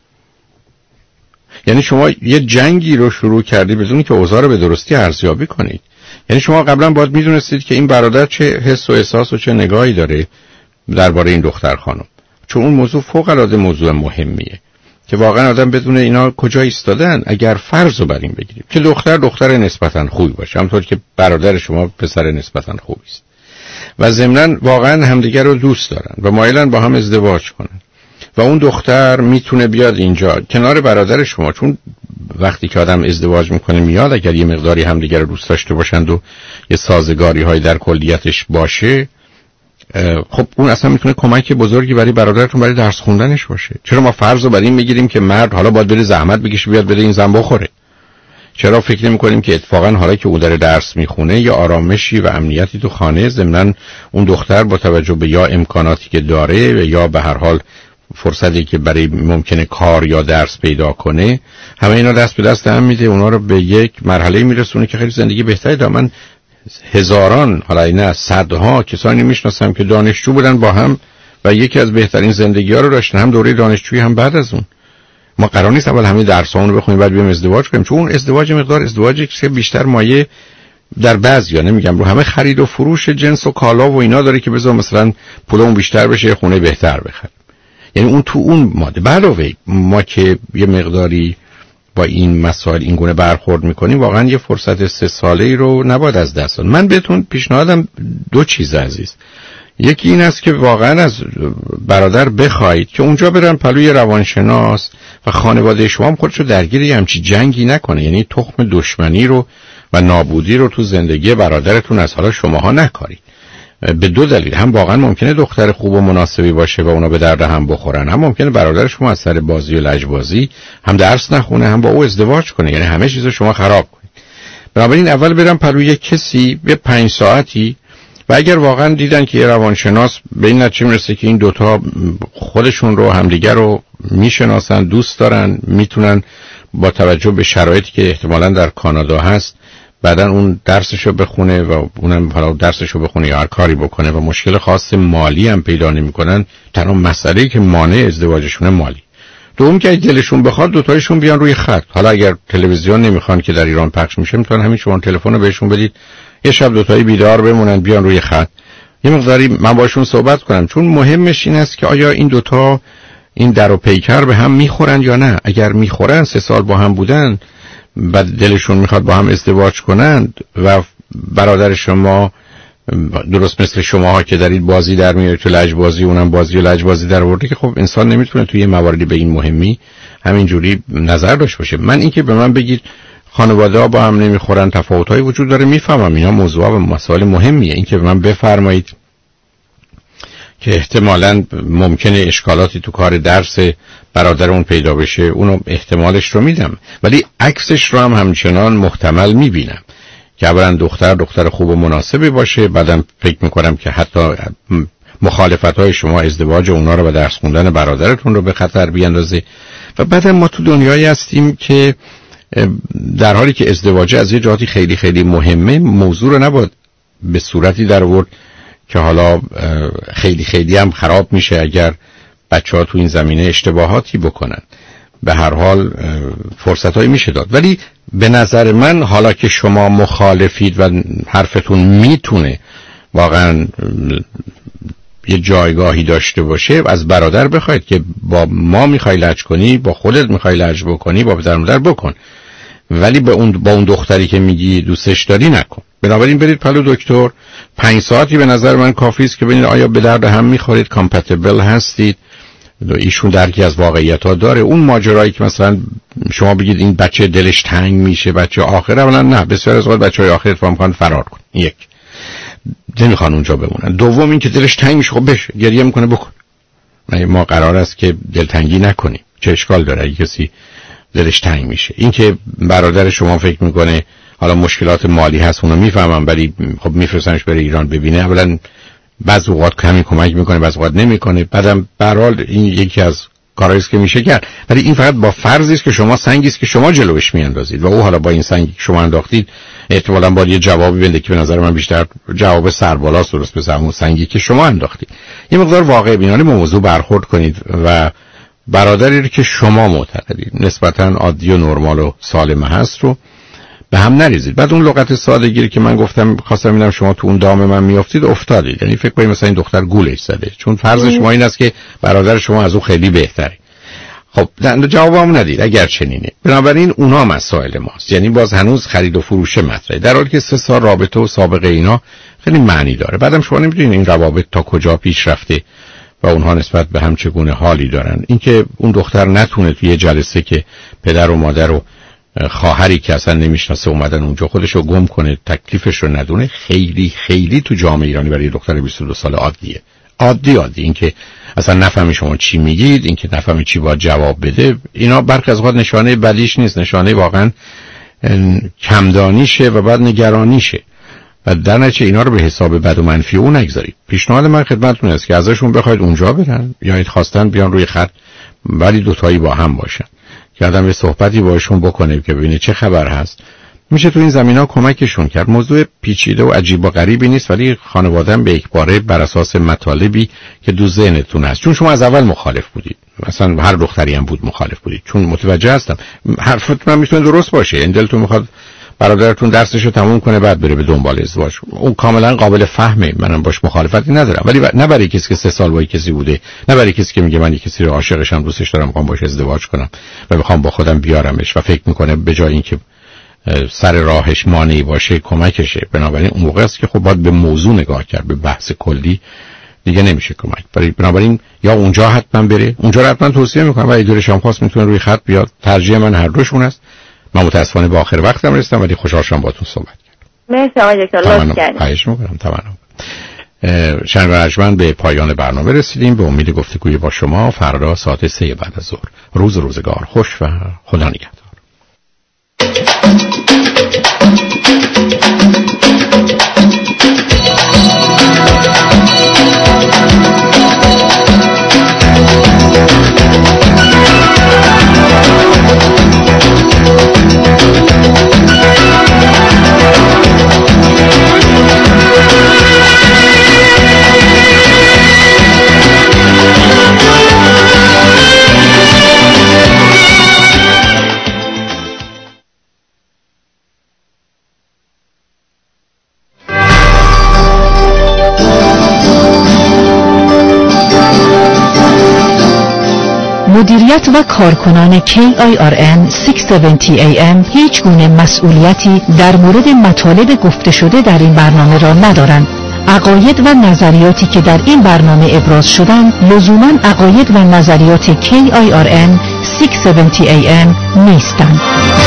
یعنی شما یه جنگی رو شروع کردید بدون که اوضاع رو به درستی ارزیابی کنید. یعنی شما قبلا باید میدونستید که این برادر چه حس و احساس و چه نگاهی داره درباره این دختر خانم، چون اون موضوع فوق العاده موضوع مهمیه که واقعا آدم بدونه اینا کجا ایستادن. اگر فرض رو بر این بگیریم که دختر دختر نسبتاً خوبی باشه، همونطور که برادر شما پسر نسبتاً خوبی است و ضمناً واقعا همدیگر رو دوست دارن و مایلن با هم ازدواج کنن و اون دختر میتونه بیاد اینجا کنار برادر شما، چون وقتی که آدم ازدواج میکنه میاد اگر یه مقداری همدیگر رو دوست داشته باشند و یه سازگاری های در کلیتش باشه، خب اون اصلا میتونه کمک بزرگی برای برادرتون برای درس خوندنش باشه. چرا ما فرض رو بر این میگیریم که مرد حالا باید بره زحمت بکشه بیاد بده این زن بخوره؟ چرا فکر نمی‌کنیم که اتفاقا حالا که او داره درس میخونه یا آرامشی و امنیتی تو خانه، ضمناً اون دختر با توجه به یا امکاناتی که داره و یا به هر حال فرصتی که برای ممکنه کار یا درس پیدا کنه، همه اینا دست به دست هم میده، اونا رو به یک مرحله میرسونه که خیلی زندگی بهتری داره. من هزاران حالا نه صدها کسانی میشناسم که دانشجو بودن با هم و یکی از بهترین زندگی‌ها رو داشتن، هم دوره دانشجویی هم بعد از اون. ما قرار نیست اول همه درسامون رو بخونیم بعد بریم ازدواج کنیم، چون اون ازدواج مقدار ازدواجی که بیشتر مایه در بعضیا، نمیگم رو همه، خرید و فروش جنس و کالا و اینا داره که بذار مثلا پولمون بیشتر بشه خونه بهتر بخریم. یعنی اون تو اون ماده. علاوه ما که یه مقداری با این مسائل این گونه برخورد میکنیم واقعا یه فرصت سه ساله‌ای رو نباید از دست داد. من بهتون پیشنهادم دو چیز عزیز. یکی این است که واقعا از برادر بخواید که اونجا برن پلوی روانشناس و خانواده شما هم خودشو درگیر یه همچی جنگی نکنه، یعنی تخم دشمنی رو و نابودی رو تو زندگی برادرتون از حالا شماها نکارید. به دو دلیل، هم واقعا ممکنه دختر خوب و مناسبی باشه و اونا به درد هم بخورن، هم ممکنه برادر شما از سر بازی و لجبازی هم درس نخونه هم با او ازدواج کنه، یعنی همه چیزو شما خراب کنید. بنابراین اول برم پلوی کسی به پنج ساعتی و اگر واقعا دیدن که یه روانشناس به این نتیجه میرسه که این دوتا خودشون رو همدیگر رو میشناسن، دوست دارن، میتونن با توجه به شرایطی که احتمالاً در کانادا هست بعدن اون درسشو بخونه و اونم حالا درسشو بخونه یا هر کاری بکنه و مشکل خاص مالی هم پیدا نمی‌کنن، تنها مسئله‌ای که مانع ازدواجشونه مالی. دوم که دلشون بخواد دوتایشون بیان روی خط. حالا اگر تلویزیون نمیخوان که در ایران پخش میشه، میتونن همین شما تلفن رو بهشون بدید یه شب دوتایی بیدار بمونن بیان روی خط، یه مقداری من باشون صحبت کنم، چون مهمش این است که آیا این دوتا این در و پیکر به هم میخورن یا نه. اگر میخورن، سه سال با هم بودن، بعد دلشون میخواد با هم ازدواج کنند و برادر شما درست مثل شماها که دارید بازی در میارید تو لجبازی، اونم بازی و لجبازی در آورده، که خب انسان نمیتونه توی مواردی به این مهمی همینجوری نظر داشته باشه. من اینکه به من بگید خانواده‌ها با هم نمیخورن، تفاوت‌هایی وجود داره، میفهمم اینا موضوع و مسائل مهمیه. اینکه به من بفرمایید که احتمالاً ممکنه اشکالاتی تو کار درس برادرمون پیدا بشه، اونو احتمالش رو میدم، ولی عکسش رو هم همچنان محتمل میبینم که اولا دختر دختر خوب و مناسبی باشه، بعدم فکر میکنم که حتی مخالفت‌های شما ازدواج اونا رو و درس خوندن برادرتون رو به خطر بیاندازه. و بعدم ما تو دنیایی هستیم که در حالی که ازدواج از یه جهاتی خیلی خیلی مهمه، موضوع رو نباید به صورتی در آورد که حالا خیلی خیلی هم خراب میشه اگر بچه‌ها تو این زمینه اشتباهاتی بکنن. به هر حال فرصتایی میشه داد، ولی به نظر من حالا که شما مخالفید و حرفتون میتونه واقعا یه جایگاهی داشته باشه از برادر بخواید که با ما میخوای لج کنی، با خودت میخوای لج بکنی، با پدر مادر بکن، ولی با اون با اون دختری که میگی دوستش داری نکن. بنابراین برید پلو دکتر. پنج ساعتی به نظر من کافی است که ببینید آیا به درد هم میخورید، کامپتیبل هستید، ایشون درکی از واقعیت ها داره. اون ماجرایی که مثلا شما بگید این بچه دلش تنگ میشه، بچه آخر، اولا نه، بسیار از اوقات بچهای آخر فهم کن فرار کن، یک نمیخوان اونجا بمونن. دوم این که دلش تنگ میشه، خب بشه گریه میکنه بکن. ما قرار است که دلتنگی نکنیم، چه اشکال داره اگه کسی دلش تنگ میشه؟ این که برادر شما فکر میکنه حالا مشکلات مالی هست، اونو میفهمم، ولی خب میفرستنش بره ایران ببینه، اولا بعض اوقات کمی کمک میکنه، بعض اوقات نمیکنه، بعدم به هر حال این یکی از کارهایی است که میشه کرد، ولی این فقط با فرضی است که شما سنگی است که شما جلوش میاندازید و او حالا با این سنگی که شما انداختید احتمالاً باید یه جوابی بده که به نظر من بیشتر جواب سربالاست درست به همون سنگی که شما انداختید. یه مقدار واقع بینانه با موضوع برخورد کنید و برادری رو که شما معتقدید نسبتاً عادی و نرمال و سالم هست رو به هم نریزید. بعد اون لغت سادگی که من گفتم خواستم ببینم شما تو اون دام من میافتید، افتادید. یعنی فکر کنید مثلا این دختر گولش زده، چون فرض شما این است که برادر شما از اون خیلی بهتره. خب جوابمو ندید اگر چنینه. بنابراین اونا مسائل ماست، یعنی باز هنوز خرید و فروش مطرحه، در حالی که سه سال رابطه و سابقه اینا خیلی معنی داره. بعدم شما نمیدونید این روابط تا کجا پیش رفته و اونها نسبت به هم چگونه حالی دارن. اینکه اون دختر نتونه توی جلسه که پدر و مادر و خواهری که اصلا نمیشناسه اومدن اونجا خودشو گم کنه، تکلیفش رو ندونه، خیلی خیلی تو جامعه ایرانی برای دختر بیست و دو ساله عادیه. عادی عادی اینکه اصلا نفهمی شما چی میگید، اینکه نفهمی چی باید جواب بده، اینا برخی از اوقات نشانه بدیش نیست، نشانه واقعا کمدانیشه و بعد نگرانیشه و در نتیجه اینا رو به حساب بد و منفی اون نگذارید. پیشنهاد من خدمتتون است که ازشون بخواید اونجا برن یا اید خواستن بیان روی خط، ولی دوتایی با هم باشن که آدم به صحبتی باشون بکنه که ببینه چه خبر هست. میشه تو این زمینا کمکشون کرد. موضوع پیچیده و عجیب و غریبی نیست، ولی خانواده‌ام به یک باره بر اساس مطالبی که دو ذهنتون هست، چون شما از اول مخالف بودید، مثلا هر دختری هم بود مخالف بودید، چون متوجه هستم حرفت من میتونه درست باشه، این دلتون میخواد برادرتون درسشو تموم کنه بعد بره به دنبال ازدواج، اون کاملا قابل فهمه، منم باش مخالفتی ندارم، ولی نه برای کسی که سه سال با کسی بوده، نه برای کسی که میگه من کسی رو عاشقشم، دوستش دارم، میخوام باش ازدواج کنم و میخوام با خودم بیارمش و فکر میکنه به جای اینکه سر راهش مانعی باشه کمکشه. بنابراین اون موقع است که خب باید به موضوع نگاه کرد، به بحث کلی دیگه نمیشه کمک. بنابراین یا اونجا حتما بره، اونجا رو حتما توصیه میکنم و اگه دلش هم خواست میتونه روی خط بیاد. ترجیح من هر دوشون است. من متاسفانه به آخر وقتم رسیدم ولی خوشحال شدم باهاتون صحبت کردم. مرسی آقای دکتر، لطف کردید. خواهش میکنم. تمام. شنگ و رجمن به پایان برنامه رسیدیم. به امید گفتگوی با شما فردا ساعت سه بعد از ظهر. روز روزگار خوش و خدا نگهدار. مدیریت و کارکنان کی آی آر ان ششصد و هفتاد ای ام هیچ گونه مسئولیتی در مورد مطالب گفته شده در این برنامه را ندارند. عقاید و نظریاتی که در این برنامه ابراز شدند لزوماً عقاید و نظریات کی آی آر ان ششصد و هفتاد ای ام نیستند.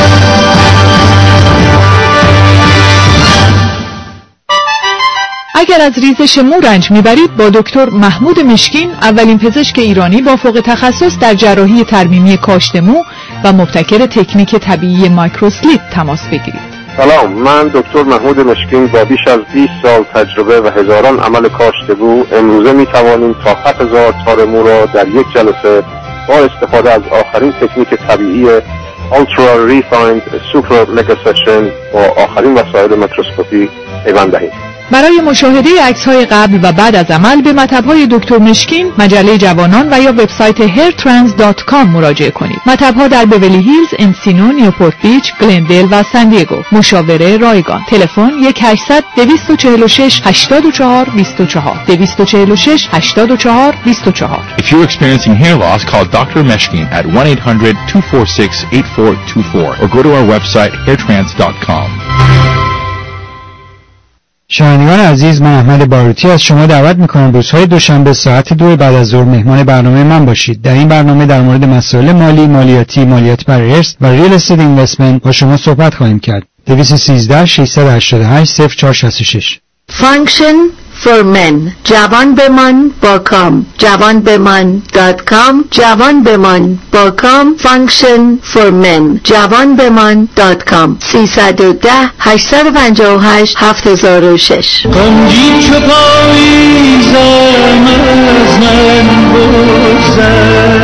اگر از ریزش مو رنج میبرید با دکتر محمود مشکین، اولین پزشک ایرانی با فوق تخصص در جراحی ترمیمی کاشت مو و مبتکر تکنیک طبیعی مایکروسلیپ تماس بگیرید. سلام، من دکتر محمود مشکین با بیش از بیست سال تجربه و هزاران عمل کاشت مو امروزه میتوانیم تا هفت هزار تار مو را در یک جلسه با استفاده از آخرین تکنیک طبیعی Ultra Refined Super Mega Session با آخرین وسایل میکروسکوپی پیوند دهیم. برای مشاهده عکس‌های قبل و بعد از عمل به مطب‌های دکتر مشکین، مجله جوانان و یا وبسایت هیر ترنز دات کام مراجعه کنید. مطب‌ها در بیولی هیلز، انسینو، نیوپورت بیچ، گلندل و سان دیگو. مشاوره رایگان. تلفن یک هشتصد دویست و چهل و شش هشتاد و چهار بیست و چهار دویست و چهل و شش هشتاد و چهار بیست و چهار. If you're experiencing hair loss, call Doctor Meshkin at one eight hundred two four six eight four two four or go to our website hair trans dot com. شنوندگان عزیز، من احمد باروتی از شما دعوت میکنم روزهای دوشنبه ساعت دو بعد از ظهر مهمان برنامه من باشید. در این برنامه در مورد مسائل مالی، مالیاتی، مالیات بر ارث و ریل استیت اینوستمنت با شما صحبت خواهیم کرد. دویست و سیزده ششصد و هشتاد و هشت صفر چهار شصت و شش. Function for men. جوان بمان با کام. جوان بمان دات کام. جوان بمان با کام. Function for men. جوان بمان دات کام. سیصد و ده هشتصد و پنجاه و هشت هفت صفر شش. قنجی چو پاییزم از من بگذر،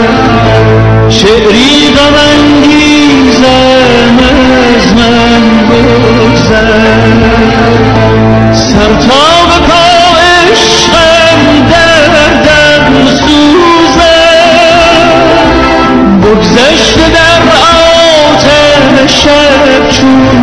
شعری غم انگیزم از من بگذر، سر تا به پا عشقم در دم سوزم، بگذشته در آتش شب چون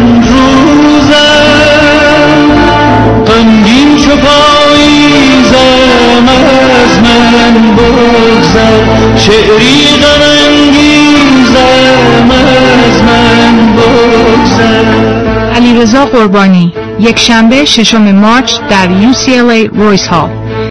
روزم، غمگین چو پاییزم از من بگذر، شعری غم انگیزم از من بگذر. علیرضا قربانی، یک شنبه ششم مارچ در یو سی ال ای رویس هال.